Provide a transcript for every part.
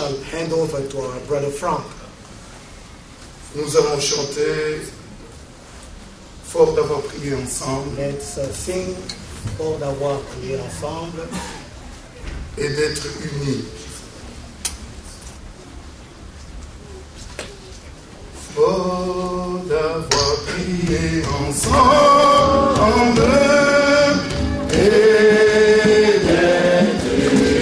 shall hand over to our brother Frank. Nous avons chanté fort d'avoir prié ensemble. Let's sing fort d'avoir prié ensemble. Et d'être unis. Fort d'avoir prié ensemble et d'être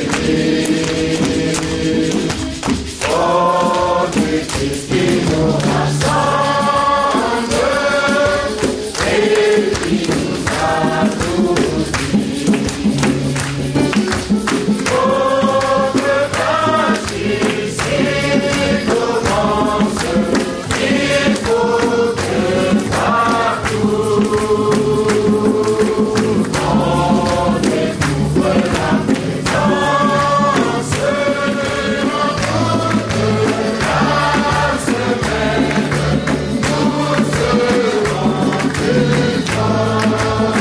unis. Fort du Christ qui nous rassemble et qui nous a tous dit. Votre tâche ici commence. Il faut que partout on découvre la présence en toute la semaine. Nous serons présents.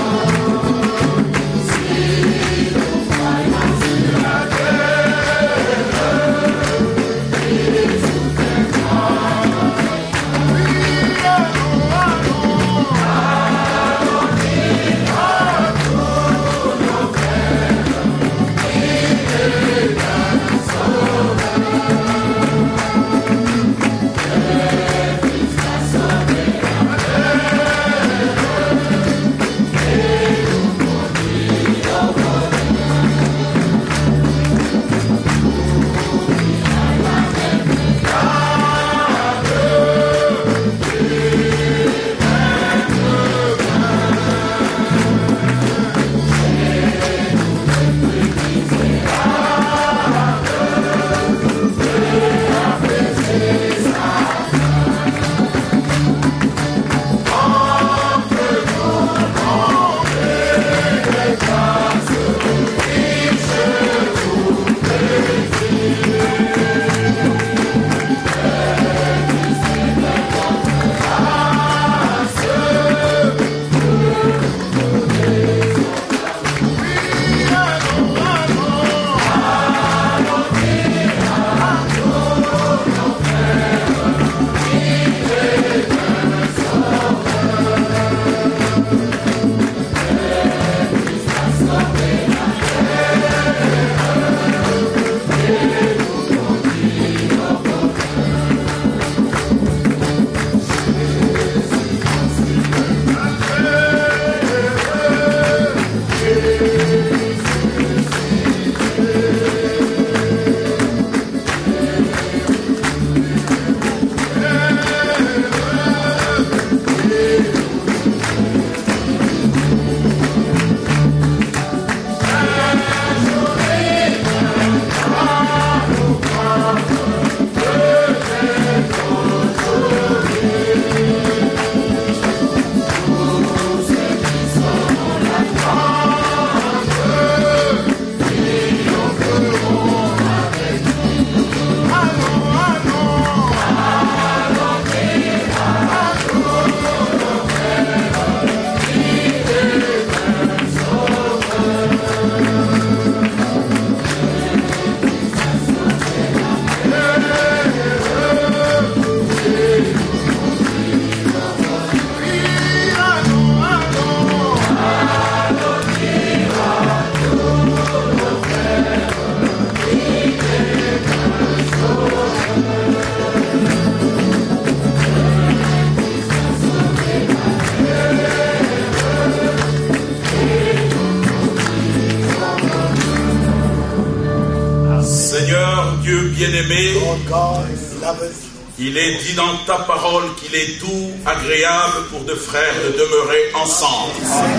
Si nous croyons sur la terre, il soutiendra. Bien-aimé, il est dit dans ta parole qu'il est doux, agréable pour deux frères de demeurer ensemble.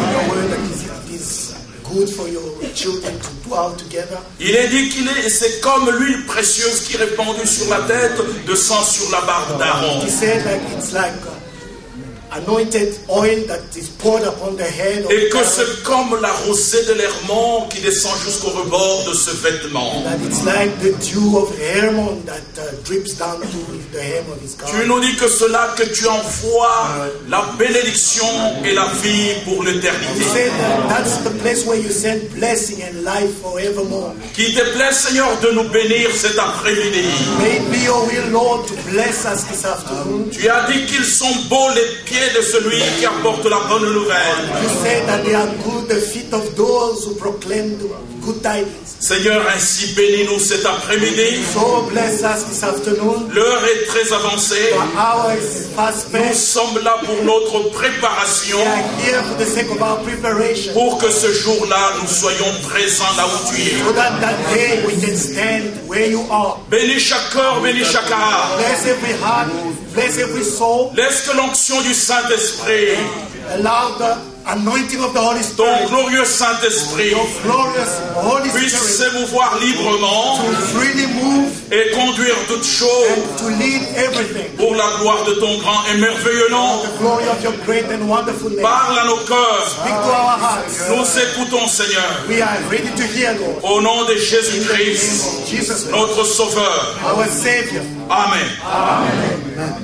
Il est dit qu'il est, c'est comme l'huile précieuse qui est répandue sur la tête, de sang sur la barbe d'Aaron. anointed oil that is poured upon the head of Et que Aaron. c'est comme la rosée de l'Hermon qui descend jusqu'au rebord de ce vêtement. That it's like the dew of Hermon that drips down to the hem of his Tu garment. nous dis que c'est là que tu envoies la bénédiction et la vie pour You l'éternité. say that that's the place where you send blessing and life forevermore. Qu'il te plaît, Seigneur, de nous bénir cet après-midi. May it be your will, Lord, to bless us this afternoon. Tu as dit qu'ils sont beaux les pieds de celui qui apporte la bonne nouvelle. You say that they are good, the feet of those who proclaim the good tidings. Seigneur, ainsi bénis-nous cet après-midi. So bless us this afternoon. L'heure est très avancée. Our hour is fast Nous spent. sommes là pour notre préparation, We are here for the sake of our preparation. pour que ce jour-là, nous soyons présents là où tu es. So that that day we can stand where you are. Bénis chaque corps, bénis chaque âme. Bless every heart, bless every soul. Laisse que l'onction du Saint-Esprit, Allow the anointing of the Holy ton Spirit, glorieux Saint-Esprit, your glorious Holy puisse Spirit, s'émouvoir librement to freely move et conduire toutes choses and to lead everything. pour la gloire de ton grand et merveilleux nom. The glory of your great and wonderful name. Parle à nos cœurs. Speak to our hearts. Nous écoutons, Seigneur, We are ready to hear, Lord. au nom de In the Jésus-Christ, name of Jesus, notre Sauveur. our Savior. Amen.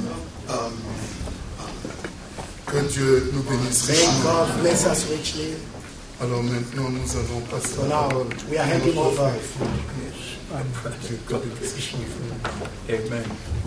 Que Dieu nous bénisse May richement. God bless us richly. Alors maintenant, nous allons passer So à la now parole. we are handing over. Amen.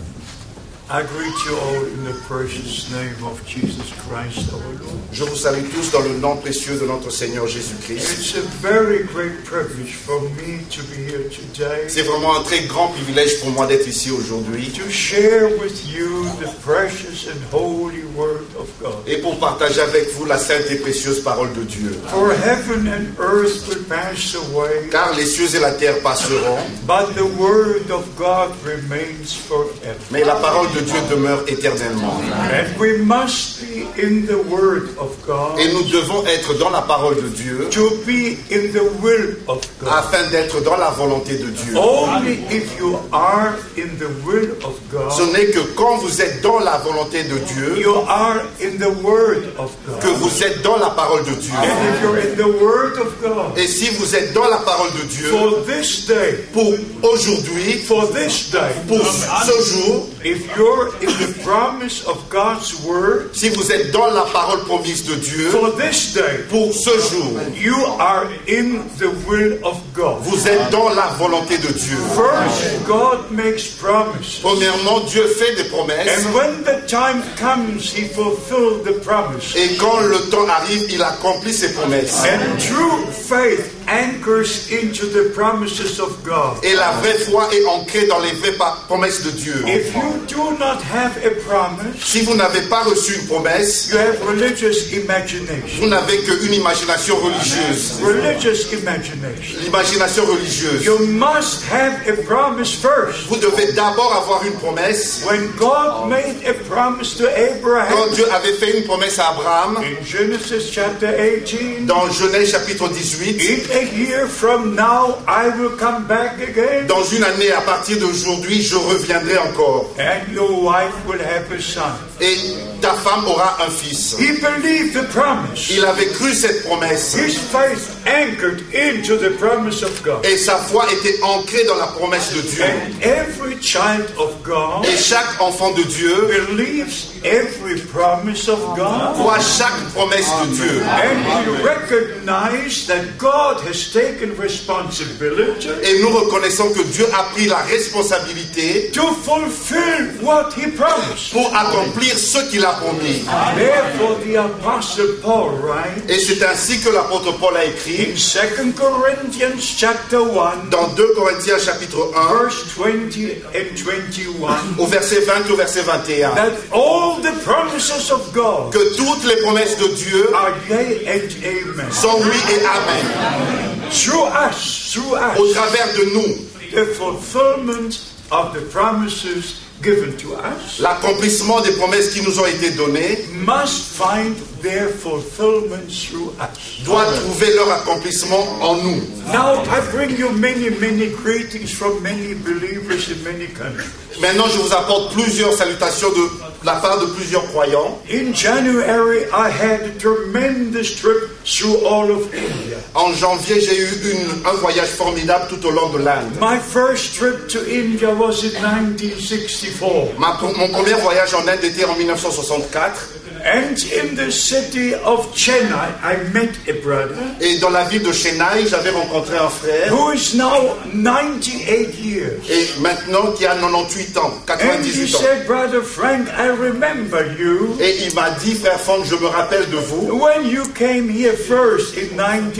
I greet you all in the precious name of Jesus Christ our Lord. Je vous salue tous dans le nom précieux de notre Seigneur Jésus-Christ. It's a very great privilege for me to be here today C'est vraiment un très grand privilège pour moi d'être ici aujourd'hui to share with you the precious and holy Word of God. et pour partager avec vous la sainte et précieuse parole de Dieu. For heaven and earth will pass away, Car les cieux et la terre passeront, but the Word of God remains forever. mais la parole de Dieu demeure éternellement. And we must be in the Word of God Et nous devons être dans la parole de Dieu to be in the will of God. afin d'être dans la volonté de Dieu. Only if you are in the will of Ce God, n'est que quand vous êtes dans la volonté de Dieu you are in the Word of que God. vous êtes dans la parole de Dieu. And if you're in the Word of God, Et si vous êtes dans la parole de Dieu, for this day, pour aujourd'hui, for this day, pour ce jour, if you're in the promise of God's Word, si vous êtes dans la parole promise de Dieu, for this day, pour ce jour, you are in the will of God. vous êtes dans la volonté de Dieu. First, God makes promises. Premièrement, Dieu fait des promesses And when the time comes, He fulfills the promise. et quand le temps arrive, il accomplit ses promesses. And true faith anchors into the promises of God. Et la vraie foi est ancrée dans les vraies promesses de Dieu. If you do not have a promise, Si vous n'avez pas reçu une promesse, you have religious imagination. vous n'avez qu'une imagination religieuse. Religious imagination. L'imagination religieuse. You must have a promise first. Vous devez d'abord avoir une promesse. When God made a promise to Abraham Quand Dieu avait fait une promesse à Abraham, in Genesis chapter 18, dans Genèse chapitre 18, in a year from now I will come back again dans une année à partir d'aujourd'hui, je reviendrai encore. and your wife will have a son. Et ta femme aura un fils. He believed the promise. Il avait cru cette promesse. His faith anchored into the promise of God. Et sa foi était ancrée dans la promesse de Dieu. And every child of God Et chaque enfant de Dieu believes every promise of God. croit chaque promesse de Dieu. And we recognize that God has taken responsibility Et nous reconnaissons que Dieu a pris la responsabilité to fulfill what He promised. pour accomplir ce qu'il a promis. Therefore, the Apostle Paul writes Et c'est ainsi que l'apôtre Paul a écrit in 2 Corinthians chapter 1, dans 2 Corinthiens chapitre 1, verse 20 and 21, au verset 20 au verset 21, that all the promises of God que toutes les promesses de Dieu are yea and amen. sont oui et amen. Through us, Au travers de nous, the fulfillment of the promises given to us l'accomplissement des promesses qui nous ont été données must find their fulfillment through us. doit trouver leur accomplissement en nous. Now I bring you many greetings from many believers in many countries. Maintenant, je vous apporte plusieurs salutations de la part de plusieurs croyants. In January, I had a tremendous trip through all of India. En janvier, j'ai eu un voyage formidable tout au long de l'Inde. My first trip to India was in 1964. Mon premier voyage en Inde était en 1964. And in the city of Chennai, I met a brother. Et dans la ville de Chennai, j'avais rencontré un frère. Who is now 98 years. Et maintenant, qui a 98 ans, And he 98 ans. said, Brother Frank, I remember you. Et il m'a dit, frère Franck, je me rappelle de vous. When you came here first in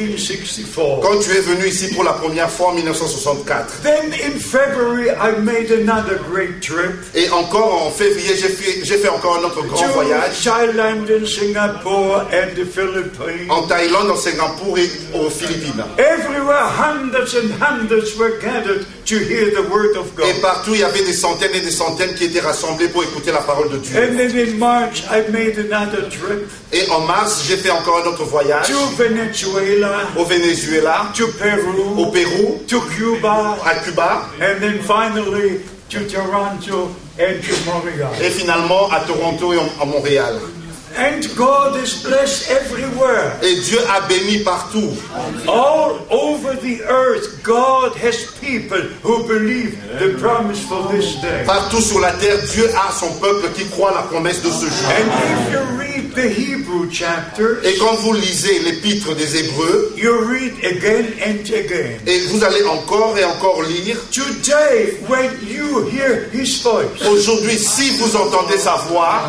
1964. Quand tu es venu ici pour la première fois en 1964. Then in February, I made another great trip. Et encore en février, j'ai fait encore un autre grand voyage. Thailand and Singapore and the Philippines. En Thaïlande, en Singapour et aux Philippines. Everywhere, hundreds and hundreds were gathered to hear the word of God. Et partout, il y avait des centaines et des centaines qui étaient rassemblés pour écouter la parole de Dieu. And then in March, I made another trip. Et en mars, j'ai fait encore un autre voyage. To Venezuela. Au Venezuela. To Peru. Au Pérou. To Cuba. À Cuba. And then finally to Toronto and to Montreal. Et finalement à Toronto et à Montréal. And God is blessed everywhere. Et Dieu a béni partout. All over the earth, God has people who believe the promise for this day. Partout sur la terre, Dieu a son peuple qui croit la promesse de ce jour. And if you read the Hebrew chapters, et quand vous lisez l'épître des Hébreux, you read again and again. Et vous allez encore et encore lire. Today, when you hear His voice. Aujourd'hui, si vous entendez sa voix.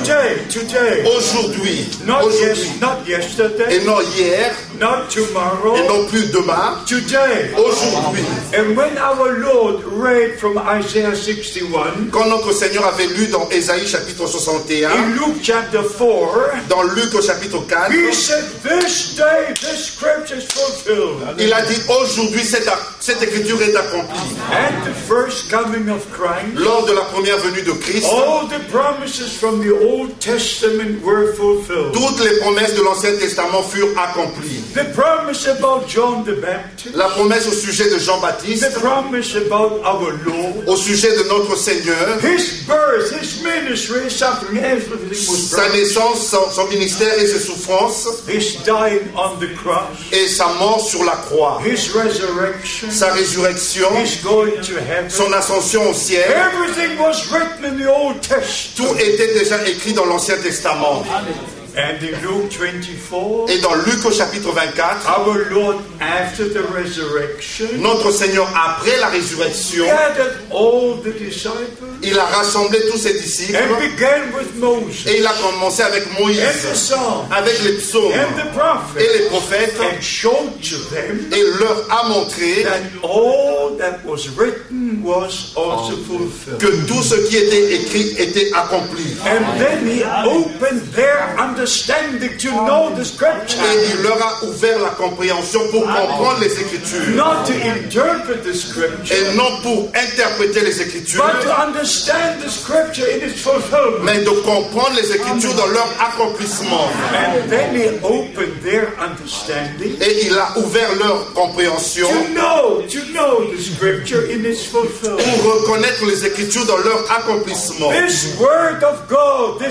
Today. Aujourd'hui, not yesterday, et non hier, not tomorrow, et non plus demain, today, aujourd'hui. And when our Lord read from Isaiah 61, quand notre Seigneur avait lu dans Ésaïe chapitre 61, in Luke chapter 4, dans Luc au chapitre 4, He said, "This day this scripture is fulfilled." Il a dit aujourd'hui cette écriture est accomplie. At the first coming of Christ, lors de la première venue de Christ, all the promises from the Old Testament were fulfilled. Toutes les promesses de l'Ancien Testament furent accomplies. The promise about John the Baptist. La promesse au sujet de Jean-Baptiste. The promise about our Lord. Au sujet de notre Seigneur. His birth, His ministry, suffering, everything was sa naissance, son ministère et ses souffrances. His dying on the cross. Et sa mort sur la croix. His resurrection. Sa résurrection. His going to heaven. Son ascension au ciel. Everything was written in the Old Testament. Tout était déjà écrit dans l'Ancien Testament. And in Luke 24, et dans Luc au chapitre 24, our Lord after the resurrection, notre Seigneur après la résurrection, gathered all the disciples, il a rassemblé tous ses disciples, and began with Moses, et il a commencé avec Moïse, and the Psalms, avec les psaumes, and the prophets, et les prophètes, and showed to them et leur a montré that all that was written was also fulfilled. Que tout ce qui était écrit était accompli. And then He opened their understanding to know the scripture. Et il leur a ouvert la compréhension pour comprendre les Écritures. Not to interpret the scripture. Et non pour interpréter les Écritures. But to understand the scripture in its fulfillment. Mais de comprendre les Écritures dans leur accomplissement. And then He opened their understanding. Et il a ouvert leur compréhension. To know the scripture in its fulfillment. Pour reconnaître les Écritures dans leur accomplissement. This word of God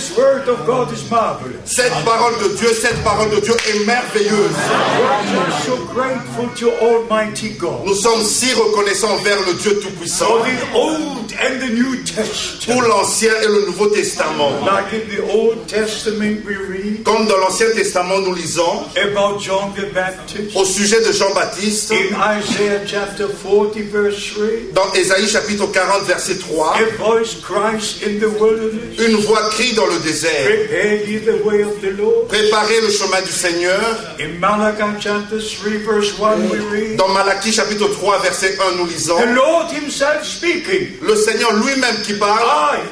is marvelous. Cette parole de Dieu est merveilleuse. We are so grateful to Almighty God. Nous sommes si reconnaissants envers le Dieu Tout-Puissant. For the Old and the New Testament. Pour l'Ancien et le Nouveau Testament. Like in the Old Testament we read. Comme dans l'Ancien Testament nous lisons. About John the Baptist. Au sujet de Jean-Baptiste. In Isaiah chapter 40 verse 3. Dans Ésaïe chapitre 40 verset 3. A voice cries in the wilderness. Une voix crie dans le désert. Prepare ye the way of the Lord. Préparez le chemin du Seigneur. In Malachi chapter 3 verse 1 we read. Dans Malachie chapitre 3 verset 1 nous lisons. The Lord Himself speaking. Le Seigneur lui-même qui parle.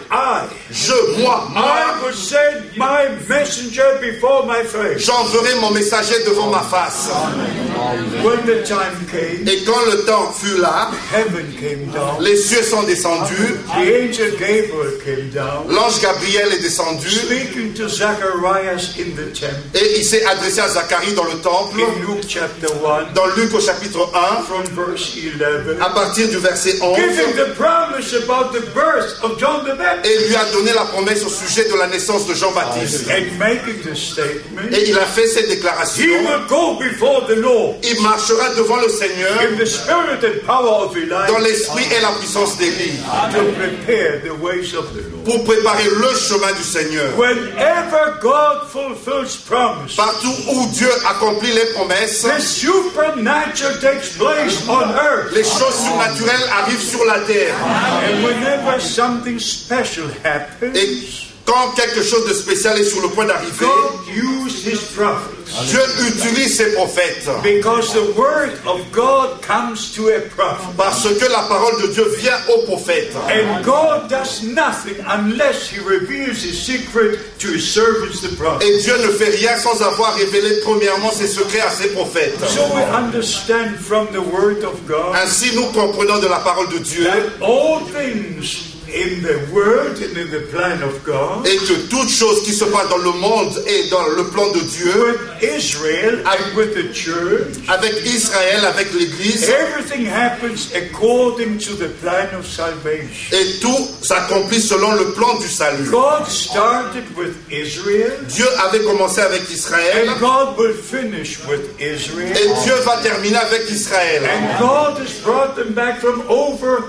Moi. I will send my messenger before my face. J'enverrai mon messager devant ma face. When the time came, Et quand le temps fut là, heaven came down. les cieux sont descendus, The angel Gabriel came down, l'ange Gabriel est descendu, speaking to Zacharias in the temple. et il s'est adressé à Zacharie dans le temple, In Luke chapter 1, dans Luc au chapitre 1, from verse 11, à partir du verset 11, giving the promise about the birth of John the Baptist, et lui a donné la promesse au sujet de la naissance de Jean-Baptiste. and making the statement, Et il a fait cette he déclaration, will go before the Lord il marchera devant le Seigneur in the spirit and power of Elijah dans l'esprit et la puissance d'Élie, to prepare the ways of the Lord. pour préparer le chemin du Seigneur. Whenever God fulfills promise, Partout où Dieu accomplit les promesses, the supernatural takes place on earth. les choses surnaturelles arrivent sur la terre. And whenever something special happens, Et quand quelque chose de spécial est sur le point d'arriver, God used his prophets. Dieu utilise ses prophètes. Because the word of God comes to a prophet. Parce que la parole de Dieu vient aux prophètes. And God does nothing unless he reveals his secret to his servants, the prophets. Et Dieu ne fait rien sans avoir révélé premièrement ses secrets à ses prophètes. So we understand from the word of God Ainsi, nous comprenons de la parole de Dieu that all things in the word and in the plan of God, et que toute chose qui se passe dans le monde et dans le plan de Dieu, with Israel and with the church, avec Israël, avec l'Église, everything happens according to the plan of salvation. et tout s'accomplit selon le plan du salut. God started with Israel, Dieu avait commencé avec Israël and God will finish with Israel. et Dieu va terminer avec Israël. And God has brought them back from over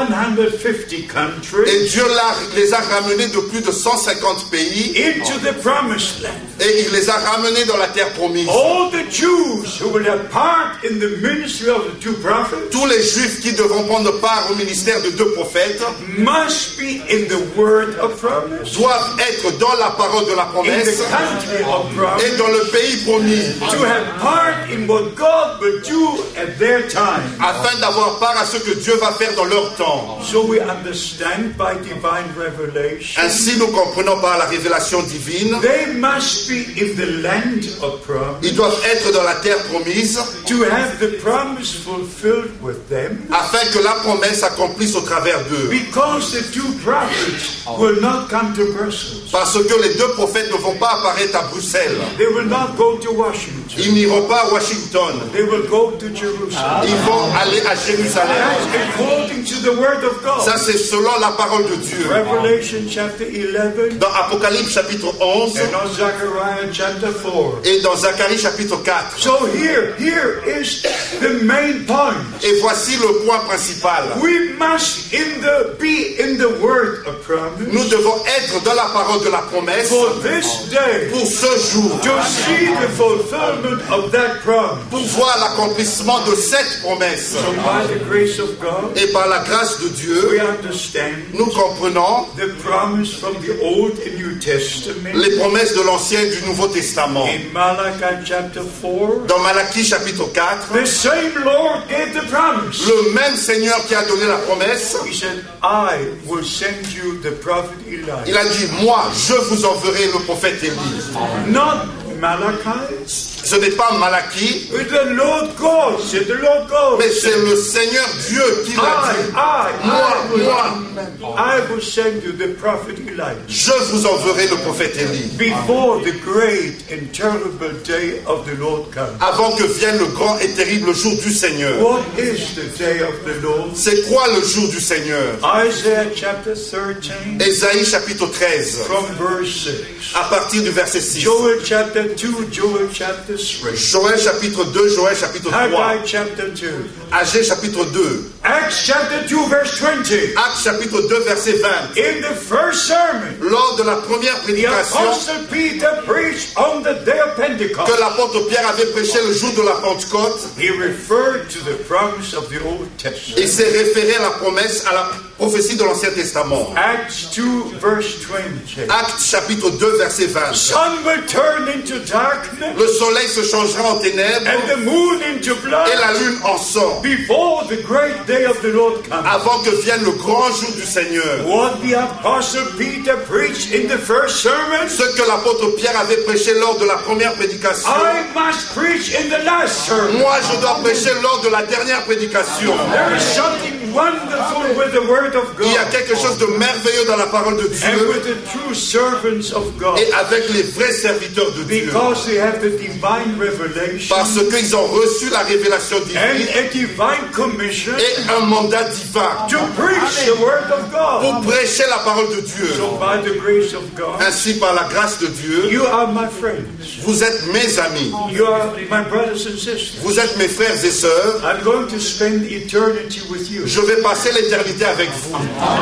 150 countries Et Dieu les a ramenés de plus de 150 pays into the promised land. et il les a ramenés dans la terre promise. All the Jews who will have part in the ministry of the two prophets Tous les Juifs qui devront prendre part au ministère de deux prophètes must be in the word of promise, doivent être dans la parole de la in the promesse country of et promise, dans le pays promis, to have part in what God will do at their time. afin d'avoir part à ce que Dieu va faire dans leur temps. So we understand by divine revelation, Ainsi, nous comprenons par la révélation divine, they must be in the land of promise ils doivent être dans la terre promise, to have the promise fulfilled with them, afin que la promesse s'accomplisse au travers d'eux. because the two prophets will not come to Brussels. Parce que les deux prophètes ne vont pas apparaître à Bruxelles. They will not go to Washington. Ils n'iront pas à Washington. They will go to Jerusalem. Ils vont aller à Jérusalem. That's according to the word of God. Ça, c'est selon la parole de Dieu. Revelation chapter 11 Dans Apocalypse chapitre 11 and on Zechariah chapter 4. et dans Zacharie chapitre 4. So here is the main point. Et voici le point principal. We must be in the word of promise Nous devons être dans la parole de la promesse for this day, pour ce jour, to see the fulfillment of that promise. pour voir l'accomplissement de cette promesse. So by the grace of God, Et par la grâce de we Dieu, understand nous comprenons the promise from the Old and New Testament les promesses de l'Ancien et du Nouveau Testament. in Malachi chapter 4. Dans Malachie chapitre 4, The same Lord gave the promise. le même Seigneur qui a donné la promesse, He said, I will send you the prophet il Elijah. a dit, moi, je vous enverrai le prophète Élie. Not Malachi. Ce n'est pas Malachie, It's the Lord God. Said the Lord God. mais c'est le Seigneur Dieu qui l'a dit. I will send you the prophet Elijah Je vous enverrai le prophète Élie. before the great and terrible day of the Lord comes. Avant que vienne le grand et terrible jour du Seigneur. What is the day of the Lord? C'est quoi le jour du Seigneur? Isaiah chapter 13 Ésaïe chapitre 13, from verse 6. à partir du verset 6. Joel chapter 2, Joel chapter 3. Joël chapitre 2, Joël chapitre 3. Haggai chapter 2. Agé chapitre 2. Acts chapter 2 verse 20. Actes chapitre 2, verset 20. In the first sermon, Lors de la première the prédication apostle Peter preached on the day of Pentecost. que l'apôtre Pierre avait prêché le jour de la Pentecôte, He referred to the promise of the Old il Testament. s'est référé à la promesse, à la prophétie de l'Ancien Testament. Acts 2 verse 20. Actes chapitre 2, verset 20. Sun will turn into darkness Le soleil se changera en ténèbres and the moon into blood et la lune en sang before the great day of the Lord comes. avant que vienne le grand jour du Seigneur. What the Apostle Peter preached in the first sermon, Ce que l'apôtre Pierre avait prêché lors de la première prédication, I must preach in the last sermon. moi je dois prêcher lors de la dernière prédication. There is something wonderful with the Word of Il y a God quelque chose de merveilleux dans la parole de and Dieu with the true servants of God, et avec les vrais serviteurs de Dieu. because they have the divine revelation Parce qu'ils ont reçu la révélation and divine a divine commission et un mandat divin to preach the Word of God. pour prêcher la parole de Dieu. So by the grace of God, Ainsi, par la grâce de Dieu, you are my friends. vous êtes mes amis, You are my brothers and sisters. vous êtes mes frères et sœurs. I'm going to spend eternity with you. Je vais passer l'éternité avec vous.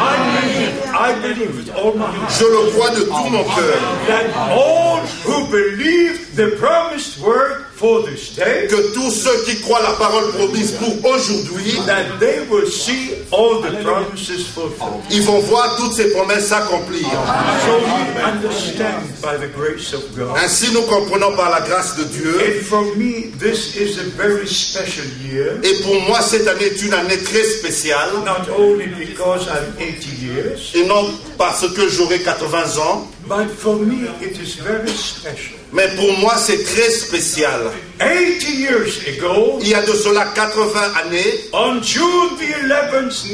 I believe with all my heart Je le crois de tout mon cœur. that all who believe the promised word for this day, Que tous ceux qui croient la parole promise pour aujourd'hui, that they will see all the promises fulfilled. ils vont voir toutes ces promesses s'accomplir. So we understand by the grace of God. Ainsi, nous comprenons par la grâce de Dieu. And for me, this is a very special year, Et pour moi, cette année est une année très spéciale. not only because I'm 80 years, Et non parce que j'aurai 80 ans, but for me it is very special. mais pour moi, c'est très spécial. 80 years ago, Il y a de cela 80 années, on June the 11th,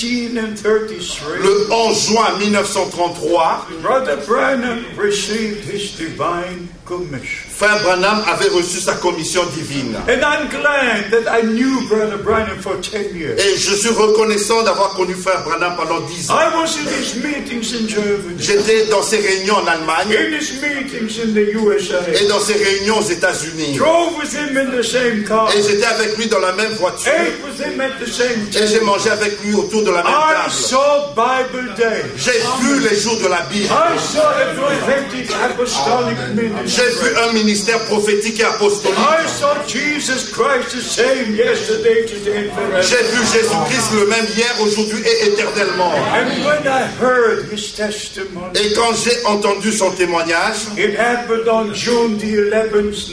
1933, le 11 juin 1933, Brother Branham received his divine commission. Frère Branham avait reçu sa commission divine. And I'm glad that I knew Brother Branham for 10 years. Et je suis reconnaissant d'avoir connu Frère Branham pendant 10 ans. I was in his meetings in Germany, J'étais dans ses réunions en Allemagne in his meetings in the USA, et dans ses réunions aux États-Unis. drove with him in the same car, Et j'étais avec lui dans la même voiture ate with him at the same et j'ai table. mangé avec lui autour de la même I table. saw Bible Day. J'ai vu les jours de la Bible. I saw a prophetic apostolic ministry. J'ai vu un ministère prophétique et apostolique. I saw Jesus Christ the same yesterday, today, and forever. J'ai vu Jésus-Christ le même hier, aujourd'hui et éternellement. And when I heard his testimony, Et quand j'ai entendu son témoignage, it happened on June the 11th,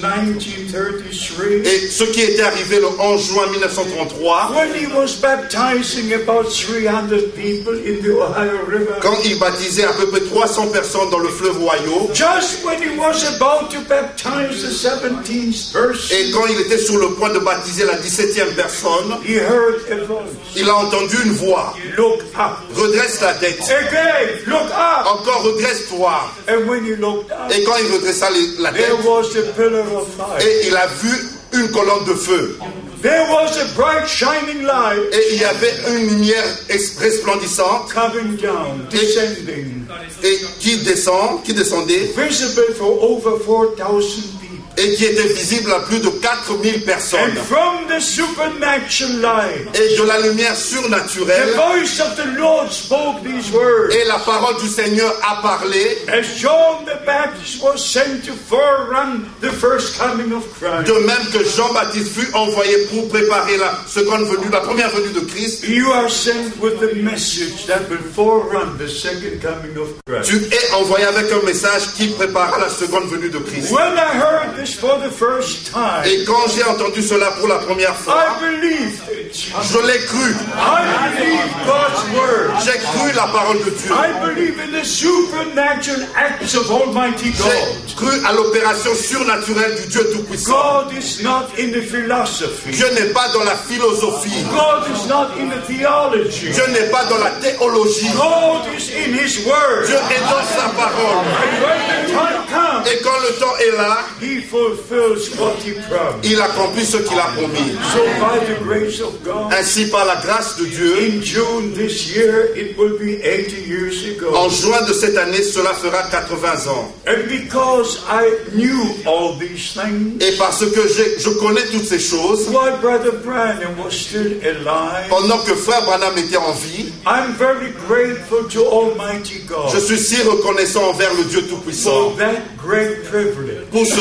1933, et ce qui était arrivé le 11 juin 1933, when he was baptizing about 300 people in the Ohio River. quand il baptisait à peu près 300 personnes dans le fleuve Ohio, Just when he was about to baptize the 17th person, et quand il était sur le point de baptiser la 17e personne, he heard a voice. il a entendu une voix. Look up. Redresse la tête. Again, look up. Encore redresse-toi. And when he looked up, Et quand il redressa la there tête, was a pillar of fire. et il a vu une colonne de feu. There was a bright shining light Et il y avait une lumière resplendissante coming down, descending, et qui descendait visible for over 4,000 people. et qui était visible à plus de 4000 personnes. And from the supernatural light, Et de la lumière the surnaturelle, voice of the Lord spoke these words. et la parole du Seigneur a parlé, As John the Baptist was sent to forerun the first coming of Christ, de même que Jean-Baptiste fut envoyé pour préparer la seconde venue, la première venue de Christ. you are sent with the message that will forerun the second coming of Christ. Tu es envoyé avec un message qui préparera la seconde venue de Christ. When I heard this for the first time, Et quand j'ai entendu cela pour la première fois, I believed it. je l'ai cru. I believe God's word. J'ai cru la parole de Dieu. I believe in the supernatural acts of Almighty God. J'ai cru à l'opération surnaturelle du Dieu Tout-Puissant. God is not in the philosophy. Dieu n'est pas dans la philosophie. God is not in the theology. Dieu n'est pas dans la théologie. God is in His word. Dieu est dans sa parole. And when the time comes, Et quand le temps est là, He fulfills what He promised. il accomplit ce qu'il a promis. So by the grace of God, Ainsi, par la grâce de Dieu, in June this year, it will be 80 years en ago. juin de cette année, cela fera 80 ans. And because I knew all these things, Et parce que je connais toutes ces choses, while Brother Branham was still alive, pendant que Frère Branham était en vie, I'm very grateful to Almighty God je suis si reconnaissant envers le Dieu for Tout-Puissant that great privilege pour ce grand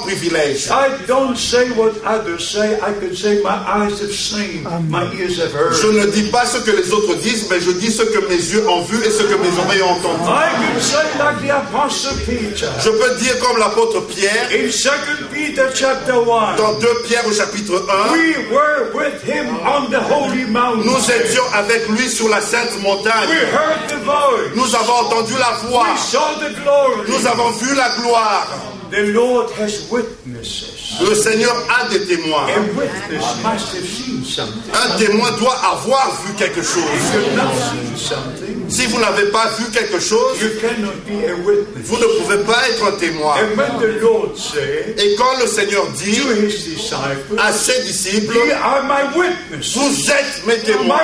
privilège. I don't say what others say. I can say my eyes have seen, my ears have heard. Je ne dis pas ce que les autres disent, mais je dis ce que mes yeux ont vu et ce que mes oreilles ont entendu. I can say like the Apostle Peter. Je peux dire comme l'apôtre Pierre, In 2 Peter chapter 1, dans 2 Pierre au chapitre 1, we were with him on the holy mountain. nous étions avec lui sur la sainte montagne. We heard the voice. Nous avons entendu la voix. We saw the glory. Nous avons vu la gloire. The Lord has witnesses. Le Seigneur a des témoins. A witness must have seen something. Un témoin doit avoir vu quelque chose. If you've not seen something, Si vous n'avez pas vu quelque chose, you cannot be a witness. vous ne pouvez pas être un témoin. And when the Lord said Et quand le Seigneur dit to his disciples, à ses disciples, "Ye are my witnesses vous êtes mes témoins,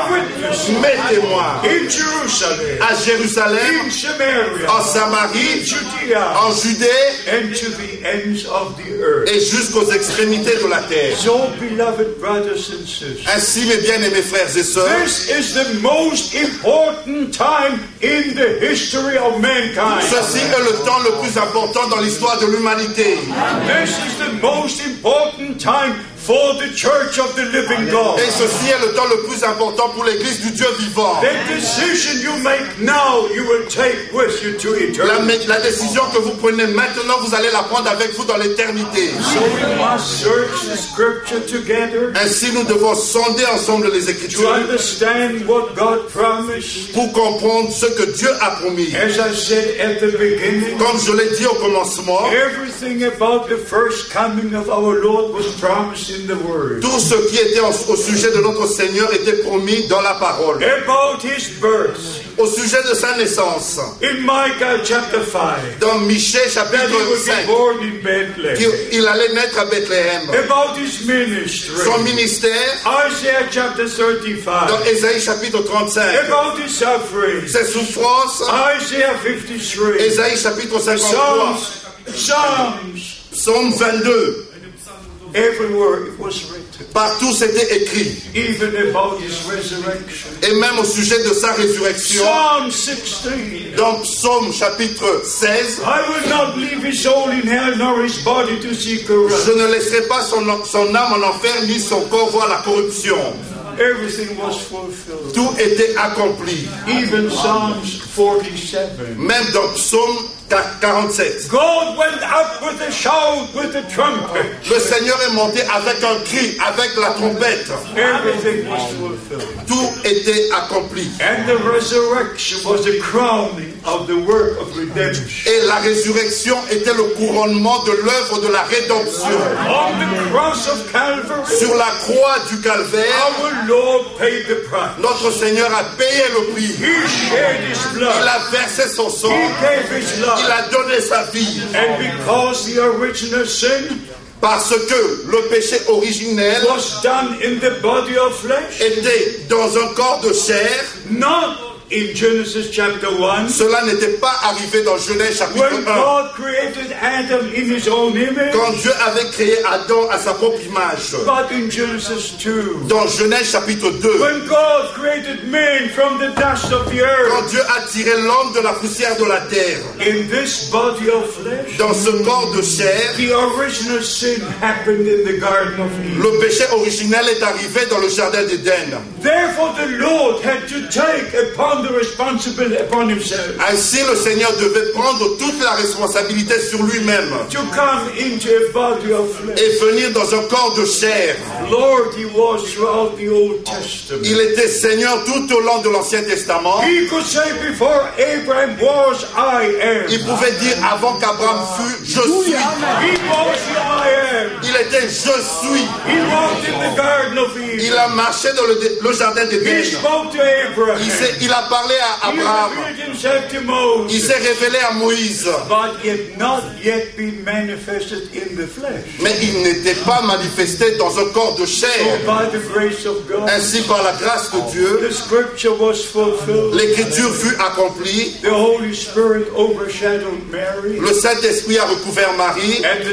mes témoins, in Jerusalem, à Jérusalem, in Samaria, en in Samarie, Judea, en Judée and to the ends of the earth." et jusqu'aux extrémités de la terre. So, beloved brothers and sisters, Ainsi, mes bien-aimés frères et sœurs, this is the most important time in the history of mankind. ceci est le temps le plus important dans l'histoire de l'humanité. This is the most important time for the church of the living God. Et ceci est le temps le plus important pour l'Église du Dieu vivant. The decision you make now, you will take with you to eternity. La décision que vous prenez maintenant, vous allez la prendre avec vous dans l'éternité. So we must search the scripture together Ainsi, nous devons sonder ensemble les to Écritures understand what God promised. pour comprendre ce que Dieu a promis. As I said at the beginning, Comme je l'ai dit au commencement, everything about the first coming of our Lord was promised in the Word. tout ce qui était au sujet de notre Seigneur était promis dans la parole. About His birth, Au sujet de sa naissance, in Micah chapter 5, dans Michée that He chapitre would be 5, born in Bethlehem. il allait naître à Bethléem. About His ministry, Son ministère, Isaiah chapter 35. dans Ésaïe chapitre 35, About His suffering, ses souffrances, Isaiah 53. Ésaïe chapitre 53, Psalms, Psaume 22, everywhere it was written. partout c'était écrit. Even about His resurrection. Et même au sujet de sa résurrection, Psalm 16. dans Psaume chapitre 16, I will not leave his soul in hell, nor his body to see corruption. je ne laisserai pas son âme en enfer, ni son corps voir la corruption. Everything was fulfilled. Tout était accompli. Even Psalms 47. Même dans Psaume 47. God went up with a shout, with a trumpet. Le Seigneur est monté avec un cri, avec la trompette. Everything was fulfilled. Tout était accompli. And the resurrection was the crowning of the work of redemption. Et la résurrection était le couronnement de l'œuvre de la rédemption. On the cross of Calvary, Sur la croix du Calvaire, our Lord paid the price. notre Seigneur a payé le prix. He shed his Il blood. a versé son sang. He gave his Il life. a donné sa vie. And because the original sin Parce que le péché originel was done in the body of flesh, était dans un corps de chair, not in Genesis chapter 1, cela n'était pas arrivé dans Genèse chapitre when 1. God created Adam in his own image, Quand Dieu avait créé Adam à sa propre image. but in Genesis 2, Dans Genèse chapitre 2, when God created man from the dust of the quand earth, Dieu a tiré l'homme de la poussière de la terre, in this body of flesh, dans ce corps de chair, the original sin happened in the Garden of Eden. le péché originel est arrivé dans le jardin d'Éden. Therefore the Lord had to take upon the responsibility upon himself Ainsi, le Seigneur devait prendre toute la responsabilité sur lui-même to come into a body of flesh. et venir dans un corps de chair. Lord he was throughout the Old Testament. Il était Seigneur tout au long de l'Ancien Testament. He could say before Abraham was, I am. Il pouvait dire avant qu'Abraham fût, je suis. He was the I am. Il était je suis. He walked in the Garden of Eden. Il a marché dans le jardin He d'Éden. spoke to Abraham. Il a parlé à He Abraham. revealed himself to Il Moses. s'est révélé à Moïse. But it not yet been manifested in the flesh. Mais il n'était pas manifesté dans un corps de So chair. by the grace of God, Ainsi, par la grâce de Dieu, the scripture was fulfilled. l'écriture fut accomplie. The Holy Spirit overshadowed Mary. Le Saint-Esprit a recouvert Marie. And the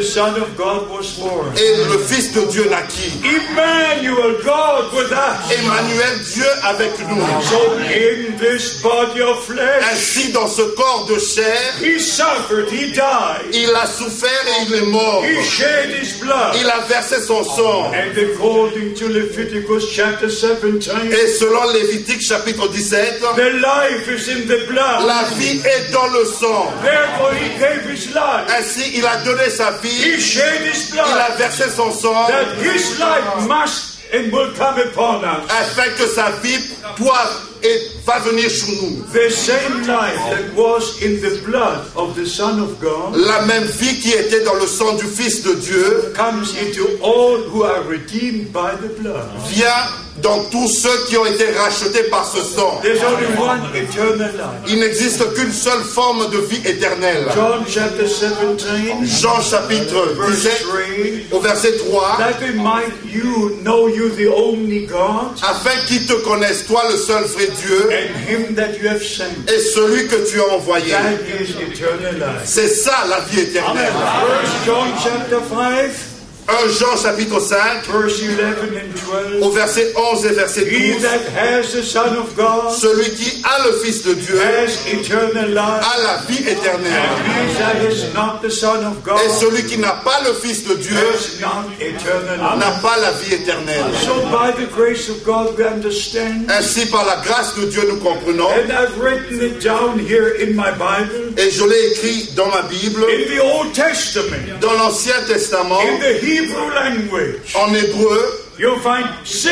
Son of God was born. Et le Fils de Dieu naquit. Emmanuel, God with us. Emmanuel, Dieu avec nous. So in this body of flesh, Ainsi, dans ce corps de chair, he suffered, he died, il a souffert et il est mort. he shed his blood. Il a versé son sang. And according to Leviticus chapter 17, Et selon Lévitique chapitre 17, the life is in the blood. la vie est dans le sang. Therefore he gave his life. Ainsi, il a donné sa He vie. shed his Il a blood. versé son sang That his life must and will come upon us. afin que sa vie va venir sur nous. The same life that was in the blood of the Son of God La même vie qui était dans le sang du Fils de Dieu comes into all who are redeemed by the blood. vient dans tous ceux qui ont été rachetés par ce sang. There's only one eternal life. Il n'existe qu'une seule forme de vie éternelle. John chapter 17, Jean chapitre verse 17 3, au verset 3, that they might know you the only God, afin qu'ils te connaissent, toi le seul vrai Dieu, and him that you have sent. et celui que tu as envoyé. That is eternal life. C'est ça la vie éternelle. First John chapter 5, 1 Jean chapitre 5 verse 11 and 12. au verset 11 et verset He 12. that has the Son of God Celui qui a le Fils de Dieu has eternal life. a la vie éternelle. And he that is not the Son of God Et celui qui n'a pas le Fils de Dieu has not eternal life. n'a pas la vie éternelle. So by the grace of God we understand, Ainsi, par la grâce de Dieu, nous comprenons, and I've written it down here in my Bible, et je l'ai écrit dans ma Bible, in the Old Testament, dans l'Ancien Testament, in the Hebrew language, en hébreu, you'll find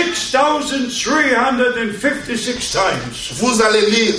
6,356 times vous allez lire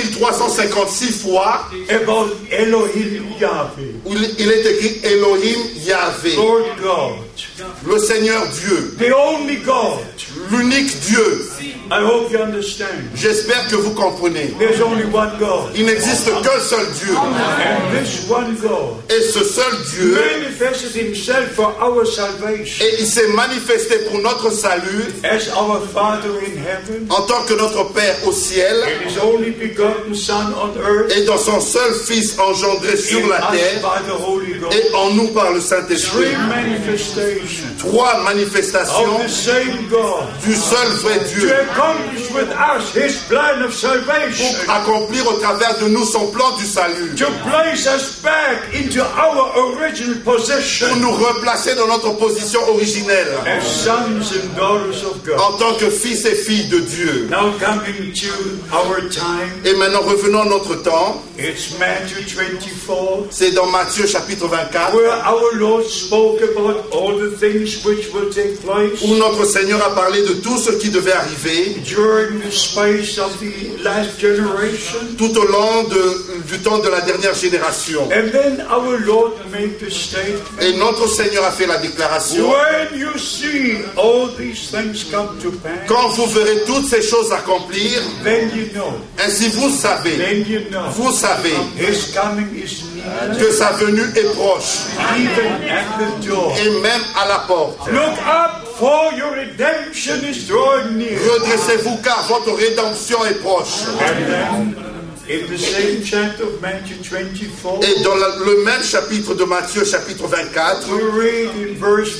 6356 fois about Elohim Yahweh, où il est écrit Elohim Yahvé, Lord God, le Seigneur Dieu, the only God. l'unique Dieu. I hope you understand. J'espère que vous comprenez. There's only one God. Il n'existe qu'un seul Dieu. And this one God Et ce seul Dieu, manifested himself for our salvation et il s'est manifesté pour notre salut as our Father in heaven en tant que notre Père au ciel and his only begotten Son on earth et dans son seul Fils engendré sur in la us terre by the Holy Ghost. et en nous par le Three Saint-Esprit. manifestations Trois manifestations of the same God du seul vrai to Dieu accomplish with us his plan of salvation, pour accomplir au travers de nous son plan du salut, to place us back into our original pour possession nous replacer dans notre position originelle as sons and daughters of God. en tant que fils et filles de Dieu. Now coming to our time, Et maintenant revenons à notre temps. it's Matthew 24, C'est dans Matthieu chapitre 24 where our Lord spoke about all the things which will take place où notre Seigneur a parlé de tout ce qui devait arriver during the space of the last generation. tout au long du temps de la dernière génération. And then our Lord made the statement, Et notre Seigneur a fait la déclaration: when you see all these things come to pass, quand vous verrez toutes ces choses accomplir, then you know, ainsi vous savez vous savez, his coming is near, que sa venue est proche, even at the door. et même à la porte. Look up, for your redemption is drawing near. Redressez-vous car votre rédemption est proche. And then, in the same chapter of Matthew 24, Et dans le même chapitre de Matthieu, chapitre 24, we read in verse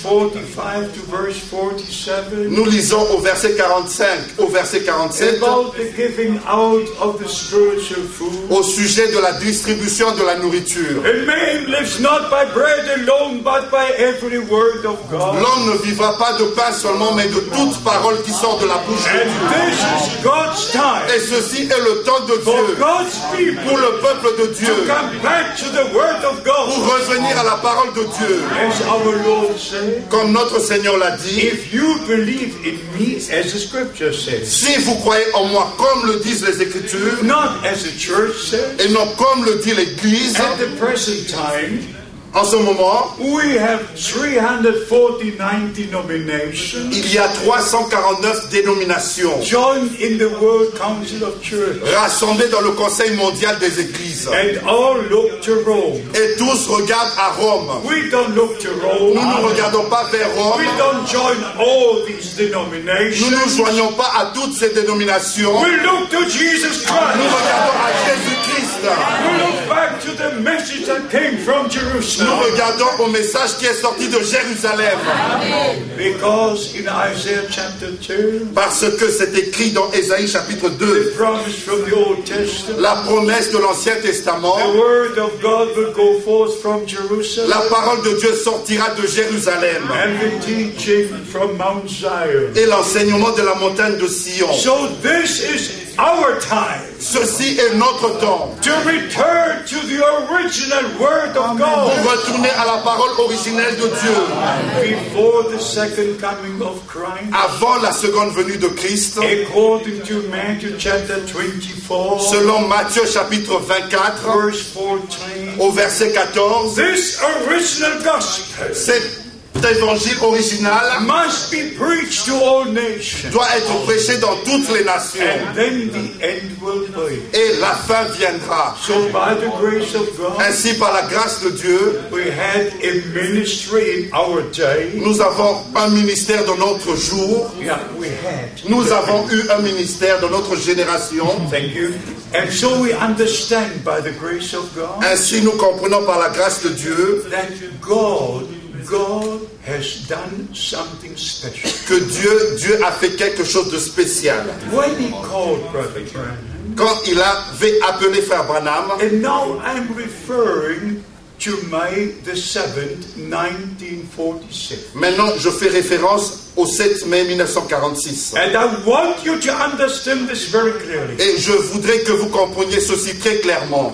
45 to verse 47 nous lisons au verset 45 au verset 47 about the giving out of the spiritual food. au sujet de la distribution de la nourriture. A man lives not by bread alone, but by every word of God. L'homme ne vivra pas de pain seulement, mais de toute parole qui sort de la bouche de And Dieu. this is God's time Et ceci est le temps de for Dieu, God's people pour le peuple de Dieu, to come back to the word of God. pour revenir à la parole de Dieu. As our Lord said, Comme notre Seigneur l'a dit, if you believe in me, as the scripture says, si vous croyez en moi comme le disent les Écritures, not as the church says, et non comme le dit l'Église, at the present time, en ce moment, we have 349 denominations il y a 349 dénominations joined in the World Council of Church, rassemblées dans le Conseil mondial des Églises. and all look to Rome. Et tous regardent à Rome. We don't look to Nous ne Rome. regardons pas vers Rome. We don't join all these Nous ne denominations. nous joignons pas à toutes ces dénominations. We look to Jesus Nous Christ. regardons à Jésus-Christ. We look back to the message that came from from Jerusalem. Nous regardons au message qui est sorti de Jérusalem. Because in Isaiah chapter 2, Parce que c'est écrit dans Ésaïe chapitre 2, the promise from the Old Testament, la promesse de l'Ancien Testament, the word of God will go forth from Jerusalem, la parole de Dieu sortira de Jérusalem and the teaching from Mount Zion. et l'enseignement de la montagne de Sion. So this is our time Ceci est notre temps to return to the original word of God pour retourner à la parole originelle de Dieu. before the second coming of Christ. Avant la seconde venue de Christ, According to Matthew chapter 24, selon Matthieu chapitre 24, verse 14, au verset 14, this original gospel cet évangile original must be preached to all nations, doit être prêché dans toutes les nations and then the end will be. et la fin viendra. So by the grace of God, Ainsi, par la grâce de Dieu, we had a ministry in our day. nous avons un ministère de notre jour. Yeah, we had. Nous avons eu un ministère de notre génération. Thank you. And so we understand by the grace of God Ainsi, nous comprenons par la grâce de Dieu that God has done something special. que Dieu a fait quelque chose de spécial. When he called Brother Branham, Quand il avait appelé Frère Branham, and now I'm referring to May the 7th, 1946. maintenant je fais référence au 7 mai 1946. And I want you to understand this very clearly. Et je voudrais que vous compreniez ceci très clairement.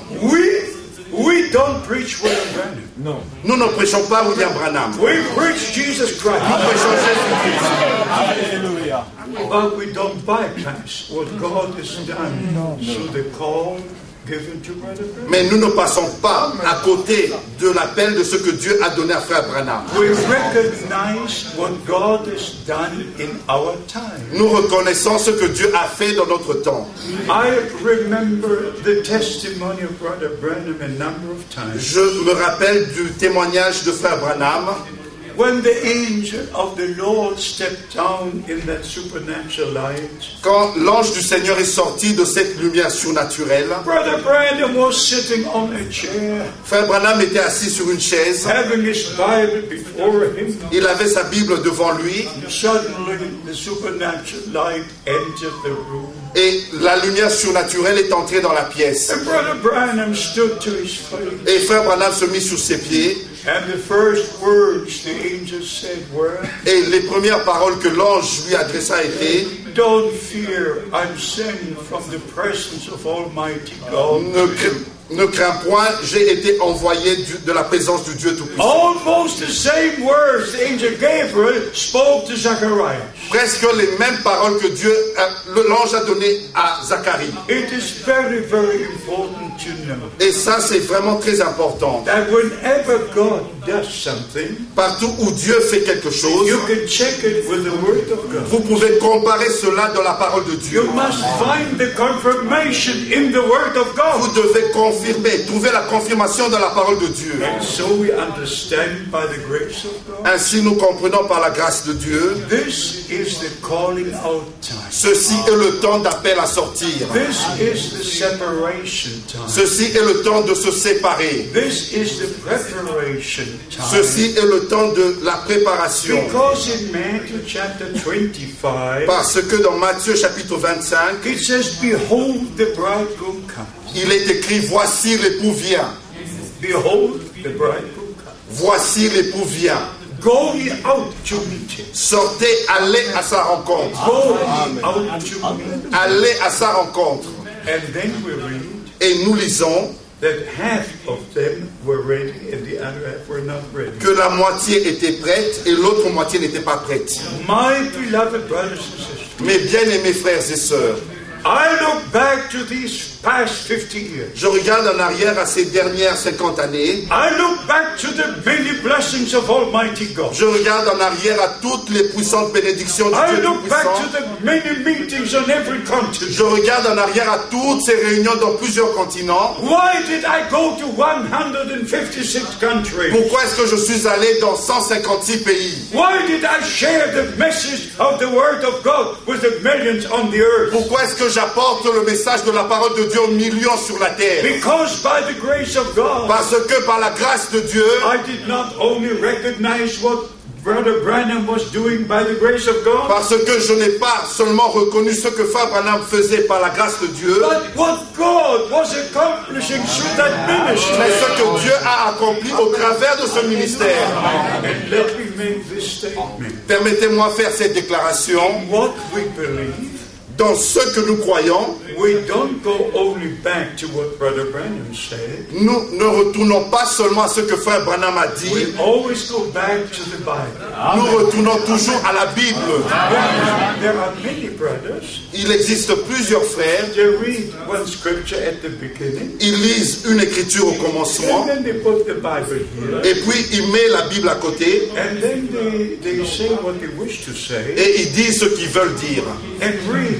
We don't preach William Branham. No. Nous ne prêchons pas William Branham. We preach Jesus Christ. Nous prêchons Jésus-Christ. Hallelujah. But we don't bypass what God has done through the call given to Brother Branham. Mais nous ne passons pas à côté de l'appel de ce que Dieu a donné à Frère Branham. We recognize what God has done in our time. Nous reconnaissons ce que Dieu a fait dans notre temps. I remember the testimony of Brother Branham a number of times. Je me rappelle du témoignage de Frère Branham When the angel of the Lord stepped down in that supernatural light, quand l'ange du Seigneur est sorti de cette lumière surnaturelle. Brother Branham was sitting on a chair, Frère Branham était assis sur une chaise. having his Bible before him. Il avait sa Bible devant lui Suddenly, the supernatural light entered the room. et la lumière surnaturelle est entrée dans la pièce. And Brother Branham stood to his feet. Et Frère Branham se mit sur ses pieds. And the first words the angel said were, Et les premières paroles que l'ange lui adressa étaient: "Don't fear, I'm sent from the presence of Almighty God." Ne crains point, j'ai été envoyé de la présence du Dieu Tout-Puissant. Almost the same words the angel Gabriel spoke to Zacharias. Presque les mêmes paroles que l'ange a données à Zacharie. It is very, very important to know Et ça, c'est vraiment très important. that whenever God does something, Partout où Dieu fait quelque chose, you can check it with the Word of God. vous pouvez comparer cela dans la parole de Dieu. You must find the confirmation in the Word of Vous God. devez confirmer, trouver la confirmation dans la parole de Dieu. And so we understand by the grace of God. Ainsi, nous comprenons par la grâce de Dieu, This is the calling out time. ceci est le temps d'appel à sortir. This is the separation time. Ceci est le temps de se séparer. This is the preparation time. Ceci est le temps de la préparation. Because in Matthew chapter 25, Parce que dans Matthieu chapitre 25, it says, "Behold, the bridegroom comes." il est écrit: voici l'époux vient. Behold, the bridegroom comes. Voici l'époux vient. Go ye out to meet him. Sortez, allez à sa rencontre. Go ye out to meet him. Allez à sa rencontre. And then we read Et nous lisons that half of them were ready and the other half were not ready. que la moitié était prête et l'autre moitié n'était pas prête. My beloved brothers and sisters, Mes bien-aimés frères et sœurs, I look back to these past 50 years. je regarde en arrière à ces dernières 50 années. I look back to the many blessings of Almighty God. Je regarde en arrière à toutes les puissantes bénédictions du I Dieu look back Tout-Puissant. to the many meetings on every continent. Je regarde en arrière à toutes ces réunions dans plusieurs continents. Why did I go to 156 countries? Pourquoi est-ce que je suis allé dans 156 pays? Why did I share the message of the Word of God with the millions on the earth? Pourquoi est-ce que j'apporte le message de la parole de Dieu Dieu aux millions sur la terre. Because by the grace of God, Parce que par la grâce de Dieu, I did not only recognize what Brother Branham was doing by the grace of God, parce que je n'ai pas seulement reconnu ce que Frère Branham faisait par la grâce de Dieu, but what God was accomplishing through that ministry. mais ce que Dieu a accompli au travers de ce ministère. And let me make this statement. Permettez-moi de faire cette déclaration. What we believe, Dans ce que nous croyons, we don't go only back to what Brother Branham said. nous ne retournons pas seulement à ce que Frère Branham a dit, We always go back to the Bible. nous retournons toujours à la Bible. There are many brothers. Il existe plusieurs frères, They read one scripture at the beginning, ils lisent une écriture au commencement, and then they put the Bible here, et puis ils mettent la Bible à côté, and then they say what they wish to say, et ils disent ce qu'ils veulent dire. and read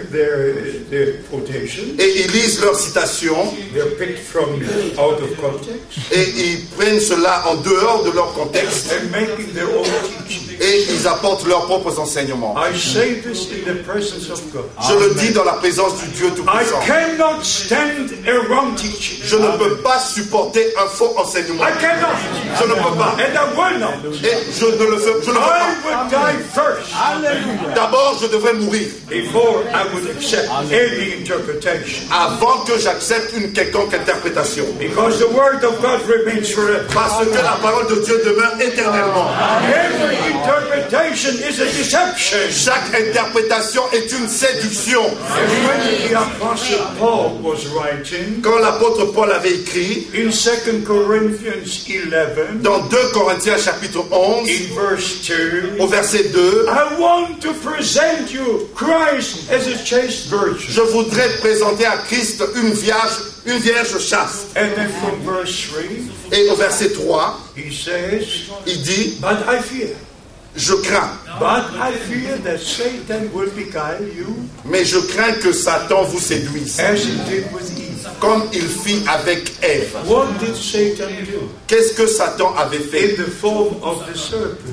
their quotation. Et ils lisent leurs citations, They're picked from out of context, et ils prennent cela en dehors de leur contexte, and making their own teaching. et ils apportent leurs propres enseignements. I say this in the presence of God. Je le dis dans la présence du Dieu I Tout-Puissant. cannot stand a wrong teaching. Je ne peux pas supporter un faux enseignement. I cannot. Je ne peux pas. And I will not. Et je ne le fais, je ne I veux pas. would die first D'abord, je devrais mourir before I would accept any interpretation. avant que j'accepte une quelconque interprétation. Because the word of God remains forever. Parce que la parole de Dieu demeure éternellement. Every interpretation is a deception. Chaque interprétation est une séduction. And when the Apostle Paul was writing Quand l'apôtre Paul avait écrit in 2 Corinthians 11, dans 2 Corinthiens chapitre 11, in verse 2, au verset 2, I want to present you Christ as a chaste virgin. je voudrais présenter à Christ une vierge chaste. And then from verse 3, Et au verset 3, he says, il dit, but I fear. je crains, But I fear that Satan will beguile you mais je crains que Satan vous séduise, as he did with Eve. comme il fit avec Ève. What did Satan do? Qu'est-ce que Satan avait In fait? the form of the serpent,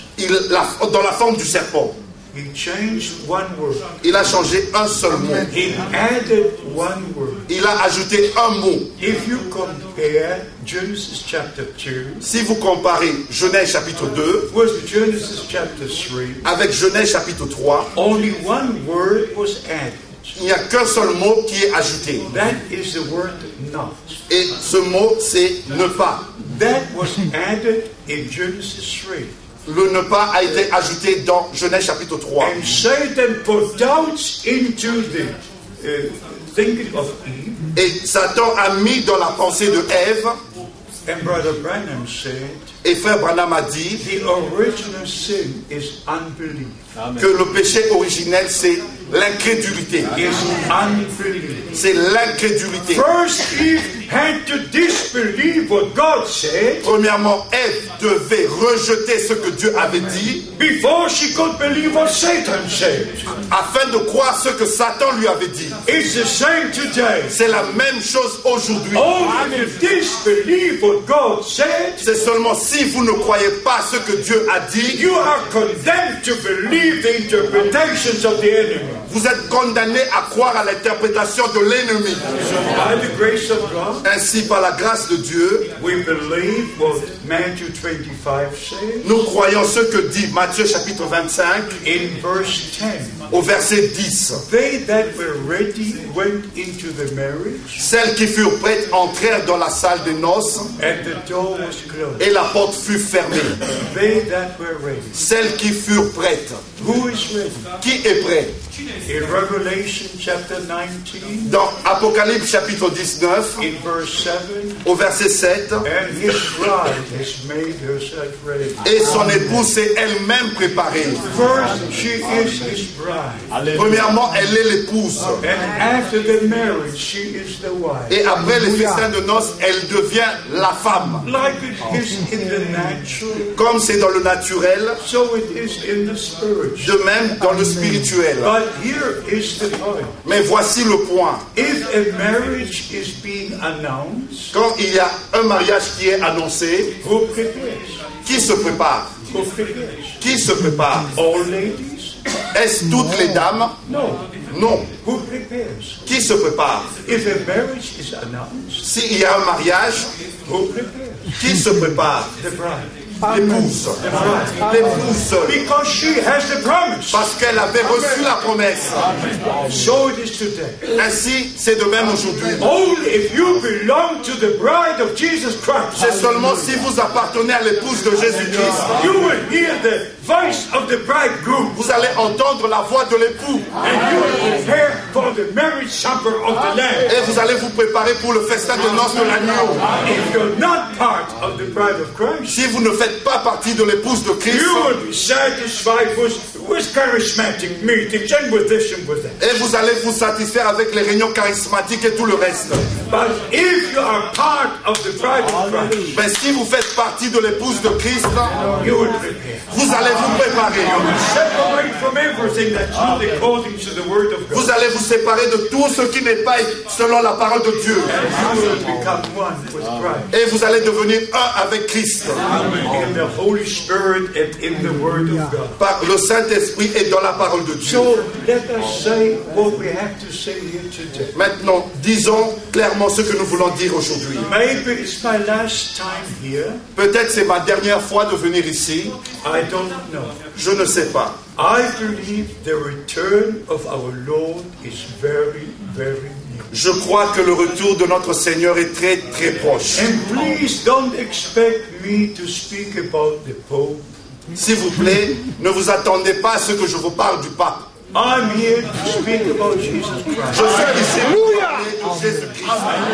Dans la forme du serpent, he changed one word. il a changé un seul mot. He added one word. Il a ajouté un mot. If you compare Genesis chapter 2 Si vous comparez Genèse chapitre 2 with Genesis chapter 3, avec Genèse chapitre 3, only one word was added. il n'y a qu'un seul mot qui est ajouté. That is the word not. Et ce mot, c'est ne pas. That was added in Genesis 3. Le ne pas a été ajouté dans Genèse chapitre 3. And Satan put doubts into the thinking of Eve. Et Satan a mis dans la pensée de Ève, And Brother Branham said, et frère Branham a dit the original sin is unbelief. que le péché originel, c'est l'incrédulité. Is unbelief. C'est l'incrédulité. First, Eve had to disbelieve what God said Premièrement, Ève devait rejeter ce que Dieu avait dit before she could believe what Satan said. afin de croire ce que Satan lui avait dit. It's the same today. C'est la même chose aujourd'hui. Only if you disbelieve what God said, C'est seulement si vous ne croyez pas ce que Dieu a dit, you are condemned to believe the interpretations of the enemy. vous êtes condamné à croire à l'interprétation de l'ennemi. So by the grace of God, Ainsi, par la grâce de Dieu, we believe what Matthew 25 says nous croyons ce que dit Matthieu chapitre 25 in verse 10. au verset 10. They that were ready went into the marriage, Celles qui furent prêtes entrèrent dans la salle des noces and the door was closed. et la porte fut fermée. They that were ready. Celles qui furent prêtes. Who is ready? Qui est prêt? In Revelation chapter 19, Dans Apocalypse chapitre 19 in verse 7, au verset 7, and his bride has made herself ready. et son épouse s'est elle-même préparée. First, she is his bride. Premièrement, elle est l'épouse. And after the marriage, she is the wife. Et après les festins de noces, elle devient la femme. Like it is in the natural, Comme c'est dans le naturel, so it is in the spiritual. de même dans le spirituel. But here is the point. Mais voici le point. If a marriage is being announced, Quand il y a un mariage qui est annoncé, who prepares? qui se prépare? Who prepares? Qui se prépare? All ladies? Est-ce toutes les dames? No. Non. Who prepares? Qui se prépare? If a marriage is announced, S'il y a un mariage, who prepares? qui se prépare? The bride. L'épouse. L'épouse. Because she has the promise. Parce qu'elle avait reçu la promesse. So it is today. Ainsi, c'est de même aujourd'hui. Only if you belong to the bride of Jesus Christ, C'est seulement si vous appartenez à l'épouse de Jésus-Christ, you will hear the voice of the bridegroom, vous allez entendre la voix de l'époux. and you will prepare for the marriage supper of the Lamb. Et vous allez vous préparer pour le festin de noces de l'agneau. If you're not part of the bride of Christ, Si vous ne faites pas partie de l'épouse de Christ, you will be satisfied with charismatic meetings and with this and with that. et vous allez vous satisfaire avec les réunions charismatiques et tout le reste. But if you are part of the bride of Christ, Mais si vous faites partie de l'épouse de Christ, you will prepare. vous allez vous préparer. Separate from everything that's not according to the word of God. Vous allez vous séparer de tout ce qui n'est pas selon la parole de Dieu. You will become one with Christ. Et vous allez devenir un avec Christ. In the Holy Spirit and in the Word of God. Par le Saint-Esprit et dans la parole de Dieu. So let us say what we have to say here today. Maintenant, disons clairement ce que nous voulons dire aujourd'hui. Maybe it's my last time here. Peut-être c'est ma dernière fois de venir ici. I don't know. Je ne sais pas. I believe the return of our Lord is very, very near. Je crois que le retour de notre Seigneur est très très proche. And please don't expect me to speak about the Pope. S'il vous plaît, ne vous attendez pas à ce que je vous parle du pape. I'm here to speak about Jesus Christ. Je suis ici pour parler de Jésus-Christ.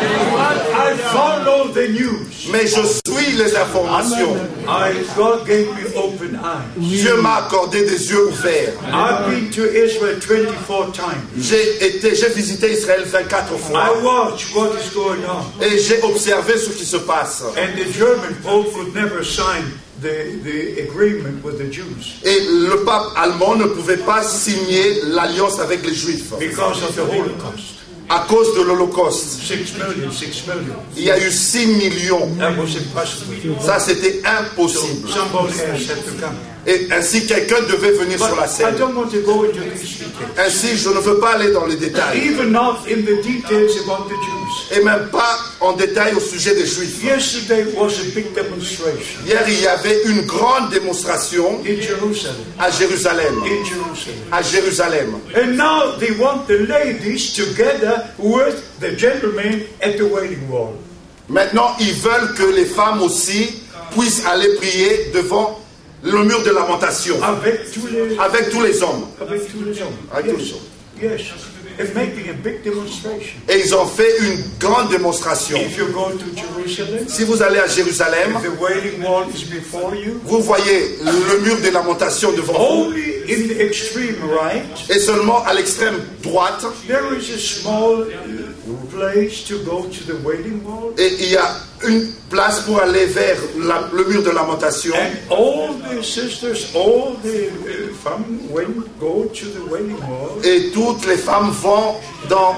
I follow the news. Mais je suis les informations. God gave me open eyes. Dieu m'a accordé des yeux ouverts. I've been to Israel 24 times. J'ai visité Israël 24 fois. I watch what is going on. Et j'ai observé ce qui se passe. And the German Pope could never sign the agreement with the Jews. Et le pape allemand ne pouvait pas signer l'alliance avec les Juifs. Because of the Holocaust. À cause de l'Holocauste. 6 million. Il y a eu 6 millions. That was impossible. Ça, c'était impossible. Somebody else had to come. Et ainsi, quelqu'un devait venir sur la I scène. don't want to go into these details. Ainsi, je ne veux pas aller dans les détails. Even not in the details about the Jews. Et même pas en détail au sujet des Juifs. Yesterday was a big demonstration. Hier, il y avait une grande démonstration In Jerusalem. à Jérusalem. In Jerusalem. À Jérusalem. And now they want the ladies together with the gentlemen at the Wailing Wall. Maintenant, ils veulent que les femmes aussi puissent aller prier devant le mur de lamentation. Avec tous les hommes. Avec tous les hommes. Avec tous les hommes. Avec tous les hommes. Yes. And making a big demonstration. Et ils ont fait une grande démonstration. If you go to Jerusalem, Si vous allez à Jérusalem, the Wailing Wall is before you. vous voyez le mur de lamentation devant vous. Only in the extreme right, Et seulement à l'extrême droite, there is a small place to go to the Wailing Wall. et il y a une place pour aller vers le mur de lamentation. And all the sisters, all the femmes go to the Wailing Wall. Et toutes les femmes vont dans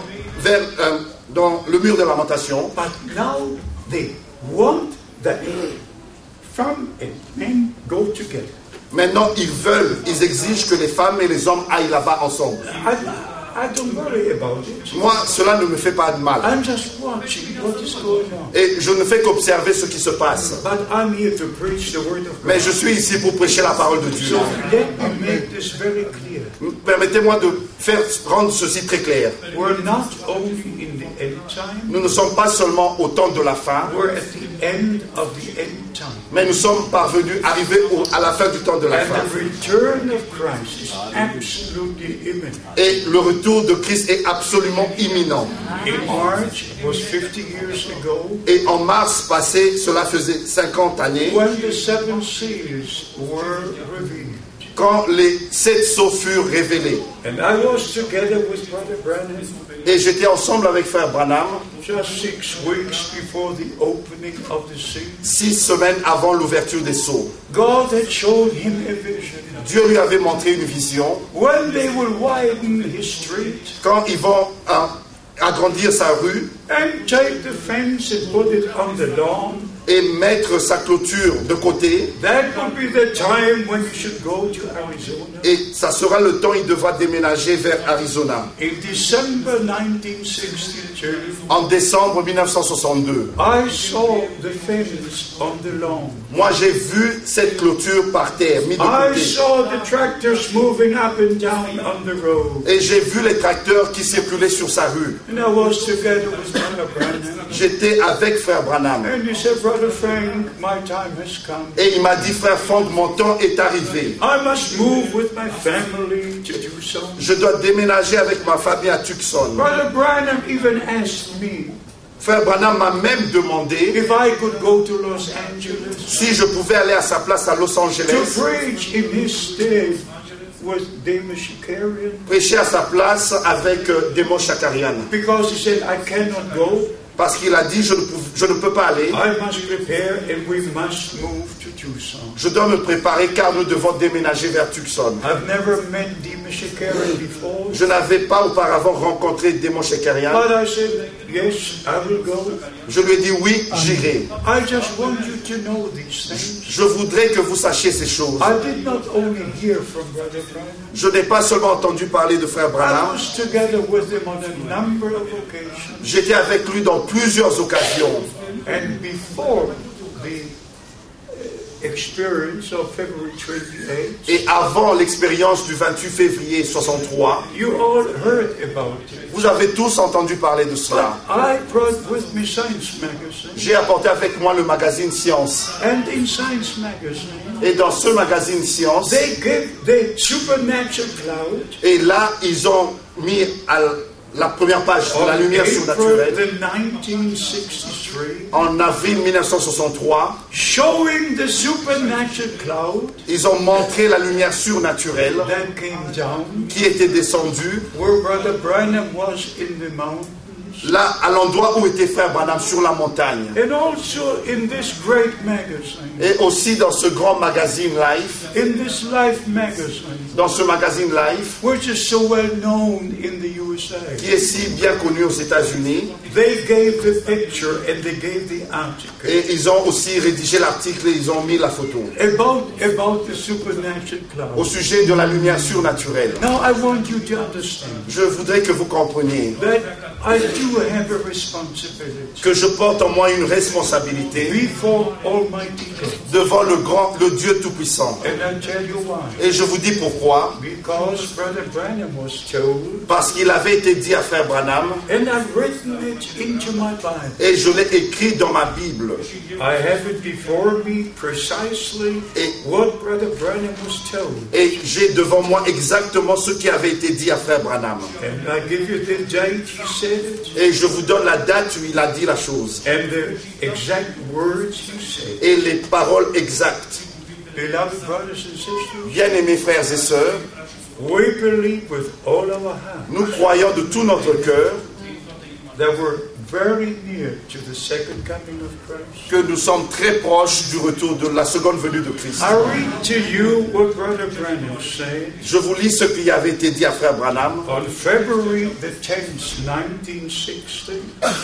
le mur de lamentation. But now they want that femmes and men go together. Maintenant, ils exigent que les femmes et les hommes aillent là-bas ensemble. I don't worry about it. Moi, cela ne me fait pas de mal. I'm just watching what is going on. Et je ne fais qu'observer ce qui se passe. But I'm here to preach the word of God. Mais je suis ici pour prêcher la parole de Dieu. So let me make this very clear. Permettez-moi de rendre ceci très clair. We're not only in the end time. Nous ne sommes pas seulement au temps de la fin, We're at the end of the end time. mais nous sommes arrivés à la fin du temps de la And fin. the return of Christ is absolutely imminent. Et le retour de Christ est absolument imminent. In March, it was 50 years ago, Et en mars passé, cela faisait 50 années, when the 7 seals were revealed. quand les 7 sceaux furent révélés. And I was together with Brother Branham Et j'étais ensemble avec Frère Branham, just 6 weeks before the opening of the seal. 6 semaines avant l'ouverture des sceaux. God had shown him a vision. Dieu lui avait montré une vision. When they will widen his street Quand ils vont agrandir sa rue, and take the fence and put it on the lawn. et mettre sa clôture de côté. That would be the time when you should go to Arizona. Et ça sera le temps où il devra déménager vers Arizona. In December 1962, En décembre 1962, I saw the fence on the lawn. moi j'ai vu cette clôture par terre, mise de I côté. saw the tractors moving up and down on the road. Et j'ai vu les tracteurs qui circulaient sur sa rue. And I was together with Brother Branham. J'étais avec frère Branham. And he said, Brother Frank, my time has come. Et il m'a dit, frère Franck, mon temps est arrivé. I must move with my family to Tucson. Je dois déménager avec ma famille à Tucson. Brother Branham even asked me Frère Branham m'a même demandé if I could go to Los Angeles si je pouvais aller à sa place à Los to Angeles, preach in his stead with Demos Shakarian. prêcher à sa place avec Demos Shakarian. Because he said, I cannot go. Parce qu'il a dit, je ne peux pas aller. I must prepare and we must move to Tucson. Je dois me préparer car nous devons déménager vers Tucson. I've never met Demos Shakarian before. Je n'avais pas auparavant rencontré Demos Shakarian. But I said, yes, I will go. Je lui ai dit, oui, j'irai. I just want you to know these things. Je voudrais que vous sachiez ces choses. I did not only hear from Brother Branham. Je n'ai pas seulement entendu parler de frère I Branham. was together with him on a number of occasions. J'étais avec lui dans plusieurs occasions. And before the experience of February 28, Et avant l'expérience du 28 février 63, you all heard about it. vous avez tous entendu parler de cela. I brought with me Science Magazine. J'ai apporté avec moi le magazine Science. And in Science Magazine, Et dans ce magazine Science, they gave the supernatural cloud et là, ils ont mis à la première page la on lumière April surnaturelle. the 1963, En avril 1963, showing the supernatural cloud ils ont montré la lumière surnaturelle that came down qui était descendue where Brother Branham was in the mountains. là, à l'endroit où était frère Branham, sur la montagne. And also in this great magazine, Et aussi dans ce grand magazine Life, in this Life magazine, dans ce magazine Life, which is so well known in the USA, qui est si bien connu aux États-Unis, they gave the picture and they gave the article et ils ont aussi rédigé l'article et ils ont mis la photo about the supernatural au cloud. sujet de la lumière surnaturelle. Now I want you to understand Je voudrais que vous compreniez that I do have a responsibility que je porte en moi une responsabilité before Almighty God. devant le Dieu Tout-Puissant. And I'll tell you why. Et je vous dis pourquoi. Because Brother Branham was told, Parce qu'il avait été dit à frère Branham, and I've written it into my Bible. et je l'ai écrit dans ma Bible. I have it before me precisely what Brother Branham was told. Et j'ai devant moi exactement ce qui avait été dit à frère Branham. And I give you the date he said it, Et je vous donne la date où il a dit la chose. and the exact words he said. Et les paroles exactes. Beloved brothers and sisters, Bien-aimés frères et sœurs, we believe with all our heart nous croyons de tout notre cœur that we're very near to the second coming of Christ. que nous sommes très proches du retour de la seconde venue de Christ. I read to you what Brother Branham said Je vous lis ce qui avait été dit à frère Branham on February the 10th, 1960.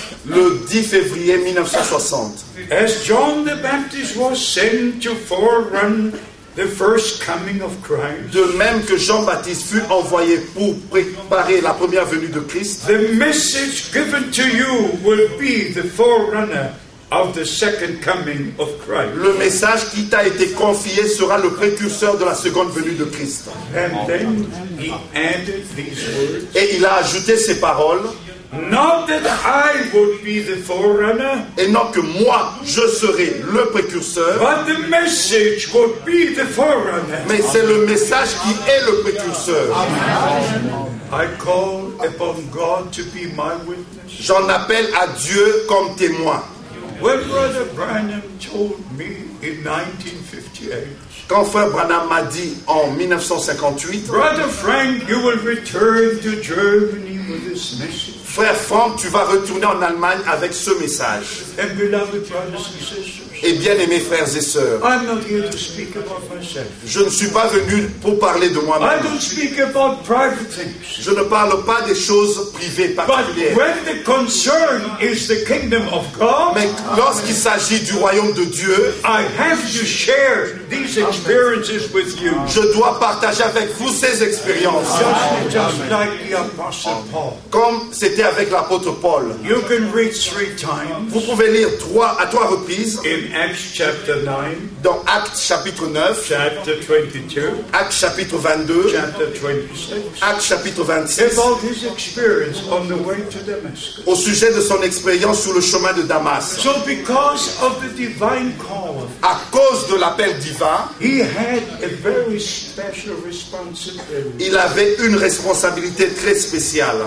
le 10 février 1960. As John the Baptist was sent to forerun the first coming of Christ, De même que Jean-Baptiste fut envoyé pour préparer la première venue de Christ, the message given to you will be the forerunner of the second coming of Christ. le message qui t'a été confié sera le précurseur de la seconde venue de Christ. And then he added these words, Et il a ajouté ces paroles, not that I would be the forerunner, et non que moi, je serai le précurseur, but the message would be the forerunner. mais c'est le message qui est le précurseur. I call upon God to be my witness. J'en appelle à Dieu comme témoin. When Brother Branham told me in 1958, Quand frère Branham m'a dit en 1958, Brother Frank, you will return to Germany with this message. frère Franck, tu vas retourner en Allemagne avec ce message. And beloved brothers and sisters, Et bien-aimés frères et sœurs, I'm not here to speak about myself. je ne suis pas venu pour parler de I moi-même. don't speak about private things. Je ne parle pas des choses privées But particulières. when the concern is the kingdom of God, Mais lorsqu'il s'agit du royaume de Dieu, I have to share these experiences with you. je dois partager avec vous ces expériences. Just like the Apostle Paul. Comme c'était avec l'apôtre Paul. You can read 3 times Vous pouvez lire à 3 reprises in Acts chapter 9, dans Actes chapitre 9, chapter 22, Actes chapitre 22, chapter 26, Actes chapitre 26, about his experience on the way to Damascus. au sujet de son expérience sur le chemin de Damas. So because of the divine call, À cause de l'appel divin, he had a very special responsibility. il avait une responsabilité très spéciale.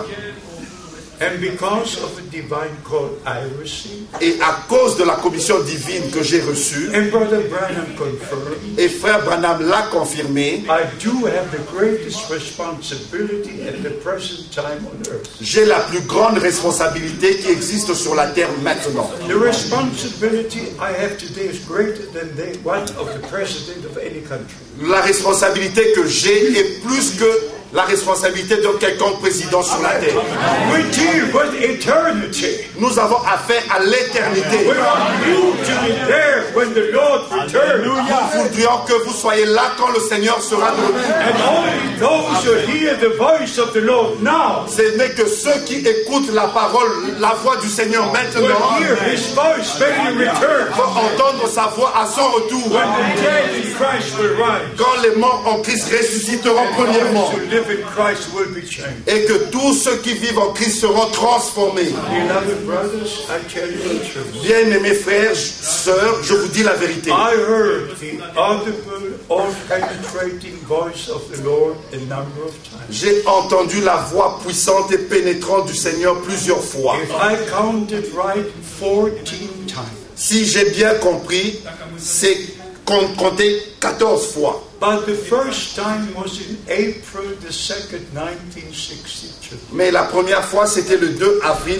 And because of the divine call I received, Et à cause de la commission divine que j'ai reçue, and Brother Branham confirmed, et frère Branham l'a confirmé, I do have the greatest responsibility at the present time on earth. j'ai la plus grande responsabilité qui existe sur la terre maintenant. The responsibility I have today is greater than one of the president of any country. La responsabilité que j'ai est plus que la responsabilité d'un quelconque président sur la terre. We deal with eternity. Nous avons affaire à l'éternité. We want you to be there when the Lord returns. Nous voudrions que vous soyez là quand le Seigneur sera de retour. And only those who hear the voice of the Lord now Ce n'est que ceux qui écoutent la parole, la voix du Seigneur will maintenant, hear His voice when He returns. vont entendre sa voix à son retour. When the dead in Christ will rise. Quand les morts en Christ ressusciteront premièrement. Those who live in Christ will be changed. Et que tous ceux qui vivent en Christ seront transformés. Beloved brothers, I tell you the truth. Bien-aimés frères, sœurs, je vous dis la vérité. I heard the audible, all-penetrating voice of the Lord a number of times. J'ai entendu la voix puissante et pénétrante du Seigneur plusieurs fois. If I counted right, 14 times. Si j'ai bien compris, c'est compté 14 fois. But the first time was in April the 2nd, 1962. Mais la première fois, c'était le 2 avril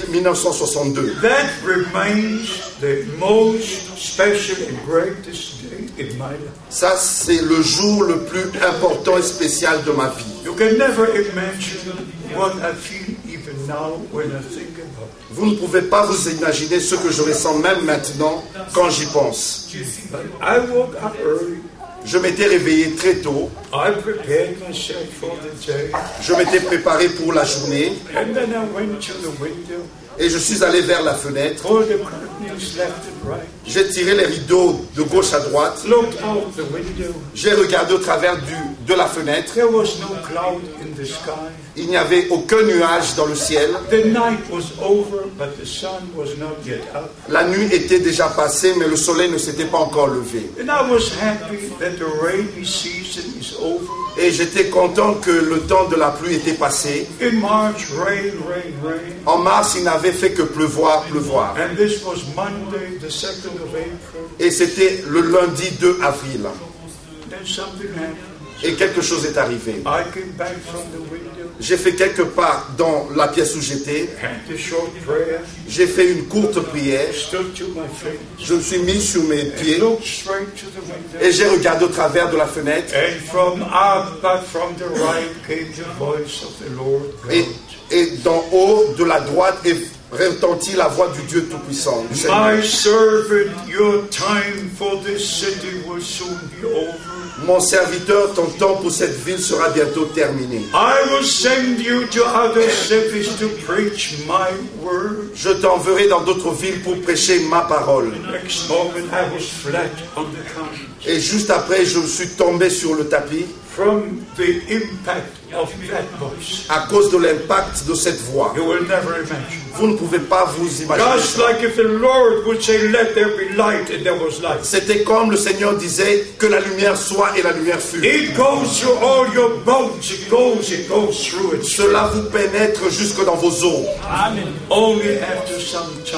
1962. That remains the most special and greatest day in my life. Ça, c'est le jour le plus important et spécial de ma vie. You can never imagine what I feel even now when I think about it. Vous ne pouvez pas vous imaginer ce que je ressens même maintenant quand j'y pense. But I woke up early. Je m'étais réveillé très tôt. I prepared myself for the day. Je m'étais préparé pour la journée. And then I went to the window. Et je suis allé vers la fenêtre. Pulled the curtains left and right. J'ai tiré les rideaux de gauche à droite. Looked out the window. J'ai regardé au travers de la fenêtre. There was no cloud in the sky. Il n'y avait aucun nuage dans le ciel. The night was over, but the sun was not yet up. La nuit était déjà passée, mais le soleil ne s'était pas encore levé. And I was happy that the rainy season is over. Et j'étais content que le temps de la pluie était passé. In March, rain, rain, rain. En mars, il n'avait fait que pleuvoir, pleuvoir. And this was Monday, the 2nd of April. Et c'était le lundi 2 avril. Then something happened. Et quelque chose est arrivé. I came back from the window. J'ai fait quelques pas dans la pièce où j'étais. Had a short prayer. J'ai fait une courte prière. Stood to my feet. Je me suis mis sur mes pieds. Looked straight to the window. Et j'ai regardé au travers de la fenêtre. And from up, but from the right, came the voice of the Lord God. Et d'en haut, de la droite, retentit la voix du Dieu Tout-Puissant. du Seigneur. My servant, your time for this city will soon be over. Mon serviteur, ton temps pour cette ville sera bientôt terminé. I will send you to other cities to preach my word. Je t'enverrai dans d'autres villes pour prêcher ma parole. Next moment, I was flat on the couch. Et juste après, je suis tombé sur le tapis From the impact of that voice. à cause de l'impact de cette voix. You will never imagine. Vous ne pouvez pas vous imaginer. Just like if the Lord would say, let there be light, and there was light. C'était comme le Seigneur disait que la lumière soit et la lumière fut. It goes through all your bones. It goes through it. Cela vous pénètre jusque dans vos os. Only after some time,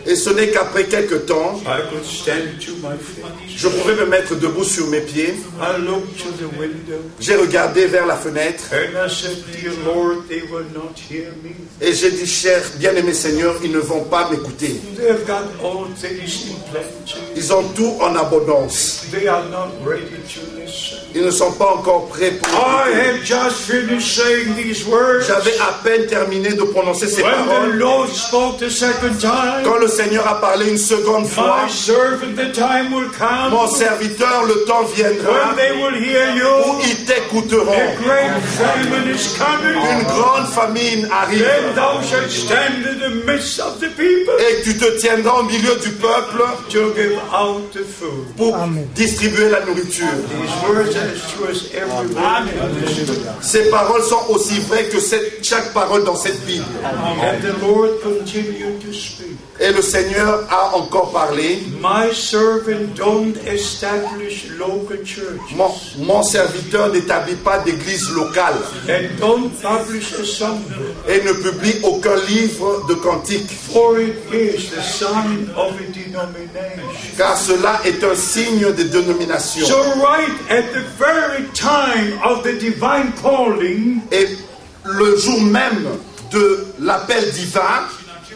Et ce n'est qu'après quelques temps, I could stand to my feet. je pouvais me mettre debout sur mes pieds. I looked to the window J'ai regardé vers la fenêtre and I said, Dear Lord, they will not hear me. et j'ai dit, cher bien-aimé Seigneur, ils ne vont pas m'écouter. They've got all things in plenty. Ils ont tout en abondance. They are not ready to listen. Ils ne sont pas encore prêts pour I écouter. had just finished saying these words J'avais à peine terminé de prononcer ces when the paroles. Lord spoke the second time. Quand le Seigneur a parlé une seconde fois, My servant, the time will come mon serviteur, le temps viendra when they will hear où you. ils t'écouteront. A great famine is coming. Une grande famine arrive Then thou shalt stand in the midst of the people et tu te tiendras au milieu du peuple to give out the food. pour distribuer la nourriture. These words are as true as every word in this book. Ces paroles sont aussi vraies que chaque parole dans cette Bible. And the Lord continued to speak. Et le Seigneur a encore parlé. My servant don't establish local churches Mon serviteur n'établit pas d'église locale and don't publish a songbook, et ne publie aucun livre de cantiques, for it is the sign of a denomination. car cela est un signe de dénomination. So right at the very time of the divine calling, Et le jour même de l'appel divin,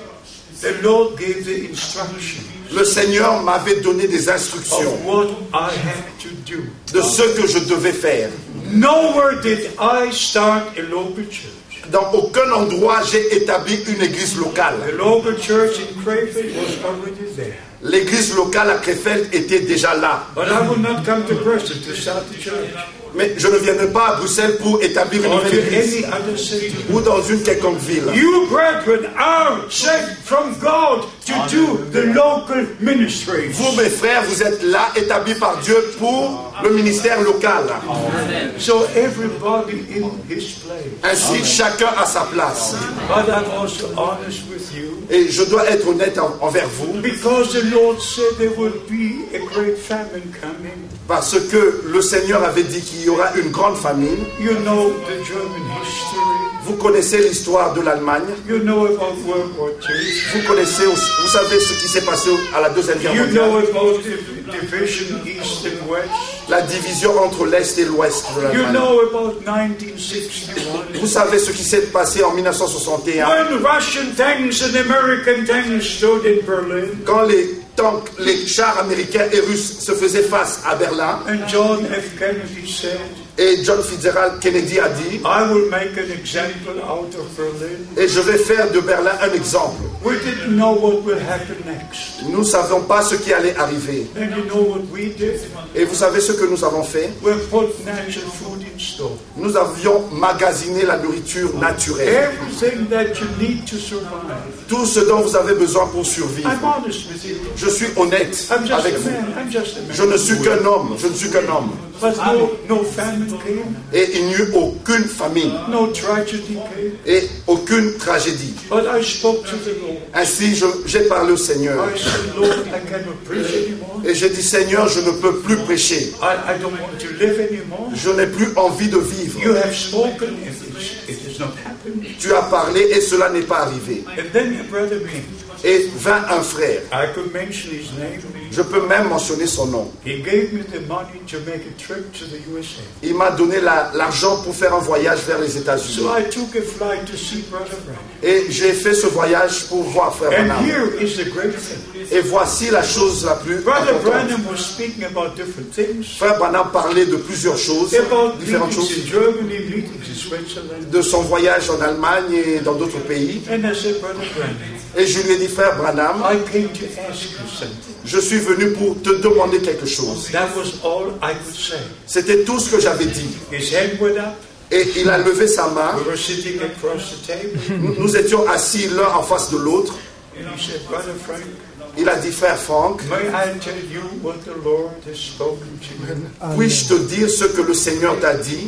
the Lord gave the instruction le Seigneur m'avait donné des of instructions what I had to do. de ce que je devais faire. Nowhere did I start a local church. Dans aucun endroit, j'ai établi une église locale. The local church in Crayford was already there. L'église locale à Krefeld était déjà là. But I will not come to Bristol to start the church. Mais je ne viendrai pas à Bruxelles pour établir une Or nouvelle to église any other city. ou dans une quelconque ville. You brethren are sent from God to do the local ministry. Vous, mes frères, vous êtes là, établis par Dieu pour le ministère local. So everybody in his place. Ainsi, chacun a sa place. But I'm also honest with you, Et je dois être honnête envers vous, because the Lord said there will be a great famine coming. parce que le Seigneur avait dit qu'il y aura une grande famine. You know the German history. Vous connaissez l'histoire de l'Allemagne. You know about World War II. Vous connaissez, vous savez ce qui s'est passé à la Deuxième Guerre You mondiale. know about the division east and west. La division entre l'Est et l'Ouest de You l'Allemagne. know about 1961. Vous savez ce qui s'est passé en 1961 When Russian tanks and American tanks stood in Berlin, quand les chars américains et russes se faisaient face à Berlin and John F. Kennedy said, et John Fitzgerald Kennedy a dit I will make an example out of Berlin. et je vais faire de Berlin un exemple. We didn't know what will happen next. Nous ne savions pas ce qui allait arriver. And you know what we did? Et vous savez ce que nous avons fait? We put natural food in store. Nous avions magasiné la nourriture naturelle. Everything that you need to survive. Tout ce dont vous avez besoin pour survivre. I'm honest with you. Je suis honnête I'm just avec a vous. man. I'm just a man. Je ne suis qu'un homme. Je ne suis qu'un homme. But no famine came. Et il n'y eut aucune famine No tragedy came. et aucune tragédie. But I spoke to the Lord. Ainsi, j'ai parlé au Seigneur. I said, Lord, I cannot preach anymore. Et j'ai dit, Seigneur, je ne peux plus prêcher. I don't want to live anymore. Je n'ai plus envie de vivre. You have spoken, and it has not happened. Tu as parlé et cela n'est pas arrivé. And then a brother came. Et vint un frère. I could mention his name. Je peux même mentionner son nom. He gave me the money to make a trip to the USA. Il m'a donné l'argent pour faire un voyage vers les États-Unis. So I took a flight to see Brother Branham. Et j'ai fait ce voyage pour voir Frère And Branham. here is the great thing. Et voici la chose la plus Brother importante. Branham was speaking about different things. Frère Branham parlait de plusieurs choses, About différentes meetings choses, in Germany, meetings in Switzerland. de son voyage en Allemagne et dans d'autres pays. And I said, Brother Branham, Et je lui ai dit, Frère Branham, I came to ask you something. je suis venu pour te demander quelque chose. That was all I could say. C'était tout ce que j'avais dit. His hand went up. Et il a levé sa main. We were sitting across the table. Nous étions assis l'un en face de l'autre. And he said, Brother Frank, Il a dit, Frère Franck, may I tell you what the Lord has spoken to you? puis-je te dire ce que le Seigneur t'a dit?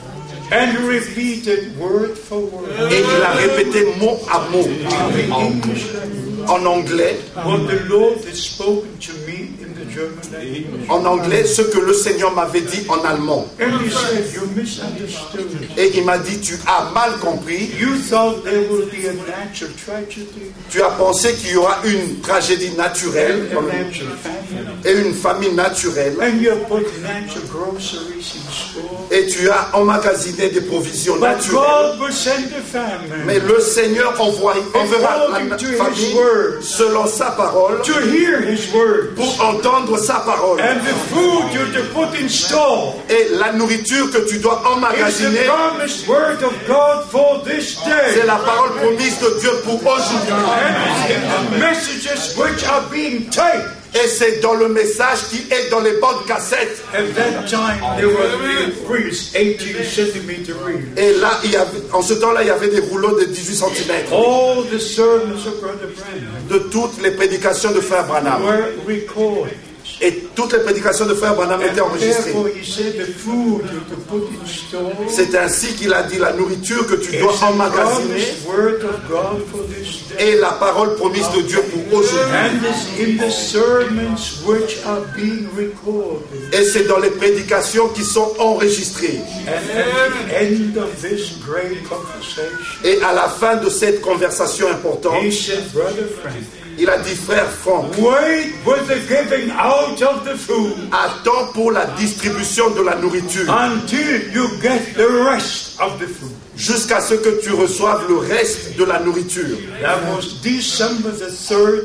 And he repeated word for word. Et il a répété mot à mot, The English language. en anglais. what the Lord has spoken to me in the German language. En anglais, ce que le Seigneur m'avait dit en allemand. And he said, you misunderstood. Et il m'a dit, tu as mal compris. You thought there would be a natural tragedy Tu as pensé qu'il y aura une tragédie naturelle and a natural family. et une famille naturelle. And you put natural groceries in store. Et tu as emmagasiné des provisions But naturelles. God will send a family Mais le Seigneur enverra la famille selon sa parole to hear His word. pour entendre sa parole. And the food you're to put in store Et la nourriture que tu dois is the emmagasiner, promised word of God for this day. c'est la parole promise de Dieu pour aujourd'hui. And it's the messages which are being taped. Et c'est dans le message qui est dans les bonnes cassettes. At that time, there were reels, 18 centimeter reels. Et là, en ce temps-là, il y avait des rouleaux de 18 cm. All the sermons of Brother Branham De toutes les prédications de Frère Branham. were recorded. Et toutes les prédications de Frère Branham étaient enregistrées. Therefore, he said the food you to put in store C'est ainsi qu'il a dit, la nourriture que tu dois is the emmagasiner promised word of God for this day. est la parole promise de Dieu pour aujourd'hui. And it's in the sermons which are being recorded. Et c'est dans les prédications qui sont enregistrées. And at the end of this great conversation, Et à la fin de cette conversation importante, he said, Brother Frank, il a dit, frère Franck, wait with the giving out of the food attends pour la distribution de la nourriture until you get the rest of the food. jusqu'à ce que tu reçoives le reste de la nourriture. That was December the 3rd,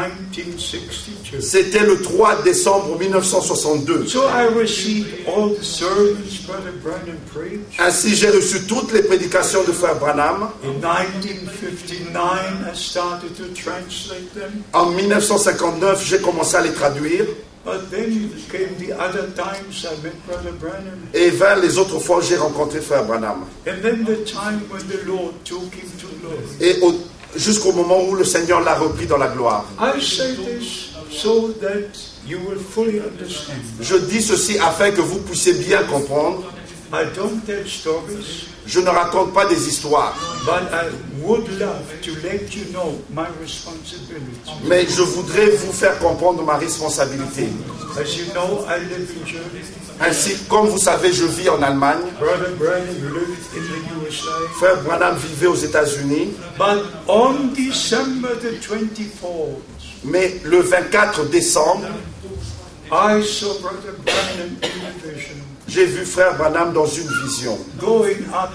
1962. C'était le 3 décembre 1962. So I received all the sermons Brother Branham preached. Ainsi, j'ai reçu toutes les prédications de Frère Branham. In 1959, I started to translate them. En 1959, j'ai commencé à les traduire. But then came the other times I met Brother Branham. Et vers les autres fois, j'ai rencontré Frère Branham. And then the time when the Lord took him to glory. Et jusqu'au moment où le Seigneur l'a repris dans la gloire. I say this so that you will fully understand. Je dis ceci afin que vous puissiez bien comprendre. I don't tell stories, Je ne raconte pas des histoires. but I would love to let you know my responsibility. Mais je voudrais vous faire comprendre ma responsabilité. As you know, I live in Germany. Ainsi, comme vous savez, je vis en Allemagne. Brother Branham lived in the USA. Frère Branham vivait aux États-Unis. But on December the 24th, Mais le 24 décembre, I saw Brother Branham in a vision, j'ai vu Frère Branham dans une vision. going up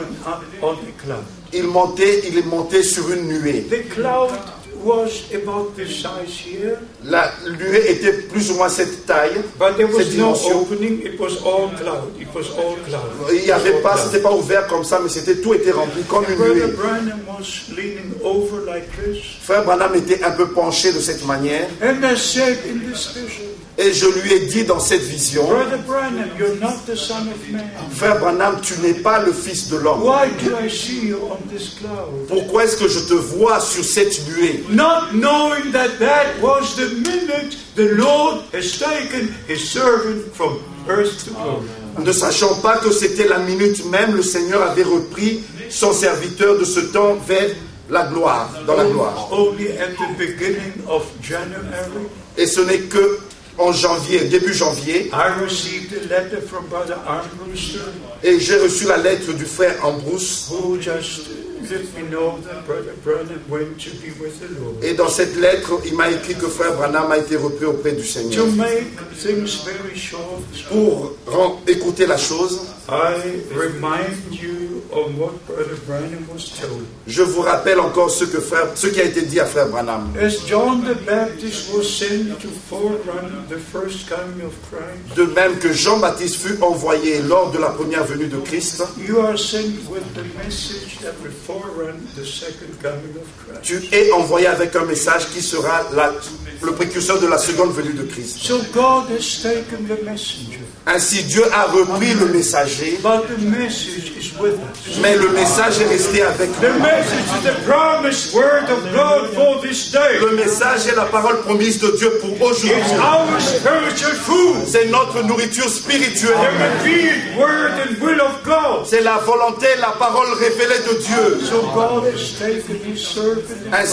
on a cloud. Il est monté sur une nuée. The cloud was about this size here, La nuée était plus ou moins cette taille, but there cette was no dimension. opening. It was all cloud. It was all cloud. Il n'y avait pas, c'était pas ouvert comme ça, mais tout était rempli comme une Brother nuée. Branham was leaning over like this, Frère Branham était un peu penché de cette manière. and I said in this vision, Et je lui ai dit dans cette vision, Brother Branham, you're not the son of man. Frère Branham, tu n'es pas le fils de l'homme. Why do I see you on this cloud? Pourquoi est-ce que je te vois sur cette nuée? Not knowing that was the minute the Lord has taken His servant from earth to glory. Ne sachant pas que c'était la minute même, le Seigneur avait repris son serviteur de ce temps vers la gloire, dans la gloire. Only at the beginning of January, Et ce n'est que en janvier, début janvier, I received a letter from Brother Armbruster, et j'ai reçu la lettre du frère Ambrose. who just let me know that Brother Branham went to be with the Lord. Et dans cette lettre, il m'a écrit que frère Branham a été repris auprès du To Seigneur. make things very short, Pour écouter la chose, I remind you of what Brother Branham was told. je vous rappelle encore ce qui a été dit à frère Branham. As John the Baptist was sent to forerun the first coming of Christ, De même que Jean-Baptiste fut envoyé lors de la première venue de Christ, you are sent with the message that will forerun the second coming of Christ. tu es envoyé avec un message qui sera le précurseur de la seconde venue de Christ. So God has taken the messenger, Ainsi, Dieu a repris le messager, but the message is with us. mais le message est resté avec The nous. message is the promised word of God for this day. Le message est la parole promise de Dieu pour aujourd'hui. It's our spiritual food, C'est notre nourriture spirituelle. the revealed word and will of God. C'est la volonté, la parole révélée de Dieu. So God has taken His servant and Ainsi, prophet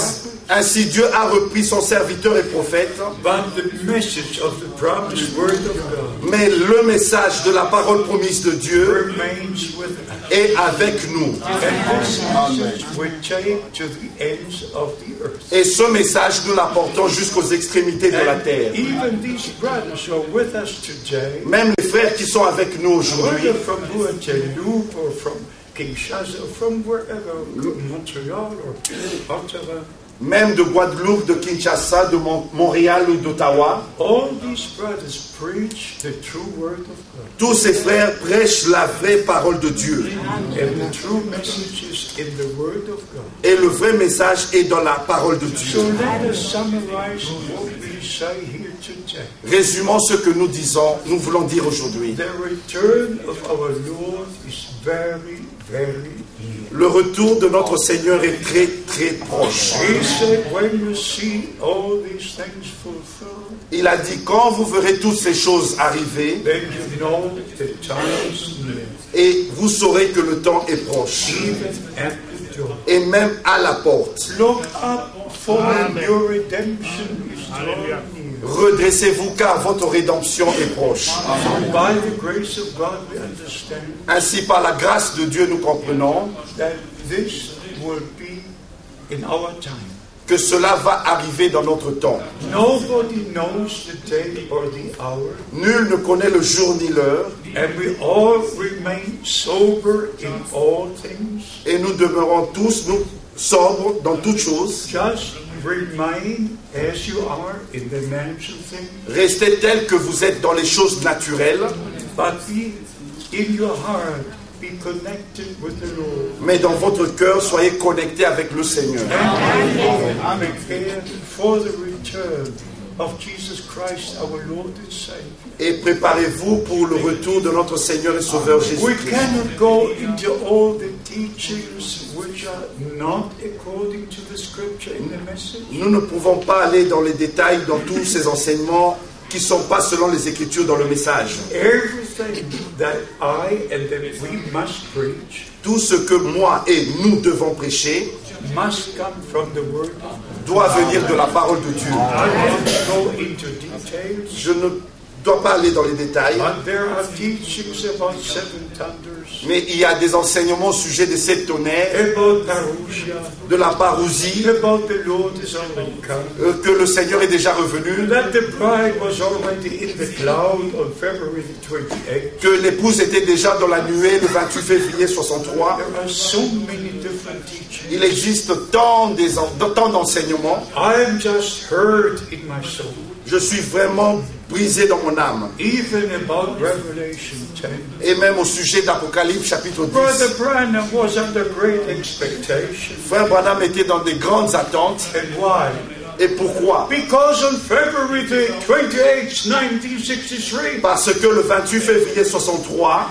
Ainsi Dieu a repris son serviteur et prophète, but the message of the promised word of God mais le message de la parole promise de Dieu remains with us. est avec nous. And this message will take to the ends of the earth. Et ce message, nous l'apportons jusqu'aux extrémités de la terre. And even these brothers who are with us today, Même les frères qui sont avec nous aujourd'hui, whether from Guadeloupe or from Kinshasa or from wherever, Montreal or Ottawa, même de Guadeloupe, de Kinshasa, de Montréal ou d'Ottawa, all these brothers preach the true word of God. tous ces frères prêchent la vraie parole de Dieu. And the true message is in the word of God. Et le vrai message est dans la parole de So Dieu. let us summarize what we say here today. Résumons ce que nous disons, nous voulons dire aujourd'hui. The return of our Lord is very, very near. Le retour de notre Seigneur est très, très proche. He said, when you see all these things fulfilled, Il a dit, quand vous verrez toutes ces choses arriver, then you know the time is near, et vous saurez que le temps est proche, even at the door. et même à la porte. Look up, for your redemption is drawing near. Redressez-vous car votre rédemption est proche. So by the grace of God, we understand Ainsi, par la grâce de Dieu, nous comprenons that this will be in our time. que cela va arriver dans notre temps. Nobody knows the day or the hour, Nul ne connaît le jour ni l'heure, and we all remain sober in all things. et nous demeurons tous, nous, sobres dans toutes choses. Just remain as you are in the natural thing, Restez tels que vous êtes dans les choses naturelles, but be in your heart, be connected with the Lord. mais dans votre cœur, soyez connectés avec le Seigneur. And prepared for the return of Jesus Christ, our Lord and Savior. Et préparez-vous pour le retour de notre Seigneur et Sauveur We Jésus-Christ. cannot go into all the teachings which are not according to the scripture in the message. Nous ne pouvons pas aller dans les détails dans tous ces enseignements qui ne sont pas selon les Écritures dans le message. Everything that I and that we must preach Tout ce que moi et nous devons prêcher must come from the Word of God. doit venir de la parole de Dieu. I won't go into details, Je ne dois pas aller dans les détails, but there are teachings about seven thunders, mais il y a des enseignements au sujet des 7 tonnerres, about Parousia, de la parousie, about the Lord is already come, que le Seigneur est déjà revenu, that the bride was already in the cloud on February the 28th. que l'épouse était déjà dans la nuée le 28 février 63. There are so many different teachings. Il existe tant d'enseignements. I am just hurt in my soul, Je suis vraiment brisé dans mon âme. even about Revelation 10. Et même au sujet d'Apocalypse chapitre 10. Brother Branham was under great expectation. Frère Branham était dans des grandes attentes. And why? Et pourquoi? Because on February the 28th, 1963, Parce que le 28 février 63,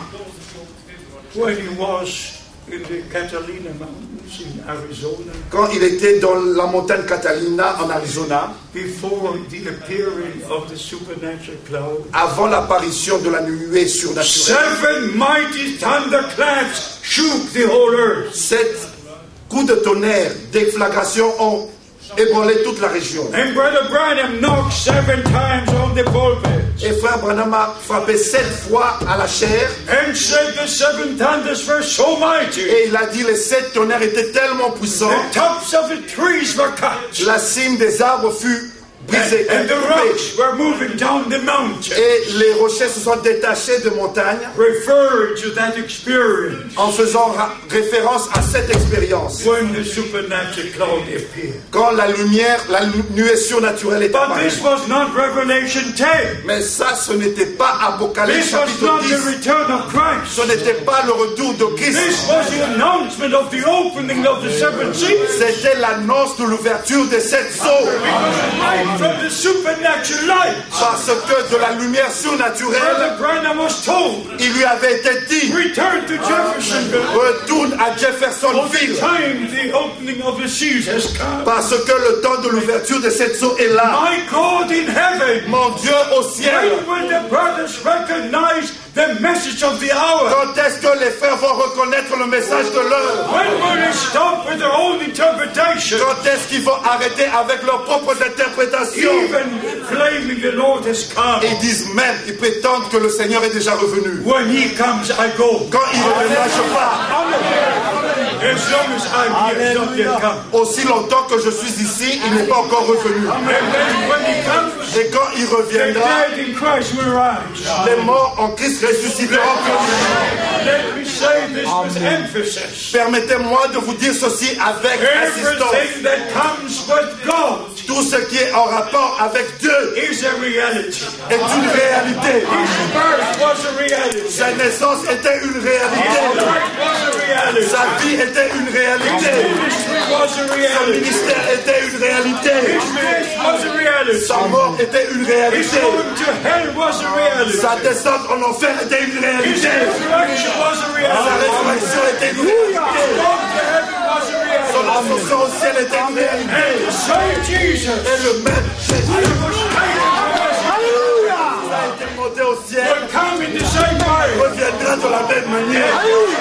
when he was in the Catalina Mountains in Arizona, quand il était dans la montagne Catalina en Arizona, before the appearing of the supernatural cloud, avant l'apparition de la nuée surnaturelle, 7 mighty thunderclaps shook the whole earth. 7 coups de tonnerre, déflagration ont ébranlé toute la région. And Brother Branham knocked 7 times on the pulpit Et frère Branham a frappé 7 fois à la chair, and said the 7 thunders were so mighty. et il a dit les 7 tonnerres étaient tellement puissants, The tops of the trees were cut, la cime des arbres fut brisée, and the coupée, rocks were moving down the mountain. et les rochers se sont détachés de montagnes, Referred to that experience en faisant référence à cette expérience. when the supernatural cloud appeared. Quand la lumière, la nuée surnaturelle est But apparue. this was not Revelation 10. Mais ça, ce n'était pas Apocalypse This was chapitre not 10. the return of Christ. Ce n'était pas le retour de This Christ. was the announcement of the opening of the 7 seals. C'était l'annonce de l'ouverture des 7 sceaux. Light from the supernatural light. Parce que de la lumière Brother surnaturelle, Branham was told, il lui avait été dit, return to Jeffersonville. retourne à For the Jeffersonville. time the opening of the seals has come. Parce que le temps de l'ouverture des 7 sceaux est là. My God in heaven, Mon Dieu au ciel, when will the brothers recognize the message of the hour? Quand est-ce que les frères vont reconnaître le message de l'heure? When will they stop with their own interpretation? Quand est-ce qu'ils vont arrêter avec leurs propres interprétations? Even claiming the Lord has come. Ils disent même, ils prétendent que le Seigneur est déjà revenu. When He comes, I go. Quand il reviendra, je pars. As long as I'm here, it's not yet come. Aussi longtemps que je suis ici, il n'est pas encore revenu. And then when He comes, Et quand il the reviendra, dead in Christ will rise. les morts en Christ ressusciteront. Let me say this with emphasis. Permettez-moi de vous dire ceci avec insistance. Everything that comes with God Tout ce qui est en rapport avec Dieu is a reality. est une réalité. His birth was a reality. Sa naissance était une His réalité. life was a reality. Sa vie était une His réalité. ministry was a Son reality. ministère était une réalité. His death was a reality. Sa mort était une His réalité. going to hell was a reality. Sa descente en enfer était une His réalité. resurrection was a Sa reality. résurrection était une réalité. His going to heaven was a Son reality. ascension au ciel était une réalité. And the same Jesus Et le même Jésus was a été monté au ciel, will come in the same way. reviendra de la même manière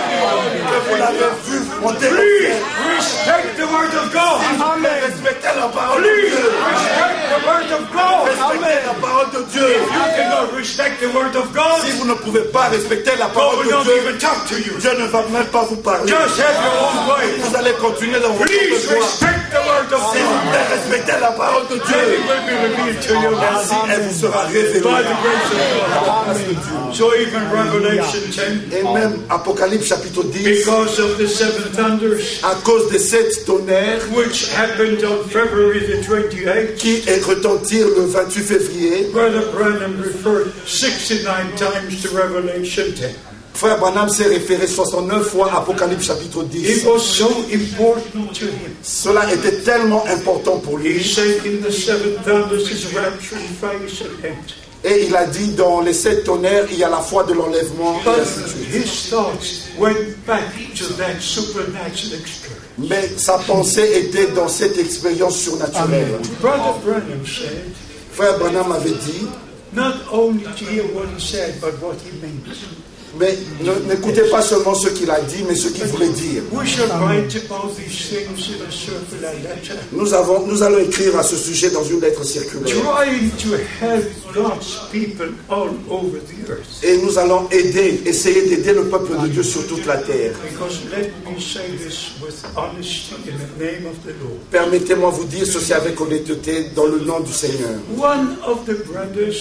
que vous l'avez vu monter au Please ciel. respect the word of God. Respectez la parole de Please Dieu. respect the word of God. Respectez la parole de Dieu. If you cannot respect the word of God, Si vous ne pouvez pas respecter la God parole will de not Dieu, even talk to you. Dieu ne va même pas vous parler. Just have your own way. Vous allez continuer dans votre Please voie. respect the word of S'il vous God. plaît, respectez la parole de And Dieu. it will be revealed to you Ainsi, elle vous sera révélée. by the grace of God. So even Revelation 10, Et même Apocalypse chapitre 10, because of the seven thunders, à cause de cette tonnerre which happened on February the 28th, qui est retentir le 28 février, Brother Branham referred 69 times to Revelation 10. Frère Branham s'est référé 69 fois à Apocalypse chapitre 10. It was so important to him. Cela était tellement important pour He lui. said in the seven thunders his rapture, face and end. Et il a dit dans les 7 tonnerres, il y a la foi de l'enlèvement. Et But ainsi de suite. his thoughts went back to that supernatural experience. Mais sa pensée était dans cette expérience surnaturelle. Brother Branham said, Frère Branham avait dit, not only to hear what he said, but what he meant. mais n'écoutez pas seulement ce qu'il a dit, mais ce qu'il voulait dire. We shall write about these things in a circular letter, Nous allons écrire à ce sujet dans une lettre circulaire. trying to help God's people all over the earth. Et nous allons essayer d'aider le peuple de Dieu sur toute la terre. Because let me say this with honesty in the name of the Lord. Permettez-moi vous dire ceci avec honnêteté dans le nom du Seigneur. One of the brothers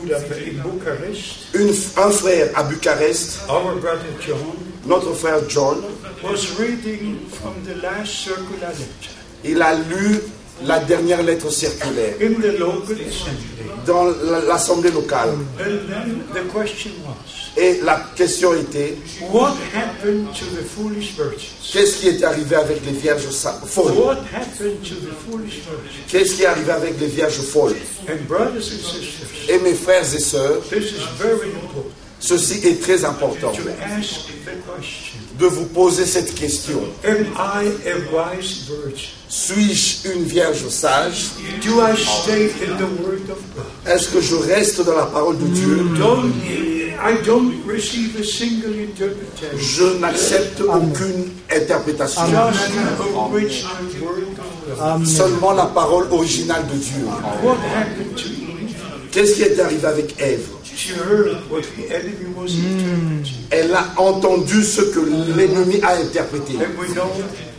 in Bucharest, Un frère à Bucarest, our brother John, notre frère John, was reading from the last circular letter il a lu la dernière lettre circulaire in the local assembly. dans l'assemblée locale. And then the question was, Et la question était, what happened to the foolish virgins? qu'est-ce qui est arrivé avec les vierges folles? What happened to the foolish virgins? Qu'est-ce qui est arrivé avec les vierges folles? And brothers and sisters, Et mes frères et sœurs, this is very important ceci est très important to ask the question, de vous poser cette question. am I a wise virgin? Suis-je une vierge sage? Do I stay in the word of God? Est-ce que je reste dans la parole de Dieu? I don't receive a single interpretation. Je n'accepte aucune interprétation. Just the original word of God. Seulement la parole originale de Dieu. What happened to Eve? Qu'est-ce qui est arrivé avec Ève? She heard what the enemy was interpreting. Elle a entendu ce que l'ennemi a interprété. And we know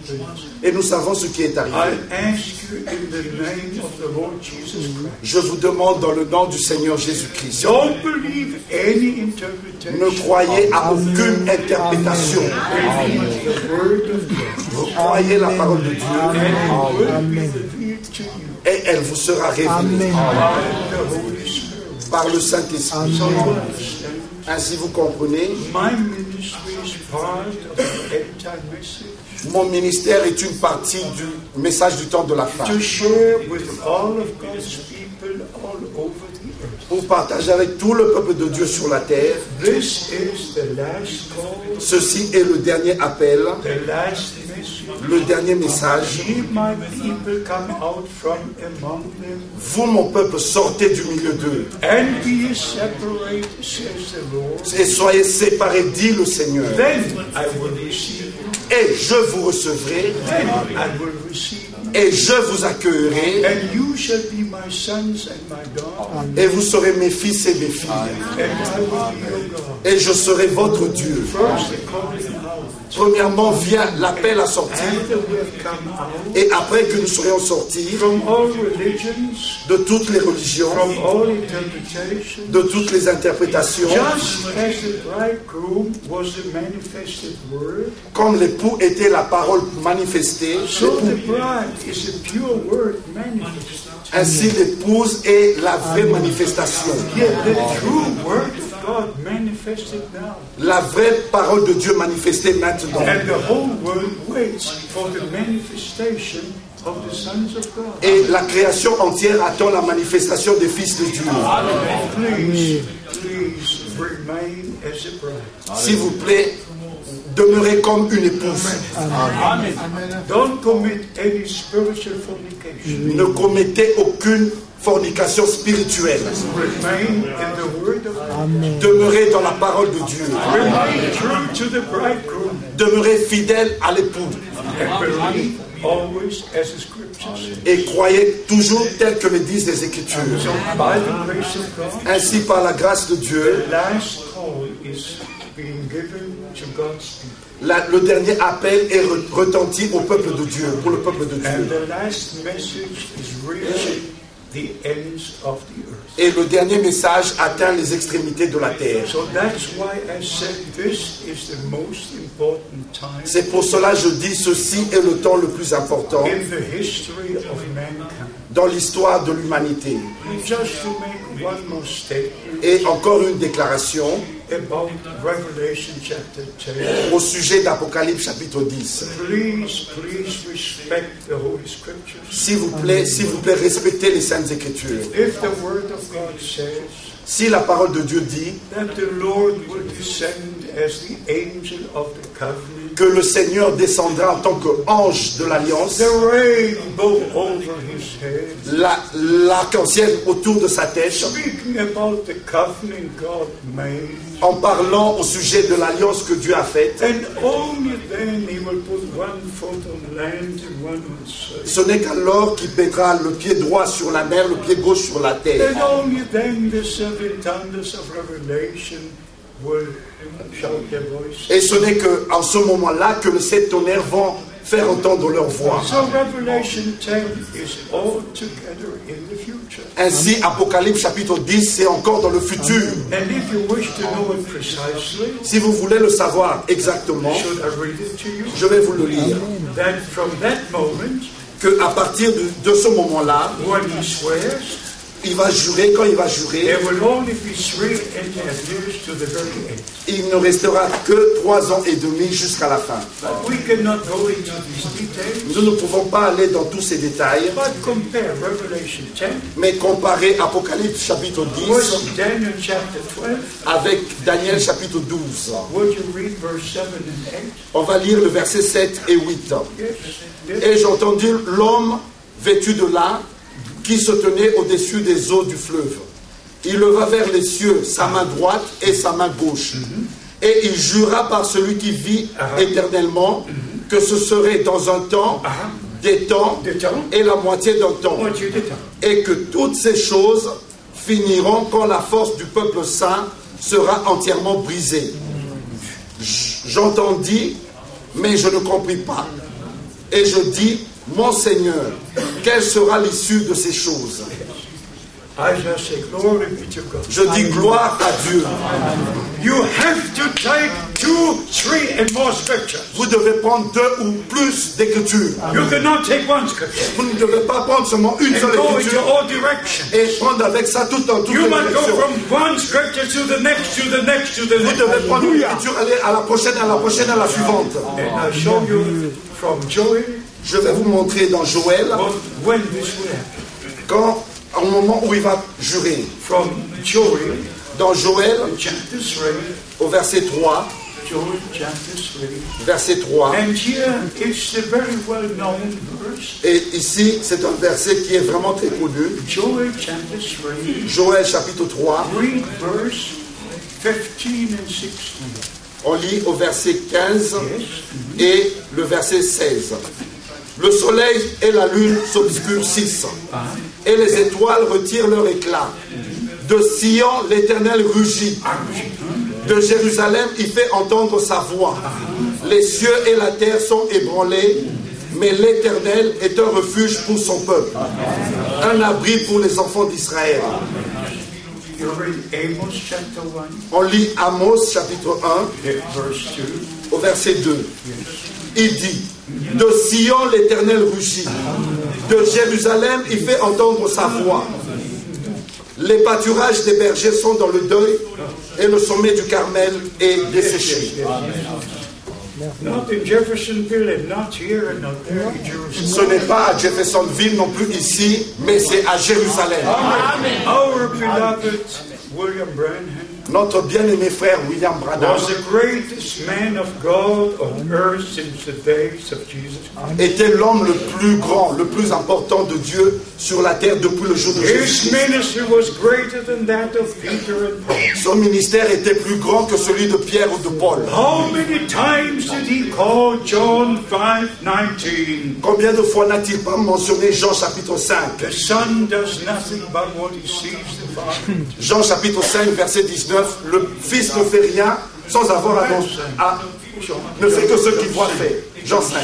Et nous savons ce qui est arrivé. I ask you in the name of the Lord Jesus Christ. Je vous demande dans le nom du Seigneur Jésus-Christ. Don't believe any interpretation. Ne croyez à aucune interprétation. Believe the word of God. Vous croyez la parole de Dieu And it will be revealed to you et elle vous sera révélée by the Holy Spirit. par le Saint-Esprit. So you understand? Ainsi vous comprenez, My ministry is part of the end-time message mon ministère est une partie du message du temps de la fin. to share with all of God's people all over the earth. Pour partager avec tout le peuple de Dieu sur la terre. This is the last call, Ceci est le dernier appel, the last message Le dernier message. Ye my people come out from among them, Vous, mon peuple, sortez du milieu d'eux. and be ye separate, says the Lord. Et soyez séparés, dit le Seigneur. Then I will receive you, Et je vous recevrai, then I will receive you, et je vous accueillerai, and you shall be my sons and my daughters, et vous serez mes fils et mes filles. and I will be your God. Et je serai votre Dieu. First the calling out, Premièrement vient l'appel à sortir. after we have come out Et après que nous serions sortis from all religions, de toutes les religions, from all interpretations, de toutes les interprétations, just as the bridegroom was the manifested word, comme l'époux était la parole manifestée, so the bride is a pure word manifested. ainsi l'épouse est la vraie manifestation. Yet the true word of God manifested now. La vraie parole de Dieu manifestée maintenant. And the whole world waits for the manifestation of the sons of God. Et la création entière attend la manifestation des fils de Dieu. Please remain as a bride. S'il vous plaît, demeurez comme une épouse. Don't commit any spiritual fornication. Ne commettez aucune fornication spirituelle. Remain in the word of God. Demeurez dans la parole de Dieu. Remain true to the bridegroom. Demeurez fidèle à l'époux. And believe always as the scriptures say. Et croyez toujours tel que le disent les Écritures. So by the grace of God, Ainsi, par la grâce de Dieu, the last call is being given to God's people. le dernier appel est retenti au peuple de Dieu, pour le peuple de And Dieu. the last message is reaching the ends of the earth. Et le dernier message atteint les extrémités de la terre. So that's why I said this is the most important time C'est pour cela que je dis ceci est le temps le plus important in the history of mankind. dans l'histoire de l'humanité. Just to make one more statement Et encore une déclaration about Revelation chapter 10. au sujet d'Apocalypse chapitre 10. Please respect the Holy Scriptures. S'il vous plaît, respectez les Saintes Écritures. If the Word of God says Si la parole de Dieu dit that the Lord will descend as the angel of the covenant, que le Seigneur descendra en tant qu'ange de l'Alliance, the rainbow over his head, l'arc-en-ciel autour de sa tête, speaking about the covenant God made, en parlant au sujet de l'Alliance que Dieu a faite, and only then he will put one foot on land and one on sea. ce n'est qu'alors qu'il mettra le pied droit sur la mer, le pied gauche sur la terre. And only then the seven thunders of Revelation will shout their voice. Et ce n'est qu'en ce moment-là que les sept tonnerres vont faire entendre leur voix. So Revelation 10 is all together in the future. Ainsi, Apocalypse chapitre 10, c'est encore dans le futur. And if you wish to know it precisely, Si vous voulez le savoir exactement, should I read it to you? je vais vous le lire. That from that moment, Qu'à partir de ce moment-là, when he swears, il va jurer, quand il va jurer, there will only be 3.5 years to the very end. il ne restera que 3 ans et demi jusqu'à la fin. But we cannot go into these details, Nous ne pouvons pas aller dans tous ces détails, but compare Revelation 10 mais comparer Apocalypse chapitre 10 with Daniel chapter 12. avec Daniel chapitre 12. Would you read verse 7 and 8? On va lire le verset 7 et 8. Yes. Yes. Et j'ai entendu l'homme vêtu de lin qui se tenait au-dessus des eaux du fleuve. Il leva vers les cieux sa main droite et sa main gauche. Et il jura par celui qui vit éternellement que ce serait dans un temps, des temps et la moitié d'un temps. Moitié des temps. Et que toutes ces choses finiront quand la force du peuple saint sera entièrement brisée. J'entendis, mais je ne compris pas. Et je dis, mon Seigneur, quelle sera l'issue de ces choses? I just say, glory be to God. Je dis gloire à Dieu. You have to take 2, 3, and more scriptures. Vous devez prendre 2 ou plus d'écritures. You cannot take one scripture Vous ne devez pas prendre seulement une and seule go into écriture all directions. et prendre avec ça tout en toutes You les must go directions. from one scripture to the next, to the next, to the Vous next. devez prendre une écriture, aller à la prochaine, à la prochaine, à la suivante. And I show you from Joel Je vais vous montrer dans Joël, when this will happen. quand, au moment où il va jurer. From Joel Dans Joël, chapter 3, au verset 3, Joel chapter 3. verset 3. And here it's a very well-known verse. Et ici, c'est un verset qui est vraiment très connu. Joel chapter 3. Joël chapitre 3. Read verse 15 and 16. On lit au verset 15 et le verset 16. Le soleil et la lune s'obscurcissent, et les étoiles retirent leur éclat. De Sion, l'Éternel rugit. De Jérusalem, il fait entendre sa voix. Les cieux et la terre sont ébranlés, mais l'Éternel est un refuge pour son peuple, un abri pour les enfants d'Israël. You read Amos chapter 1. On lit Amos chapitre 1 Verse 2. au verset 2. Il dit: de Sion l'Éternel rugit, de Jérusalem il fait entendre sa voix. Les pâturages des bergers sont dans le deuil, et le sommet du Carmel est desséché. Not in Jeffersonville and not here and not there in Jerusalem. Ce n'est pas à Jeffersonville non plus ici, mais c'est à Jérusalem. Our beloved William Branham Notre bien-aimé frère William Branham was the greatest man of God on earth since the days of Jesus Christ. était l'homme le plus grand, le plus important de Dieu sur la terre depuis le jour de His Jésus. ministry was greater than that of Peter and Paul. Son ministère était plus grand que celui de Pierre ou de Paul. How many times did he call John 5:19? Combien de fois n'a-t-il pas mentionné Jean chapitre 5? The Son does nothing but what he sees the Father. Jean chapitre 5 verset 19, le Fils ne fait rien sans avoir ne fait que ce qu'il voit faire. Jean 5.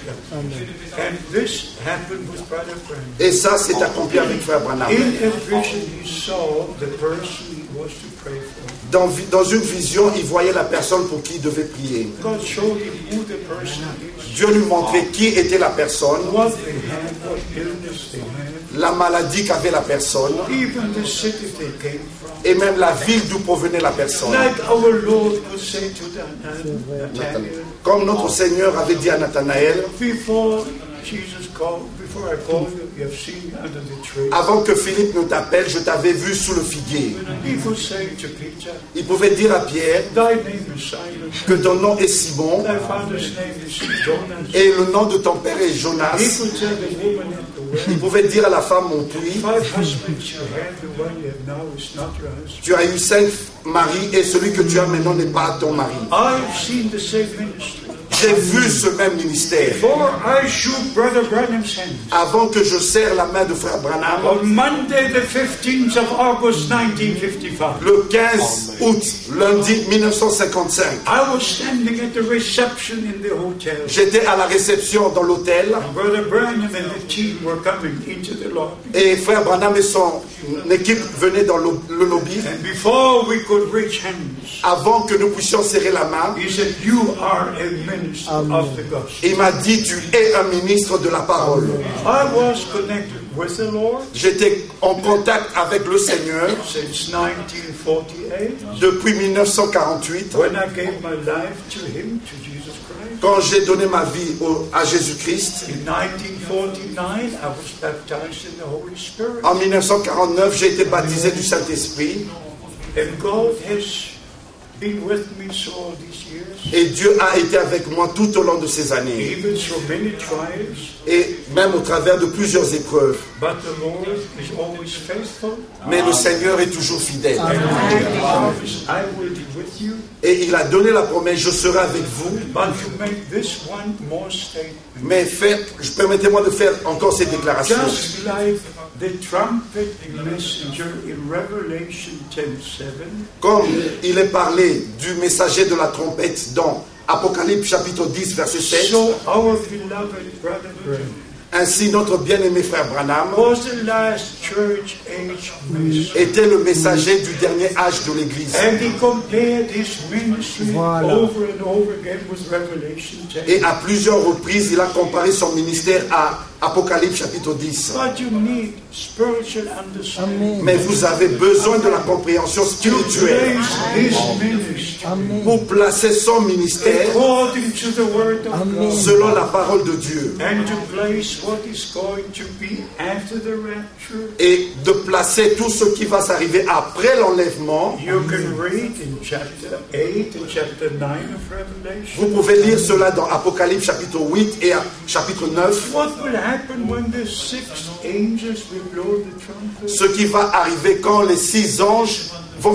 And this happened with Brother Branham. Et ça s'est accompli avec frère Branham. In a vision he saw the person he was to pray for. Dans une vision, il voyait la personne pour qui il devait prier. God showed him who the person is, Dieu lui montrait qui était la personne, what they had, what illness they had, la maladie qu'avait la personne, even the city they came from. et même la ville d'où provenait la personne. Like our Lord would say to Nathanael, Comme notre Seigneur avait dit à Nathanaël, before Jesus called, before I called you, you have seen me under the tree. avant que Philippe ne t'appelle, je t'avais vu sous le figuier. He could say to Peter, Il pouvait dire à Pierre thy name is Simon, que ton nom est Simon thy father's name is Jonas. et le nom de ton père est He Jonas. could tell the woman at the well, Il pouvait dire à la femme, mon puits, 5 husbands you had, the one you have now is not your husband. tu as eu 5 maris et celui que tu as maintenant n'est pas ton mari. I've seen the same ministry. J'ai vu ce même ministère. Before I shook Brother Branham's hand, Avant que je serre la main de frère Branham, on Monday the 15th of August 1955, le 15 août, lundi 1955, I was standing at the reception in the hotel. j'étais à la réception dans l'hôtel Brother Branham and the team were coming into the lobby. et frère Branham et son équipe venaient dans le lobby. And before we could reach hands, Avant que nous puissions serrer la main, he said, you are a minister of the gospel. il m'a dit, tu es un ministre de la parole. I was connected with the Lord J'étais en contact avec le Seigneur since 1948, depuis 1948, when I gave my life to him, to Jesus Christ. quand j'ai donné ma vie à Jésus-Christ. In 1949, I was baptized in the Holy Spirit. En 1949, j'ai été baptisé du Saint-Esprit. And God has been with me so all these years, Et Dieu a été avec moi tout au long de ces années. even through many trials. Et même au travers de plusieurs épreuves. But the Lord is always faithful. Mais le Seigneur est toujours fidèle. And he promised, I will be with you. Et il a donné la promesse, je serai avec vous. But to make this one more statement, Mais permettez-moi de faire encore ces déclarations. just like the trumpet messenger in Revelation 10:7, Comme il est parlé du messager de la trompette dans Apocalypse chapitre 10 verset 7, so our beloved brother Branham ainsi notre bien-aimé frère Branham was the last church age messenger. était le messager du dernier âge de l'Église. And he compared his ministry over and over again with Revelation 10. Et à plusieurs reprises, il a comparé son ministère à Apocalypse chapitre 10. But you need spiritual understanding Mais vous avez besoin de la compréhension to spirituelle place his ministry pour placer son ministère according to the word of God, selon la parole de Dieu and to place what is going to be after the rapture et de placer tout ce qui va s'arriver après l'enlèvement. You can read in chapter 8 and chapter 9 of Revelation. Vous pouvez lire cela dans Apocalypse chapitre 8 et chapitre 9. What will happen when the 6 angels will blow the trumpet? Ce qui va arriver quand les 6 anges vont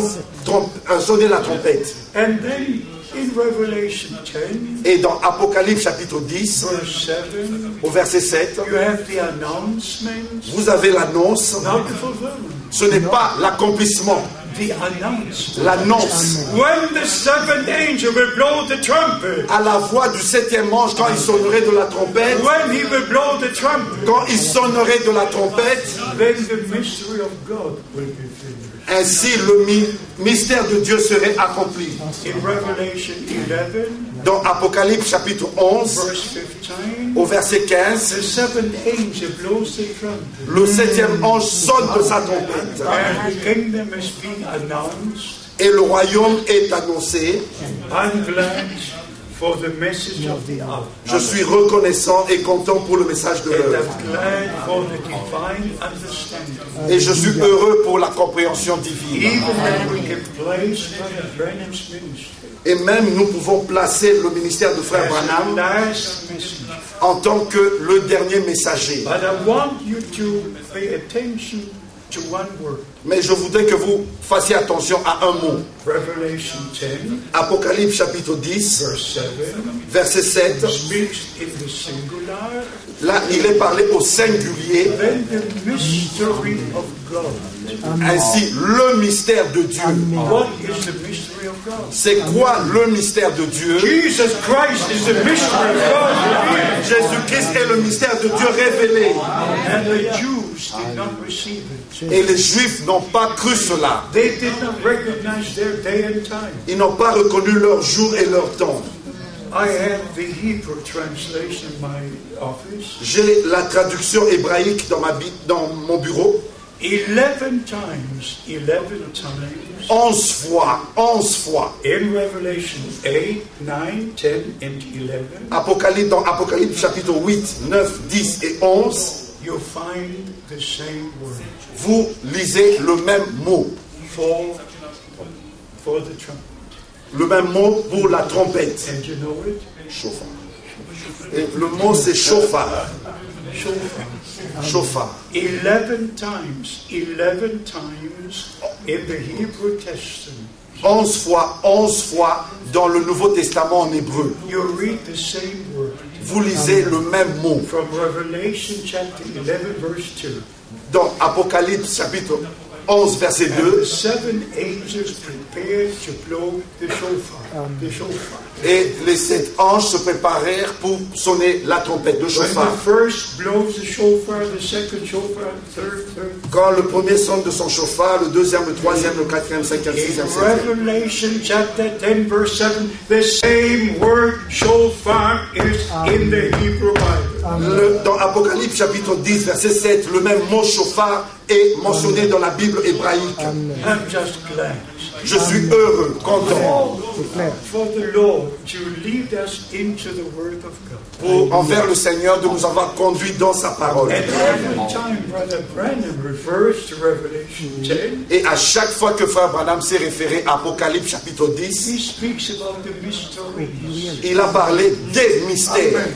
sonner la trompette. And then in Revelation 10, Et dans Apocalypse chapitre 10, verse 7, au verset 7, you have the announcement, vous avez l'annonce. not the fulfillment, Ce n'est pas l'accomplissement, the announcement. l'annonce. When the 7th angel will blow the trumpet, À la voix du 7e ange, quand il sonnerait de la trompette, when he will blow the trumpet, quand il sonnerait de la trompette, then the mystery of God will be finished. ainsi le mystère de Dieu serait accompli. In Revelation 11, Dans Apocalypse chapitre 11, verse 15, au verset 15, the 7th angel blows the trumpet, le 7e ange sonne de sa trompette. and the kingdom is being announced. Et le royaume est annoncé. I'm glad for the message of the hour. Je suis reconnaissant et content pour le message de And l'heure. I'm glad for the divine understanding. Et je suis heureux pour la compréhension divine. Even when we can place Brother Branham's ministry Et même nous pouvons placer le ministère de Frère as the Branham last message. en tant que le dernier messager. But I want you to pay attention to one word. Mais je voudrais que vous fassiez attention à un mot. Revelation 10, Apocalypse chapitre 10, verse 7, verset 7. speaks in the singular, Là, il est parlé au singulier. then the mystery of God. Ainsi, le mystère de Dieu. What is the mystery of God? C'est quoi le mystère de Dieu? Jesus Christ is the mystery of God. Jésus-Christ est le mystère de Dieu révélé. And the Jews did not receive it. Et les Juifs n'ont pas cru cela. They did not recognize their day and time. Ils n'ont pas reconnu leur jour et leur temps. I have the Hebrew translation in my office. J'ai la traduction hébraïque dans mon bureau. 11 times, 11 fois. in Revelation 8, 9, 10, and 11, Dans Apocalypse chapitre 8, 9, 10 et 11, you'll find the same word vous lisez le même mot. for the trumpet. Le même mot pour la trompette. And you know it? Chauffard. Et le mot c'est chauffard. Chauffard. 11 times in the Hebrew Testament. 11 fois dans le Nouveau Testament en hébreu. You read the same word Vous lisez le même mot. from Revelation chapter 11, verse 2. Dans Apocalypse chapitre 11, verset 2. The 7 angels prepared to blow the shofar. The shofar. Et les 7 anges se préparèrent pour sonner la trompette de When chauffard. the first blows the shofar, the second shofar, third. Quand le premier sonne de son chauffard, le deuxième, le troisième, le quatrième, cinquième, sixième, In septième. Revelation chapter 10, verse 7, the same word shofar is in the Hebrew Bible. Dans Apocalypse chapitre 10, verset 7, le même mot chauffard est mentionné dans la Bible hébraïque. I'm just glad Je suis heureux, content for the Lord to lead us into the Word of God. envers le Seigneur de nous avoir conduits dans sa parole. And every time Brother Branham refers to Revelation 10, Et à chaque fois que Frère Branham s'est référé à Apocalypse chapitre 10, he speaks about the mysteries. il a parlé des mystères.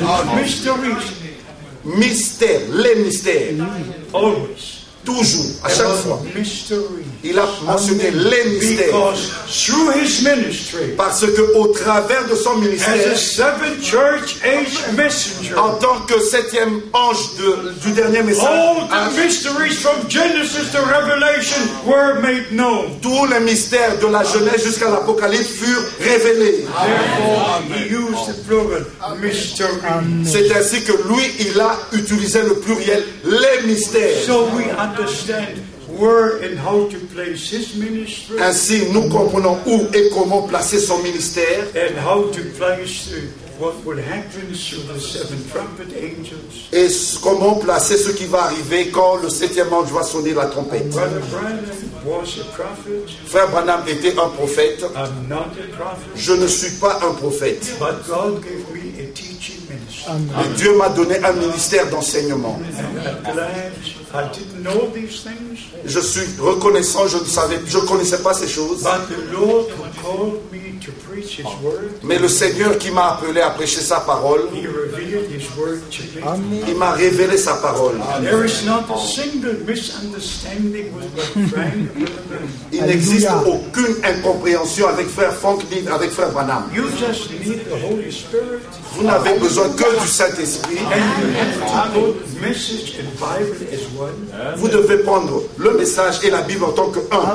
Mysteries, Mystères, les mystères. always. Toujours, à chaque fois. Mystery. Il a mentionné les mystères. Because through his ministry, Parce que au travers de son as a ministère, seventh church age messenger, en tant que 7e ange du dernier message, all the mysteries from Genesis to Revelation were made known. tous les mystères de la Genèse jusqu'à l'Apocalypse furent révélés. Therefore, he used the plural, mystery. C'est ainsi que lui, il a utilisé le pluriel, les mystères. So we understand where and how to place his ministry Ainsi, nous comprenons où et comment placer son ministère and how to place what will happen through the 7 trumpet angels. et comment placer ce qui va arriver quand le 7e ange va sonner la trompette. Brother Branham was a prophet. Frère Branham était un prophète. I'm not a prophet, Je ne suis pas un prophète. but God gave me a teaching ministry. Et Dieu m'a donné un ministère d'enseignement. And I'm glad I didn't know these things. Je suis reconnaissant, je ne connaissais pas ces choses. But the Lord who called me to preach His word, Mais le Seigneur qui m'a appelé à prêcher sa parole, He revealed His word to me. il m'a révélé sa parole. There is not a single misunderstanding with what Frank Branham. Il n'existe aucune incompréhension avec frère Frank ni avec frère Branham. You just need the Holy Spirit. Vous n'avez besoin que du Saint-Esprit. And you have to put message and Bible as one. Vous devez prendre le message et la Bible en tant que un.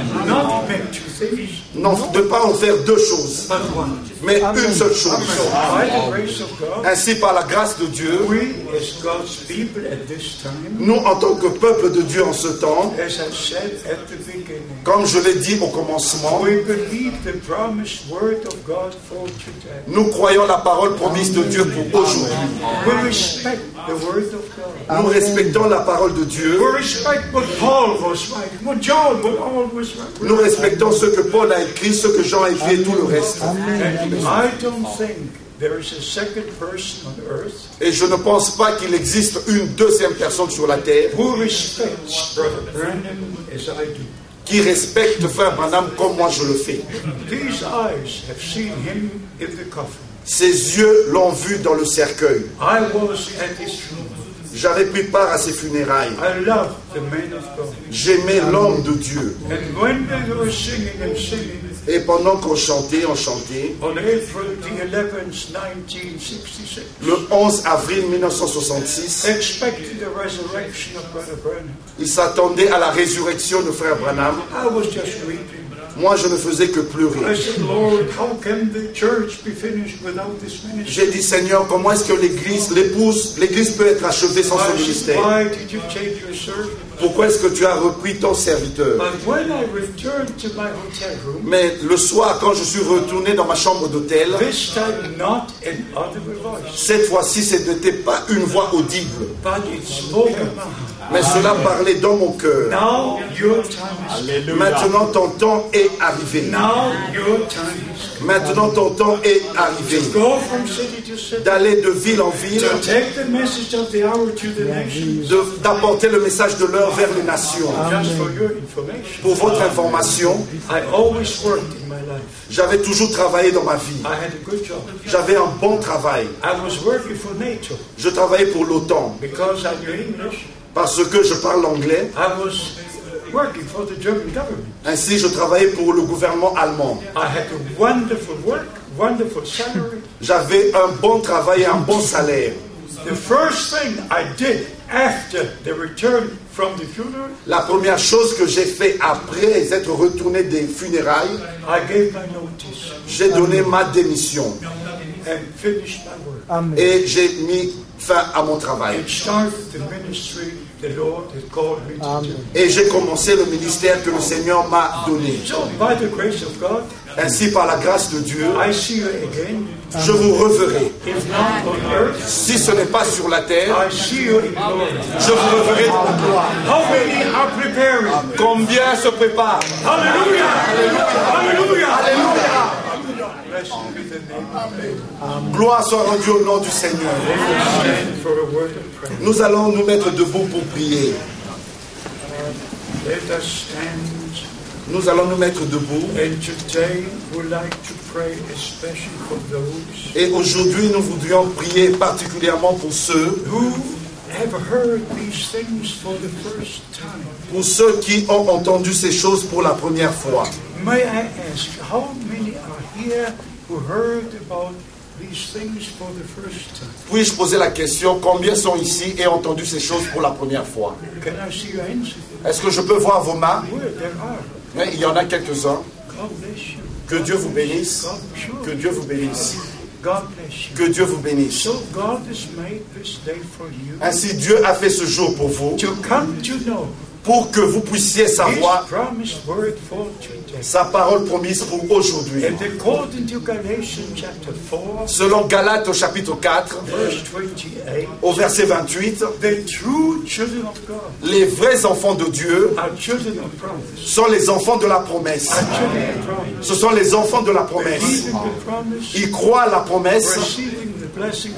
Not make two things, Non, ne pas en faire deux choses, but one. mais une seule chose. By the grace of God, Ainsi, par la grâce de Dieu, we as God's people at this time, nous, en tant que peuple de Dieu en ce temps, as I said at the beginning, comme je l'ai dit au commencement, we believe the promised word of God for today. nous croyons la parole promise de Dieu pour aujourd'hui. We respect the word of God. Nous respectons la parole de Dieu. We respect what Paul was writing, what John was always writing. Nous respectons ce que Paul a écrit, ce que Jean a écrit et tout le reste. And I don't think there is a second person on earth Et je ne pense pas qu'il existe une deuxième personne sur la terre who respects Brother Branham as I do. qui respecte frère Branham comme moi je le fais. These eyes have seen him in the coffin. Ses yeux l'ont vu dans le cercueil. I was at his funeral. J'avais pris part à ses funérailles. I love the man of God. J'aimais l'homme de Dieu. And when they were singing and singing, Et pendant qu'on chantait, on chantait, on April the 11th, 1966, le 11 avril 1966, expecting the resurrection of Brother Branham, il s'attendait à la résurrection de frère Branham. I was just weeping. Moi, je ne faisais que pleurer. I said, Lord, how can the church be finished without this ministry? J'ai dit, Seigneur, comment est-ce que l'église peut être achevée sans ce I said, ministère? why did you take your servant? Pourquoi est-ce que tu as repris ton serviteur? But when I returned to my hotel room, Mais le soir, quand je suis retourné dans ma chambre d'hôtel, this time not an audible voice, cette fois-ci, ce n'était pas une voix audible, but it spoke in my heart. mais cela parlait dans mon cœur. Now your time is come. Maintenant, ton temps est arrivé. Now your time is come. Maintenant, ton temps est arrivé. Go from city to city. D'aller de ville en ville, To take the message of the hour to the nations. d'apporter le message de l'heure vers les nations. Just for your information, Pour votre information, I always worked in my life. j'avais toujours travaillé dans ma vie. I had a good job. J'avais un bon travail. I was working for NATO Je travaillais pour l'OTAN because I knew English. parce que je parle anglais. I was working for the German government. Ainsi, je travaillais pour le gouvernement allemand. I had a wonderful work, wonderful salary. J'avais un bon travail et un bon salaire. The first thing I did after the return from the funeral, La première chose que j'ai fait après être retourné des funérailles, I gave my notice j'ai donné ma démission and finished my work. et j'ai mis fin à mon travail. And started the ministry the Lord had called me to do. Et j'ai commencé le ministère que le Seigneur m'a donné. So, by the grace of God, Ainsi, par la grâce de Dieu, I see you again. je vous reverrai. If not on earth, Si ce n'est pas sur la terre, I see you in glory. je vous reverrai dans la gloire. How many are preparing? Combien se préparent? Hallelujah! Hallelujah! Alléluia! Blessed be the name of the Gloire soit rendue au nom du Seigneur. Stand for a word of prayer. Nous allons nous mettre debout pour prier. Let us stand. Nous allons nous mettre debout. And today we'd like to pray especially for those Et aujourd'hui, nous voudrions prier particulièrement pour ceux, who have heard these things for the first time. pour ceux qui ont entendu ces choses pour la première fois. May I ask, how many are here who heard about these things for the first time? Puis-je poser la question, combien sont ici et ont entendu ces choses pour la première fois? Can I see your hands? Est-ce que je peux voir vos mains? Well, there are. Oui, il y en a quelques-uns. God bless you. Que Dieu vous bénisse. God, sure. Que Dieu vous bénisse. God bless you. Que Dieu vous bénisse. So God has made this day for you Ainsi, Dieu a fait ce jour pour vous, to come to know pour que vous puissiez His savoir promised word for today. sa parole promise pour aujourd'hui. And according to Galatians chapter 4, Selon Galates au chapitre 4, verse 28, au verset 28, the true children of God les vrais enfants de Dieu are children of promise. sont les enfants de la promesse. Are children of promise. Ce sont les enfants de la promesse. Believing the promise, Ils croient à la promesse receiving the blessings of the promise,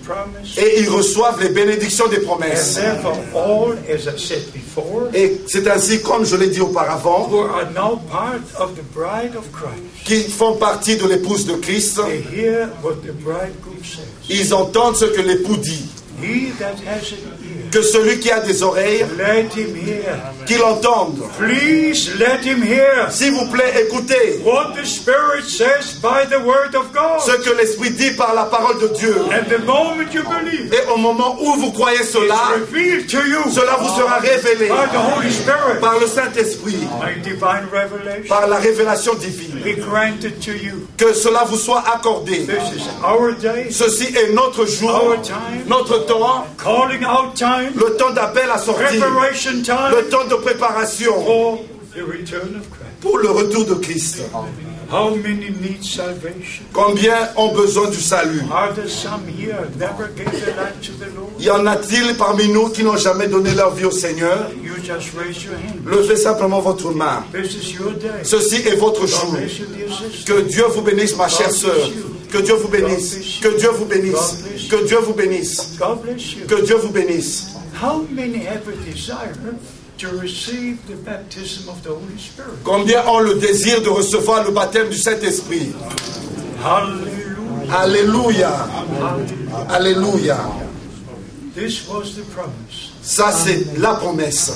promise. Et ils reçoivent les bénédictions des And promesses. therefore all, as I said before, Et c'est ainsi, comme je l'ai dit auparavant, who are now part of the bride of Christ, qui font partie de l'épouse de Christ, they hear what the bridegroom says. ils entendent ce que l'époux dit. He that has an ear, Que celui qui a des oreilles, let him hear. qu'il entende. Please let him hear S'il vous plaît, écoutez what the Spirit says by the word of God. ce que l'Esprit dit par la parole de Dieu. And the moment you believe, Et au moment où vous croyez cela, it's revealed to you cela vous sera révélé by the Holy Spirit. par le Saint-Esprit, My divine revelation par la révélation divine. be granted to you. Que cela vous soit accordé. This is our day, Ceci est notre jour, our time, notre temps, calling out time, le temps d'appel à sortir, preparation time le temps de préparation for the return of Christ. pour le retour de Christ. How many need salvation? Combien ont besoin du salut? Are there some here never gave their life to the Lord? Y en a-t-il parmi nous qui n'ont jamais donné leur vie au Seigneur? You just raise your hand. Levez simplement votre main. This is your day. Ceci est votre God jour. bless you, dear sister. Que Dieu vous bénisse, ma chère sœur. Que Dieu vous bénisse. Que Dieu vous bénisse. Que Dieu vous bénisse. God bless you. Que Dieu vous bénisse. How many have a desire to receive the baptism of the Holy Spirit? Combien ont le désir de recevoir le baptême du Saint-Esprit? Hallelujah. Alléluia. Alléluia. This was the promise. Ça, c'est la promesse.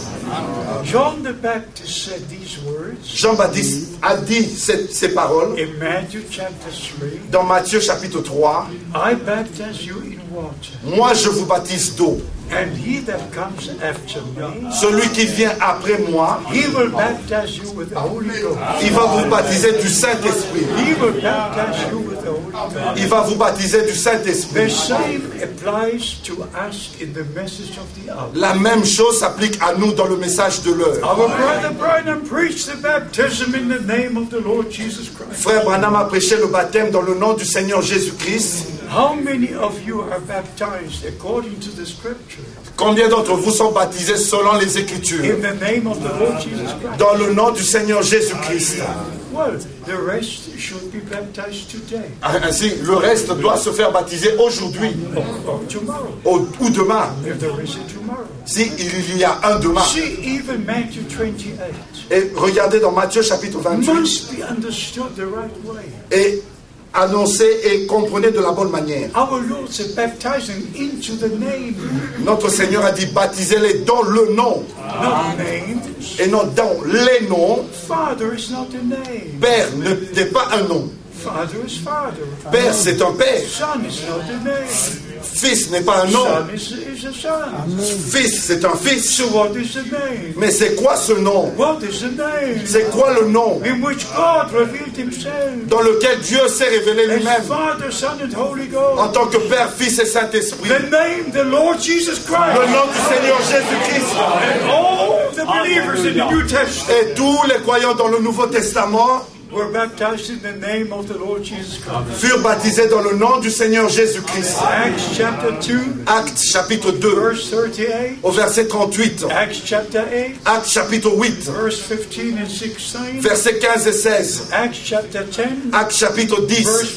John the Baptist said these words Jean-Baptiste a dit ces paroles in Matthew chapter 3. dans Matthieu chapitre 3. I baptize you in water, Moi, je vous baptise d'eau. and he that comes after me, Celui qui vient après moi, he will baptize you with the Holy Ghost. il va vous baptiser du Saint-Esprit. He will baptize you with the Holy Ghost. Il va vous baptiser du The Saint-Esprit. same applies to us in the message of the hour. La même chose s'applique à nous dans le message de l'heure. Our brother Branham preached the baptism in the name of the Lord Jesus Christ. Frère Branham a prêché le baptême dans le nom du Seigneur Jésus-Christ. How many of you are baptized according to the scripture? Combien d'entre vous sont baptisés selon les Écritures? In the name of the Lord Jesus Christ. Dans le nom du Seigneur Jésus-Christ. Well, the rest should be baptized today Ainsi, le reste doit se faire baptiser aujourd'hui or tomorrow, ou demain, if there is a tomorrow. si il y a un demain. See, even Matthew 28 Et regardez dans Matthieu chapitre 28 must be understood the right way. et annoncez et comprenez de la bonne manière. Our Lord said, baptizing into the name, Notre Seigneur a dit baptisez-les dans le nom not names. et non dans les noms. Father is not a name. Père n'est pas un nom. Father is Father. Père, c'est un père. Son is not a name. Fils n'est pas un nom. Son is a son. Fils, c'est un fils. So what is the name? Mais c'est quoi ce nom? What is the name? C'est quoi le nom In which God revealed himself dans lequel Dieu s'est révélé as lui-même Father, Son, and Holy en Ghost. tant que Père, Fils et Saint-Esprit? The name, the Lord Jesus Le Christ. nom du Seigneur Jésus-Christ. And all the believers in the New Testament Et tous les croyants dans le Nouveau Testament were baptized in the name of the Lord Jesus Christ. furent baptisés dans le nom du Seigneur Jésus-Christ. Acts chapter 2, Actes chapitre 2 verse 38. au verset 38. Acts chapter 8, Actes chapitre 8 verse 15 and 16. versets 15 et 16. Acts chapter 10, Actes chapitre verse 10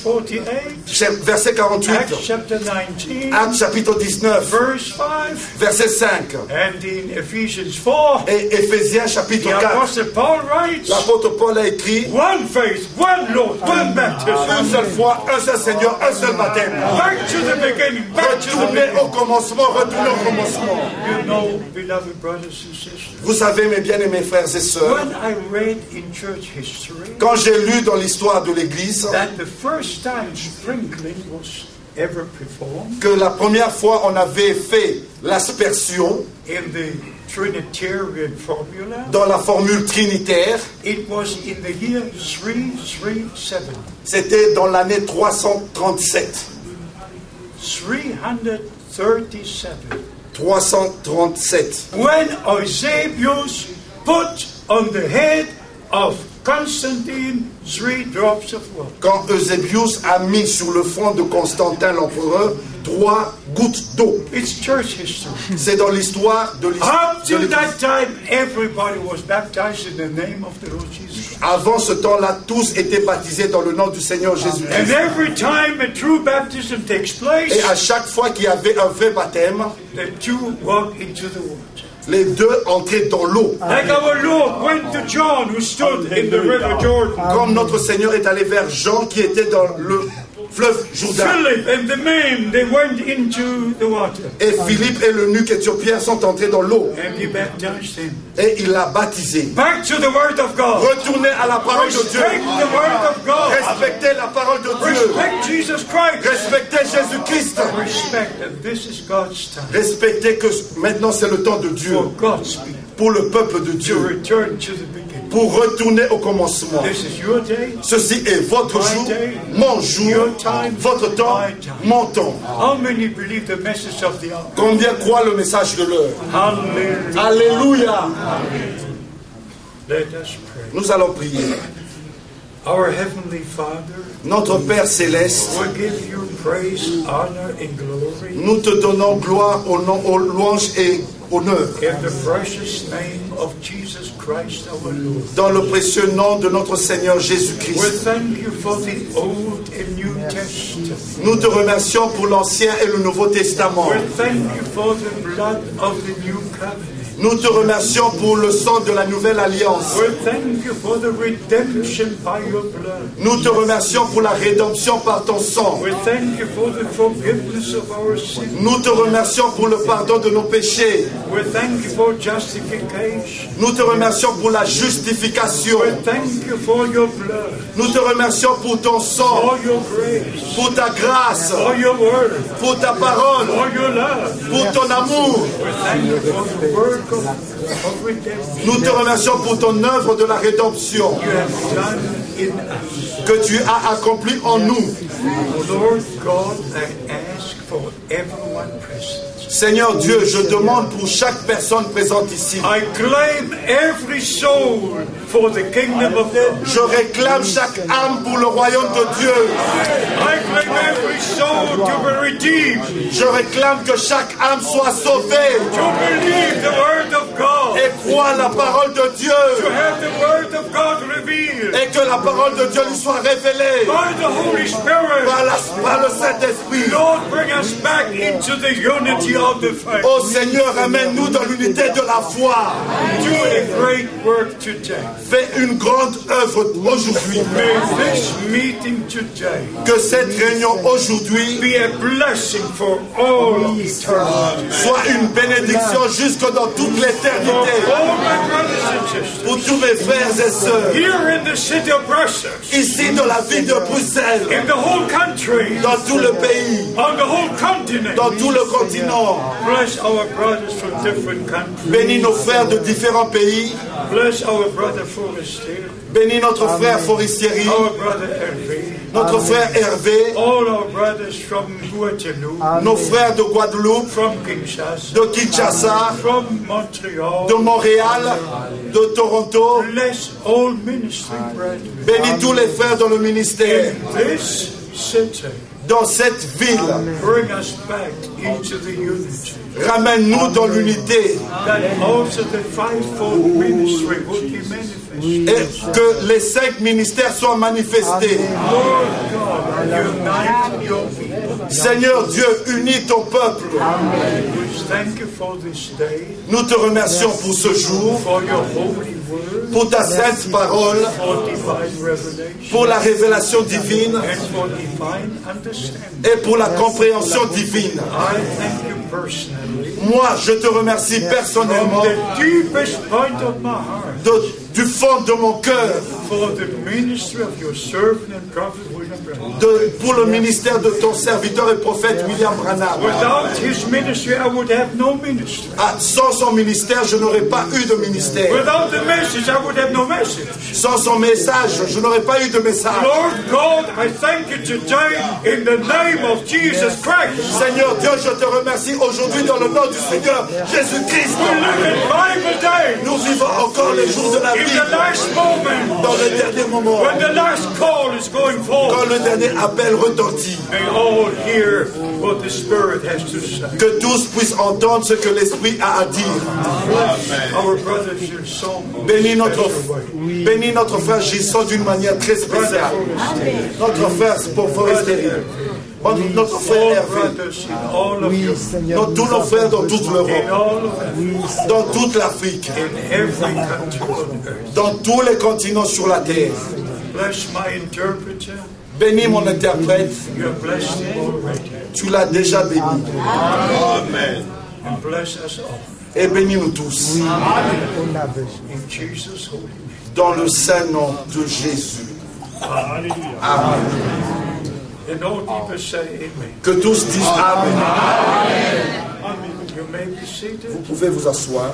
48. verset 48. Acts chapter 19, Actes chapitre 19 verse 5. verset 5. And in Ephesians 4, Et Éphésiens chapitre the 4. Apostle Paul writes, L'apôtre Paul a écrit one faith, one Lord, one baptism. une seule foi, un seul Seigneur, un seul baptême. Back to the beginning, back to the Retournez beginning. au commencement, retournez au commencement. You know, beloved brothers and sisters, Vous savez, mes bien-aimés frères et sœurs, when I read in church history quand j'ai lu dans l'histoire de l'Église that the first time sprinkling was ever performed que la première fois on avait fait l'aspersion in the Trinitarian formula, dans la formule trinitaire, it was in the year 337. c'était dans l'année 337. 337. 337. When Eusebius put on the head of Constantine 3 drops of water. Quand Eusebius a mis sur le front de Constantin l'empereur 3 gouttes d'eau. It's church history. C'est dans l'histoire de Up to l'Église. that time, everybody was baptized in the name of the Lord Jesus. Avant ce temps-là, tous étaient baptisés dans le nom du Seigneur Jésus-Christ. And every time a true baptism takes place, Et à chaque fois qu'il y avait un vrai baptême, the two walk into the water. les deux entraient dans l'eau. Like our Lord went to John, who stood in the river Jordan. Comme notre Seigneur est allé vers Jean qui était dans le fleuve Jourdain. Philip and the man, they went into the water. Et Philippe et l'eunuque éthiopien sont entrés dans l'eau. And he baptized him. Et il l'a baptisé. Back to the word of God. Retournez à la parole de Dieu. Respect the word of God. Respectez la parole de Dieu. Respect Jesus Christ. Respectez Jésus-Christ. Respect that this is God's time. Respectez que maintenant c'est le temps de Dieu. For God's people Pour le peuple de to Dieu. return to the beginning. Pour retourner au commencement. This is your day. Ceci est votre jour, mon jour, votre temps, mon temps. How many believe the message of the hour? Combien croient le message de l'heure? Hallelujah. Alléluia. Let us pray. Nous allons prier. Our Heavenly Father, Notre Père Céleste, we give you praise, honor, and glory nous te donnons gloire, au nom, aux louanges et honneur. in the precious name of Jesus Christ our Lord. Dans le précieux nom de notre Seigneur We Jésus-Christ. thank you for the Old and New Testament. Nous te remercions pour l'Ancien et le Nouveau Testament. We thank you for the blood of the New Covenant. Nous te remercions pour le sang de la Nouvelle Alliance. We thank you for the redemption by your blood. Nous te remercions pour la rédemption par ton sang. We thank you for the forgiveness of our sins. Nous te remercions pour le pardon de nos péchés. We thank you for justification. Nous te remercions pour la justification. We thank you for your blood, Nous te remercions pour ton sang, for your grace, pour ta grâce, for your word, pour ta parole, for your love. pour ton amour. We thank you for the work of redemption Nous te remercions pour ton œuvre de la rédemption you have done in us. que tu as accomplie en nous. Lord God, I ask for everyone present. Seigneur Dieu, je demande pour chaque personne présente ici. I claim every soul for the kingdom of God. Je réclame chaque âme pour le royaume de Dieu. I claim every soul to be redeemed, Je réclame que chaque âme soit sauvée to believe the word of God, et croit la parole de Dieu to have the word of God revealed et que la parole de Dieu lui soit révélée by the Holy Spirit. par le Saint-Esprit. Lord, bring us back into the unity of the faith. Oh Seigneur, amène-nous dans l'unité de la foi. Do a great work today. Fais une grande œuvre aujourd'hui. May this meeting today Que cette réunion aujourd'hui be a blessing for all eternity. soit une bénédiction jusque dans toute For l'éternité. all my brothers and sisters Pour tous mes frères et sœurs, here in the city of Brussels, ici dans la ville de Bruxelles, in the whole country, dans tout le pays, on the whole continent. dans tout le continent. Bless our brothers from different countries. Bénis nos frères de différents pays. Bless our brother Forestier, Bénis notre frère Forestieri, our brother Hervé, notre frère Hervé, all our brothers from Guadeloupe, nos frères de Guadeloupe, from Kinshasa, de Kinshasa, from Montreal. de Montréal, de Toronto. Bless all ministry brethren Bénis tous les frères dans le ministère. in this city. Dans cette ville, Bring us back into the unity. ramène-nous dans l'unité That also the fivefold ministry would be manifest. et que les 5 ministères soient manifestés. Lord God, unite your people. Seigneur Dieu, unis ton peuple. We thank you for this day, Nous te remercions pour ce jour, for your holy word, pour ta sainte parole, for divine revelation, pour la révélation divine and for divine understanding. et pour la compréhension divine. I thank you personally, Moi, je te remercie personnellement from the deepest point of my heart, du fond de mon cœur for the ministry of your servant and prophet William Branham. pour le ministère de ton serviteur et prophète William Branham. Without his ministry, I would have no ministry. Sans son ministère, je n'aurais pas eu de ministère. Without the message, I would have no message. Sans son message, je n'aurais pas eu de message. Lord God, I thank you today in the name of Jesus Christ. Seigneur Dieu, je te remercie aujourd'hui dans le nom du Seigneur Jésus-Christ. We live in Bible days. Nous vivons encore les jours de la In the last moment, dans le dernier moment, when the last call is going forth, quand le dernier appel retentit, may all hear what the Spirit has to say. que tous puissent entendre ce que l'Esprit a à dire. Our brother Gilson, Bénis notre frère Gilson d'une manière très spéciale. Notre frère pour Foresterie. Notre frère Hervé. Oui, Seigneur, Tous nos frères dans toute l'Europe. Dans toute l'Afrique. Dans tous les continents sur la terre. bless my interpreter. Bénis mon interprète. You have blessed him already. Tu l'as déjà béni. Amen. And bless us all. Et bénis-nous tous. In Jesus' holy name. Dans le saint nom de Jésus. Amen. And all people say amen. Que tous disent Amen. You may be seated. Vous pouvez vous asseoir.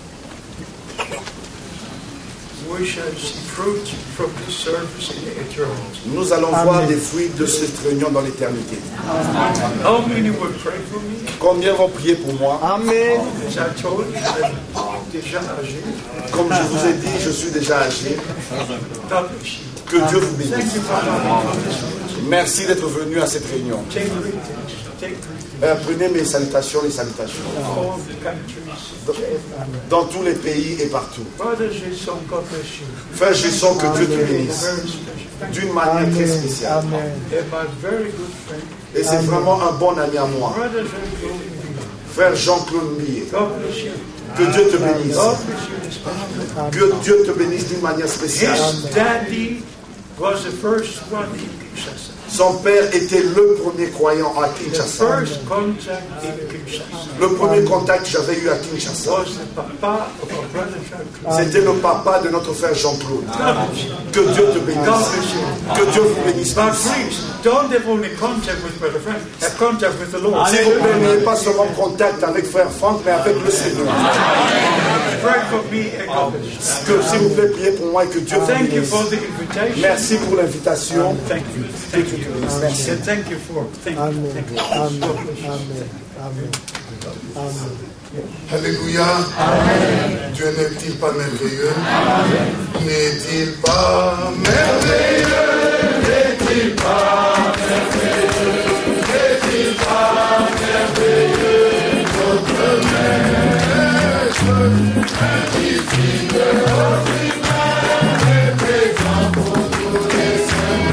We shall see fruit from this service in eternity. Nous allons voir des fruits de cette réunion dans l'éternité. How many will pray for me? Combien vont prier pour moi? Amen. As I told you, I'm déjà âgé. Comme je vous ai dit, je suis déjà âgé. God bless you. Que Dieu vous bénisse. Thank you for coming. Merci d'être venu à cette réunion. Take greetings. Take greetings. Prenez mes salutations, les salutations. All the countries. Dans tous les pays et partout. Brother Jason, God bless you. Frère Gisson, que Dieu te bénisse. Very special. D'une manière très spéciale. Amen. And my very good friend, Et c'est vraiment un bon ami à moi. Brother Jean-Claude. Frère Jean-Claude Millet. God bless you. Que Dieu te bénisse. God bless you in special. Que Dieu te bénisse d'une manière spéciale. His daddy was the first one in Kinshasa. Son père était le premier croyant à The Kinshasa. first contact in Kinshasa Le premier contact que j'avais eu à Kinshasa, was the papa of our brother Jean-Claude. c'était le papa de notre frère Jean-Claude. God bless you. Que Dieu te God bénisse. bless you. Que Dieu vous bénisse But tous. please, don't have only contact with Brother Frank, have contact with the Lord. S'il vous plaît, n'ayez pas seulement contact avec frère Franck, mais avec le Seigneur. Pray for me and God bless you. Que s'il vous plaît, priez pour moi et que Dieu vous Thank you bénisse. for the invitation. Merci pour l'invitation. Thank you. Thank you. Merci. And thank you for thank you. Amen. Thank you. Amen. God bless you. Amen. Amen. Amen. Alléluia. Dieu n'est-il pas merveilleux? N'est-il pas merveilleux? N'est-il pas merveilleux? N'est-il pas merveilleux? Notre maître, magnifique, ordinaire, présent pour tous les saints,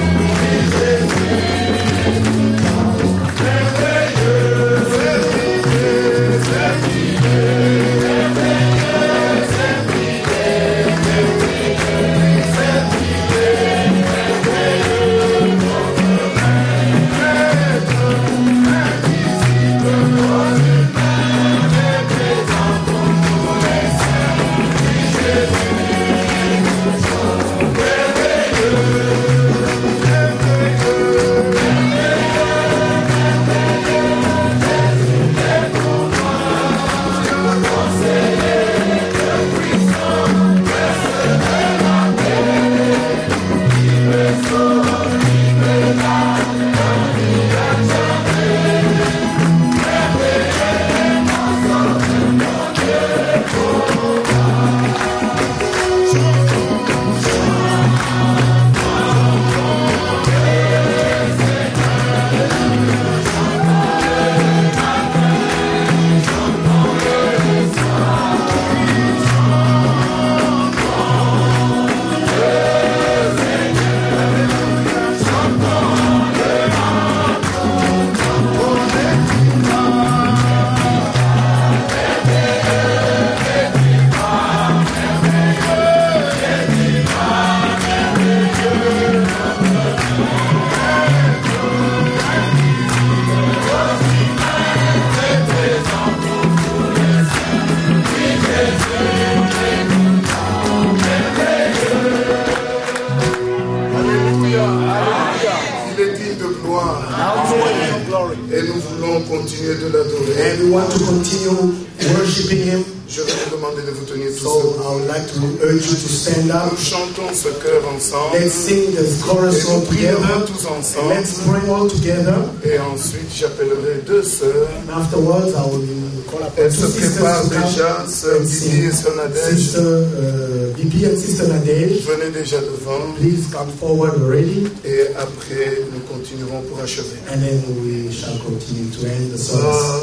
And we want to continue worshiping Him. Je vais vous demander de vous tenir tous So debout. I would like to urge you to stand up. Nous chantons ce chœur ensemble. Let's sing this chorus Et all nous prierons together. tous And ensemble. let's pray all together. Et ensuite, j'appellerai deux sœurs. And afterwards, I will call upon Elles two se préparent sisters to déjà, come sœur and Bibi et sing. sœur Nadège. Sister Bibi and Sister Nadej, Venez déjà devant. please come forward already. Et après, nous continuerons pour achever. And then we shall continue to end the service.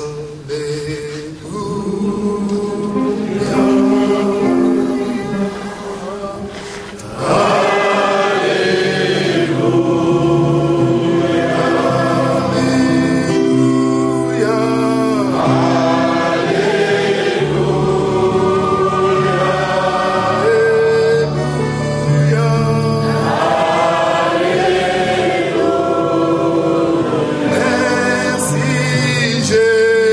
Merci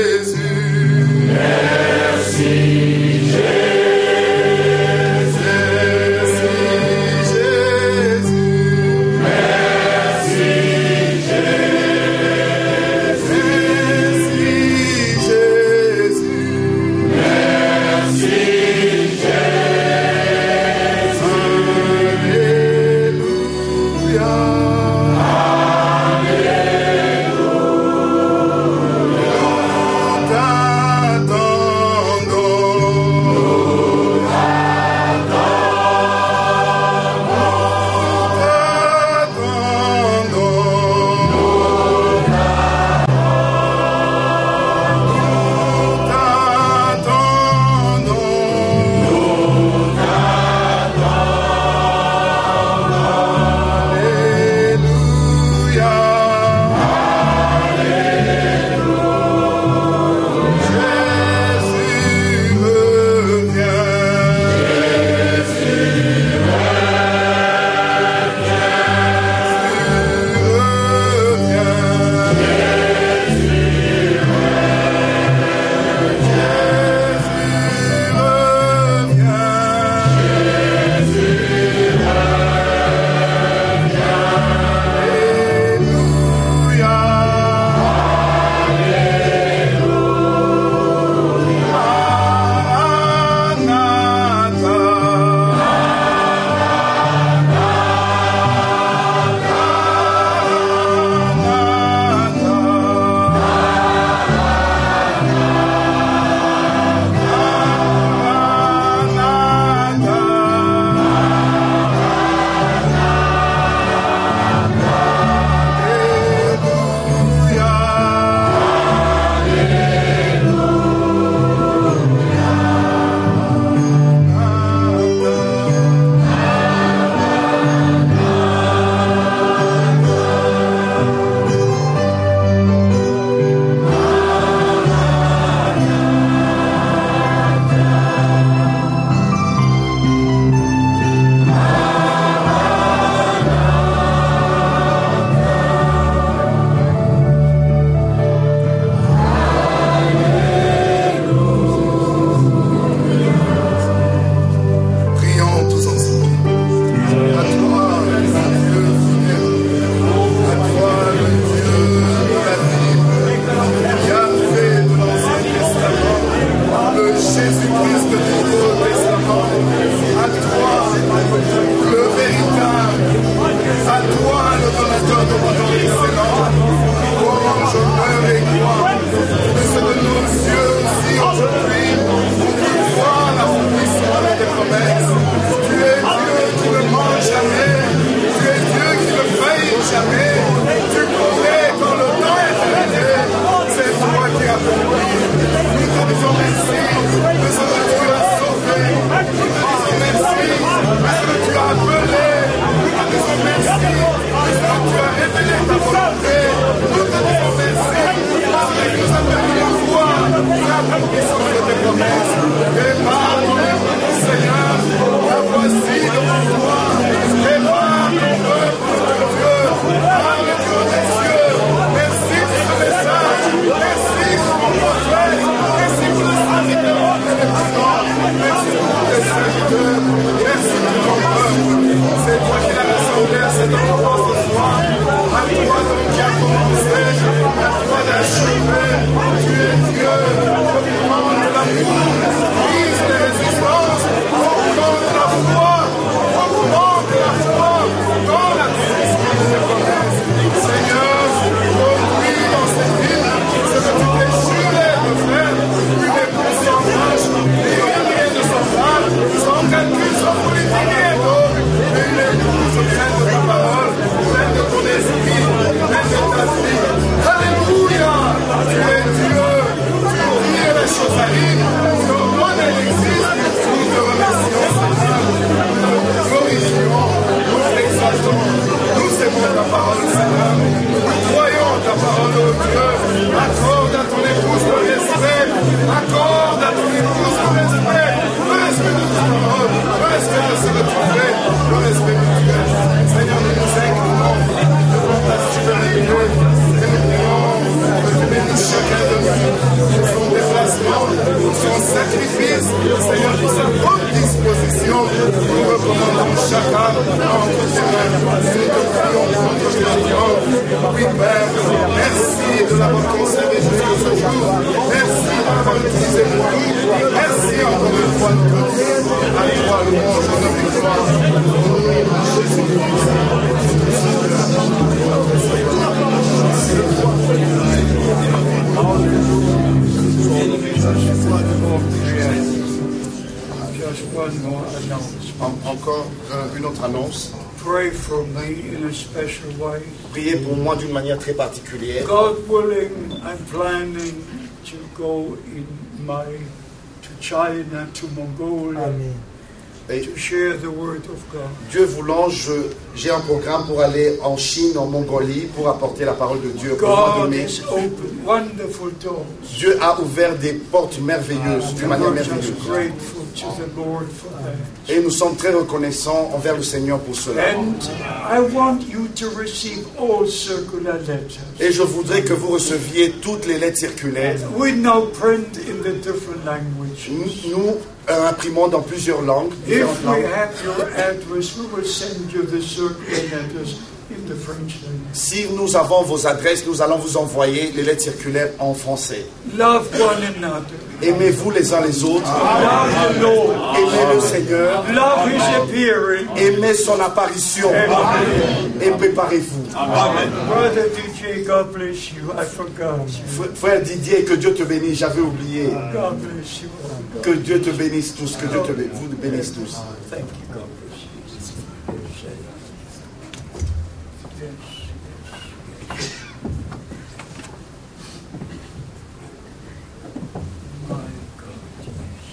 Encore une autre annonce. Pray for me in a special way. Priez pour moi d'une manière très particulière. God willing, I'm planning to go in May to China, to Mongolia, Amen. to share the word of God. Dieu voulant, j'ai un programme pour aller en Chine, en Mongolie, pour apporter la parole de Dieu. Au mois de God mai. has opened wonderful doors. Dieu a ouvert des portes merveilleuses, d'une manière We're just merveilleuse. grateful to the Lord for that. Et nous sommes très reconnaissants envers le Seigneur pour cela. And I want you to receive all circular letters. Et je voudrais que vous receviez toutes les lettres circulaires. We now print in the different languages. Nous imprimons dans plusieurs langues, différentes If we langues. have your address, we will send you the circular letters in the French language. Si nous avons vos adresses, nous allons vous envoyer les lettres circulaires en français. Love one another. Aimez-vous les uns les autres. Love the Lord. Aimez le Seigneur. Love His appearing. Aimez son apparition. Et préparez-vous. Brother DJ, God bless you. I forgot you. Frère Didier, que Dieu te bénisse. J'avais oublié. God bless you. Que Dieu te bénisse tous. Que Dieu vous bénisse tous. Thank you. God bless you. Yes. My God.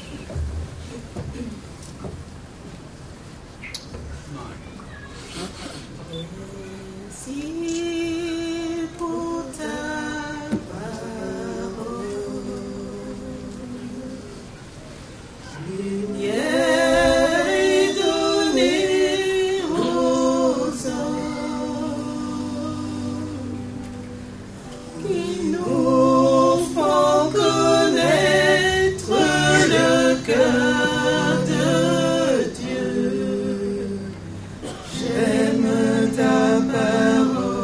Si pour ta parole, lumière est donnée aux hommes, qui nous font connaître le cœur de Dieu. J'aime ta parole.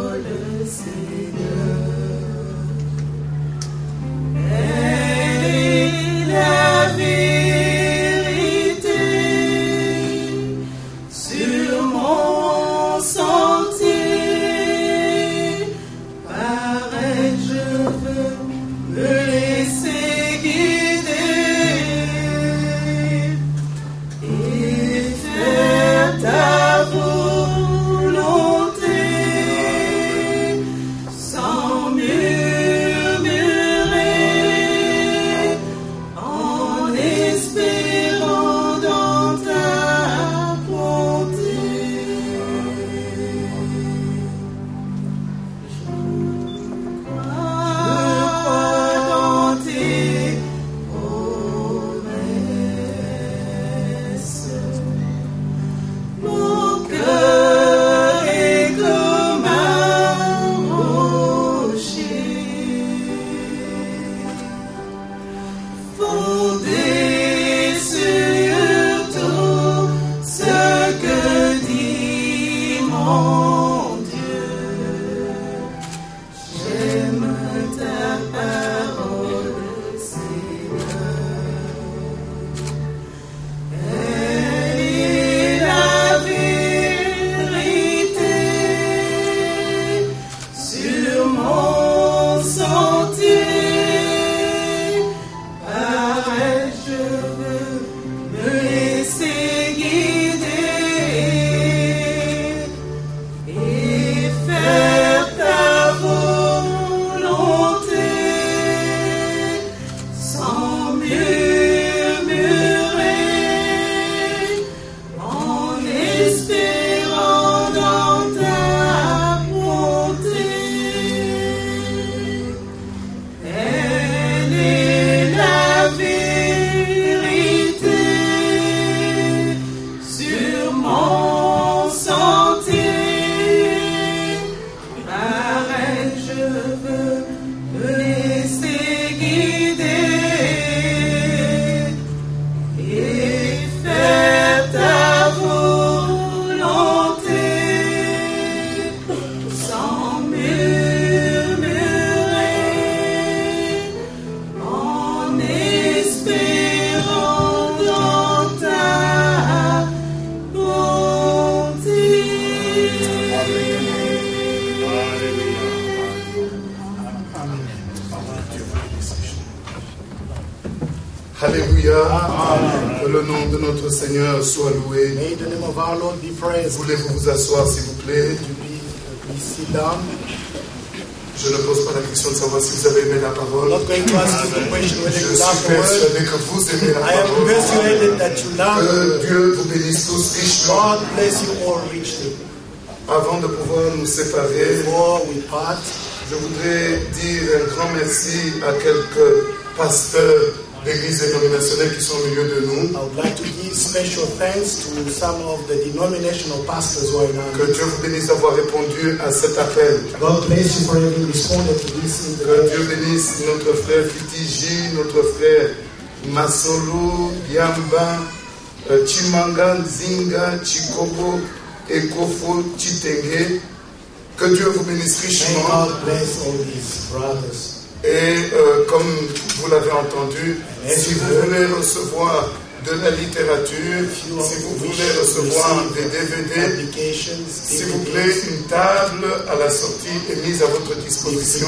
Alléluia. Que le nom de notre Seigneur soit loué. May the name of our Lord be praised. Voulez-vous vous asseoir, s'il vous plaît? Please sit down. Je ne pose pas la question de savoir si vous avez aimé la parole. I'm not going to ask you the question whether Je you suis love the word. persuadé que vous aimez la I am parole. persuaded that you love the Que word. Dieu vous bénisse tous richement. God bless you all richly. Avant de pouvoir nous séparer, Before we part, je voudrais dire un grand merci à quelques pasteurs d'églises dénominationnelles qui sont au milieu de nous. I would like to give special thanks to some of the denominational pastors who are in our Que Dieu vous bénisse d'avoir répondu à cet appel. God bless you for having responded to this Que invitation. Dieu bénisse notre frère Fitiji, notre frère Masolo, Yamba, Chimanga, Nzinga, Chikobo, Ekofo, Chitenge. Que Dieu vous bénisse May richement. God bless all these brothers. Et comme vous l'avez entendu, si vous voulez recevoir de la littérature, si vous voulez recevoir des DVD, s'il vous plaît, une table à la sortie est mise à votre disposition.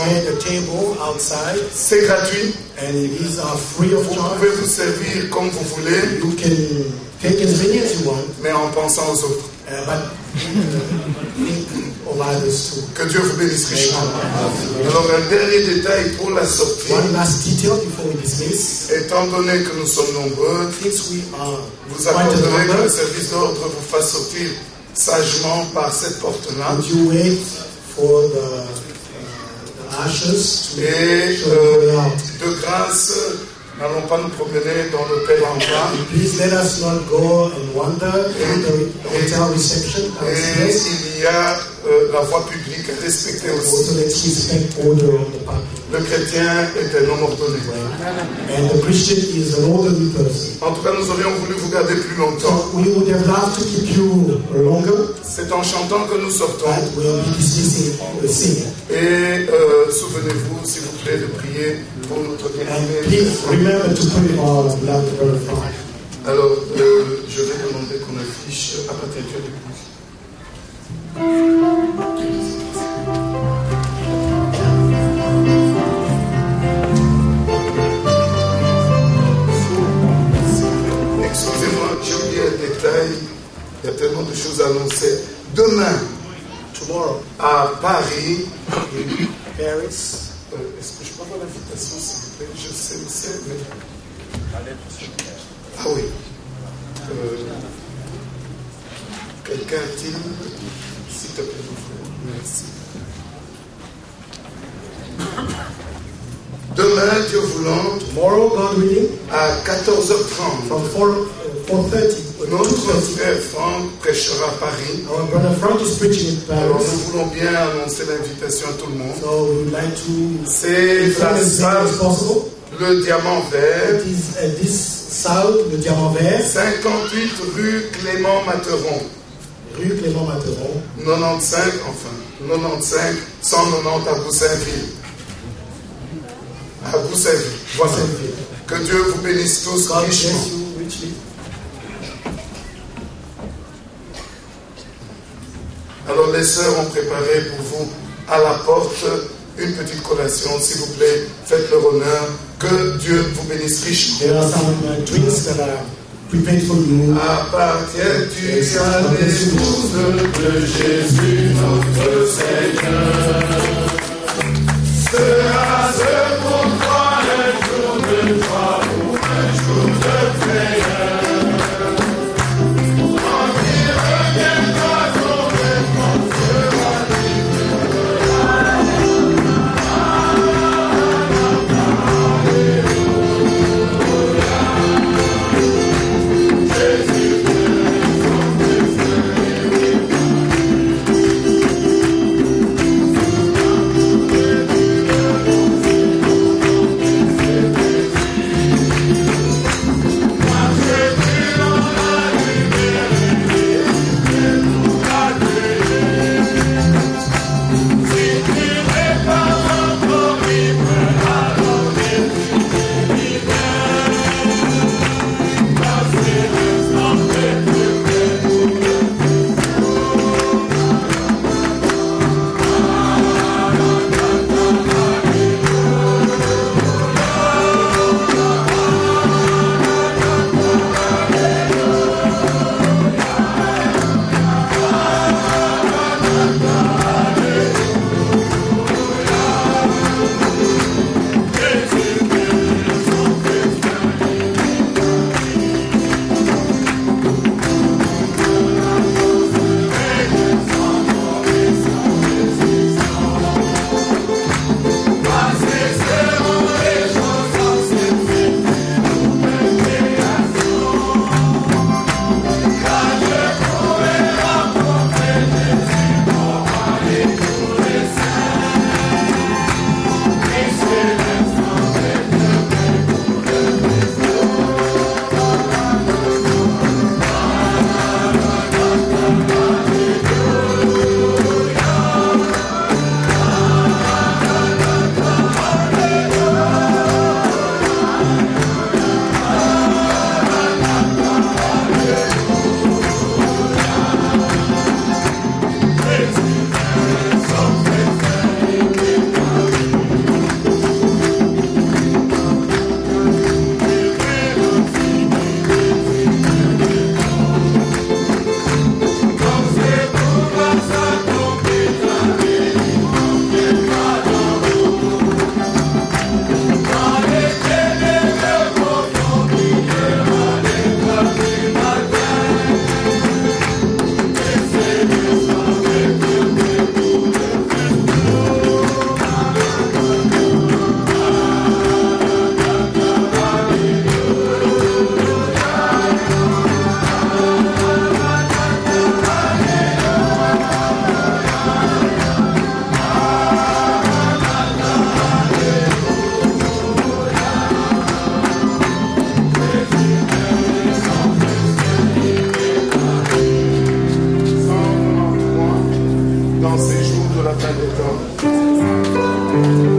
C'est gratuit. Vous pouvez vous servir comme vous voulez, You can take as many as you want, mais en pensant aux autres. but think of others too. Que Dieu vous bénisse richement. Alors un dernier détail pour la sortie. One last detail before we dismiss. Étant donné que nous sommes nombreux, Since we are vous quite a accorderez que le number, service d'ordre vous fasse sortir sagement par cette porte-là. would you wait for the ushers to Et show the way out? de grâce, n'allons pas nous promener dans l'hôtel en bas. Please let us not go and wander in the hotel reception Et downstairs. il y a la voie publique à respecter aussi. Also, let's respect order of the public. Le chrétien est un homme ordonné. And the Christian is an orderly person. En tout cas, nous aurions voulu vous garder plus longtemps. So we would have loved to keep you longer, C'est en chantant que nous sortons. but we'll be dismissing the singing. Et souvenez-vous, s'il vous plaît, de prier pour notre And bien-aimé. please remember to pray for our beloved brother Frank. Alors, je vais demander qu'on affiche à partir de l'église. Excusez-moi, j'ai oublié un détail. Il y a tellement de choses à annoncer. Demain, Tomorrow, à Paris, in Paris, est-ce que je peux avoir l'invitation, s'il vous plaît? Je sais où c'est, mais... Ah oui. Quelqu'un a-t-il? S'il te plaît, mon frère. Merci. Demain, Dieu voulant, tomorrow, God willing, à 14h30, from 4:30. notre frère Franck prêchera à Paris. Our brother Frank is preaching in Alors, Paris. nous voulons bien annoncer l'invitation à tout le monde. So we would like to C'est inform la as many salle, as possible. le Diamant Vert, It is at this salle, le Diamant Vert, 58 rue Clément Materon. rue Clément Materon, 95, 190 à Boussainville. À Boussainville. Voilà. Que Dieu vous bénisse tous God richement. bless you richly. Alors les sœurs ont préparé pour vous à la porte une petite collation, s'il vous plaît, faites leur honneur. Que Dieu vous bénisse richement. There are some drinks that are prepared for you. Appartiens-tu à l'épouse de Jésus notre Seigneur? Sera-ce pour toi un jour de joie ou un jour de frayeur? Quand il reviendra, ton vêtement sera libre. dans ces jours de la fin des temps.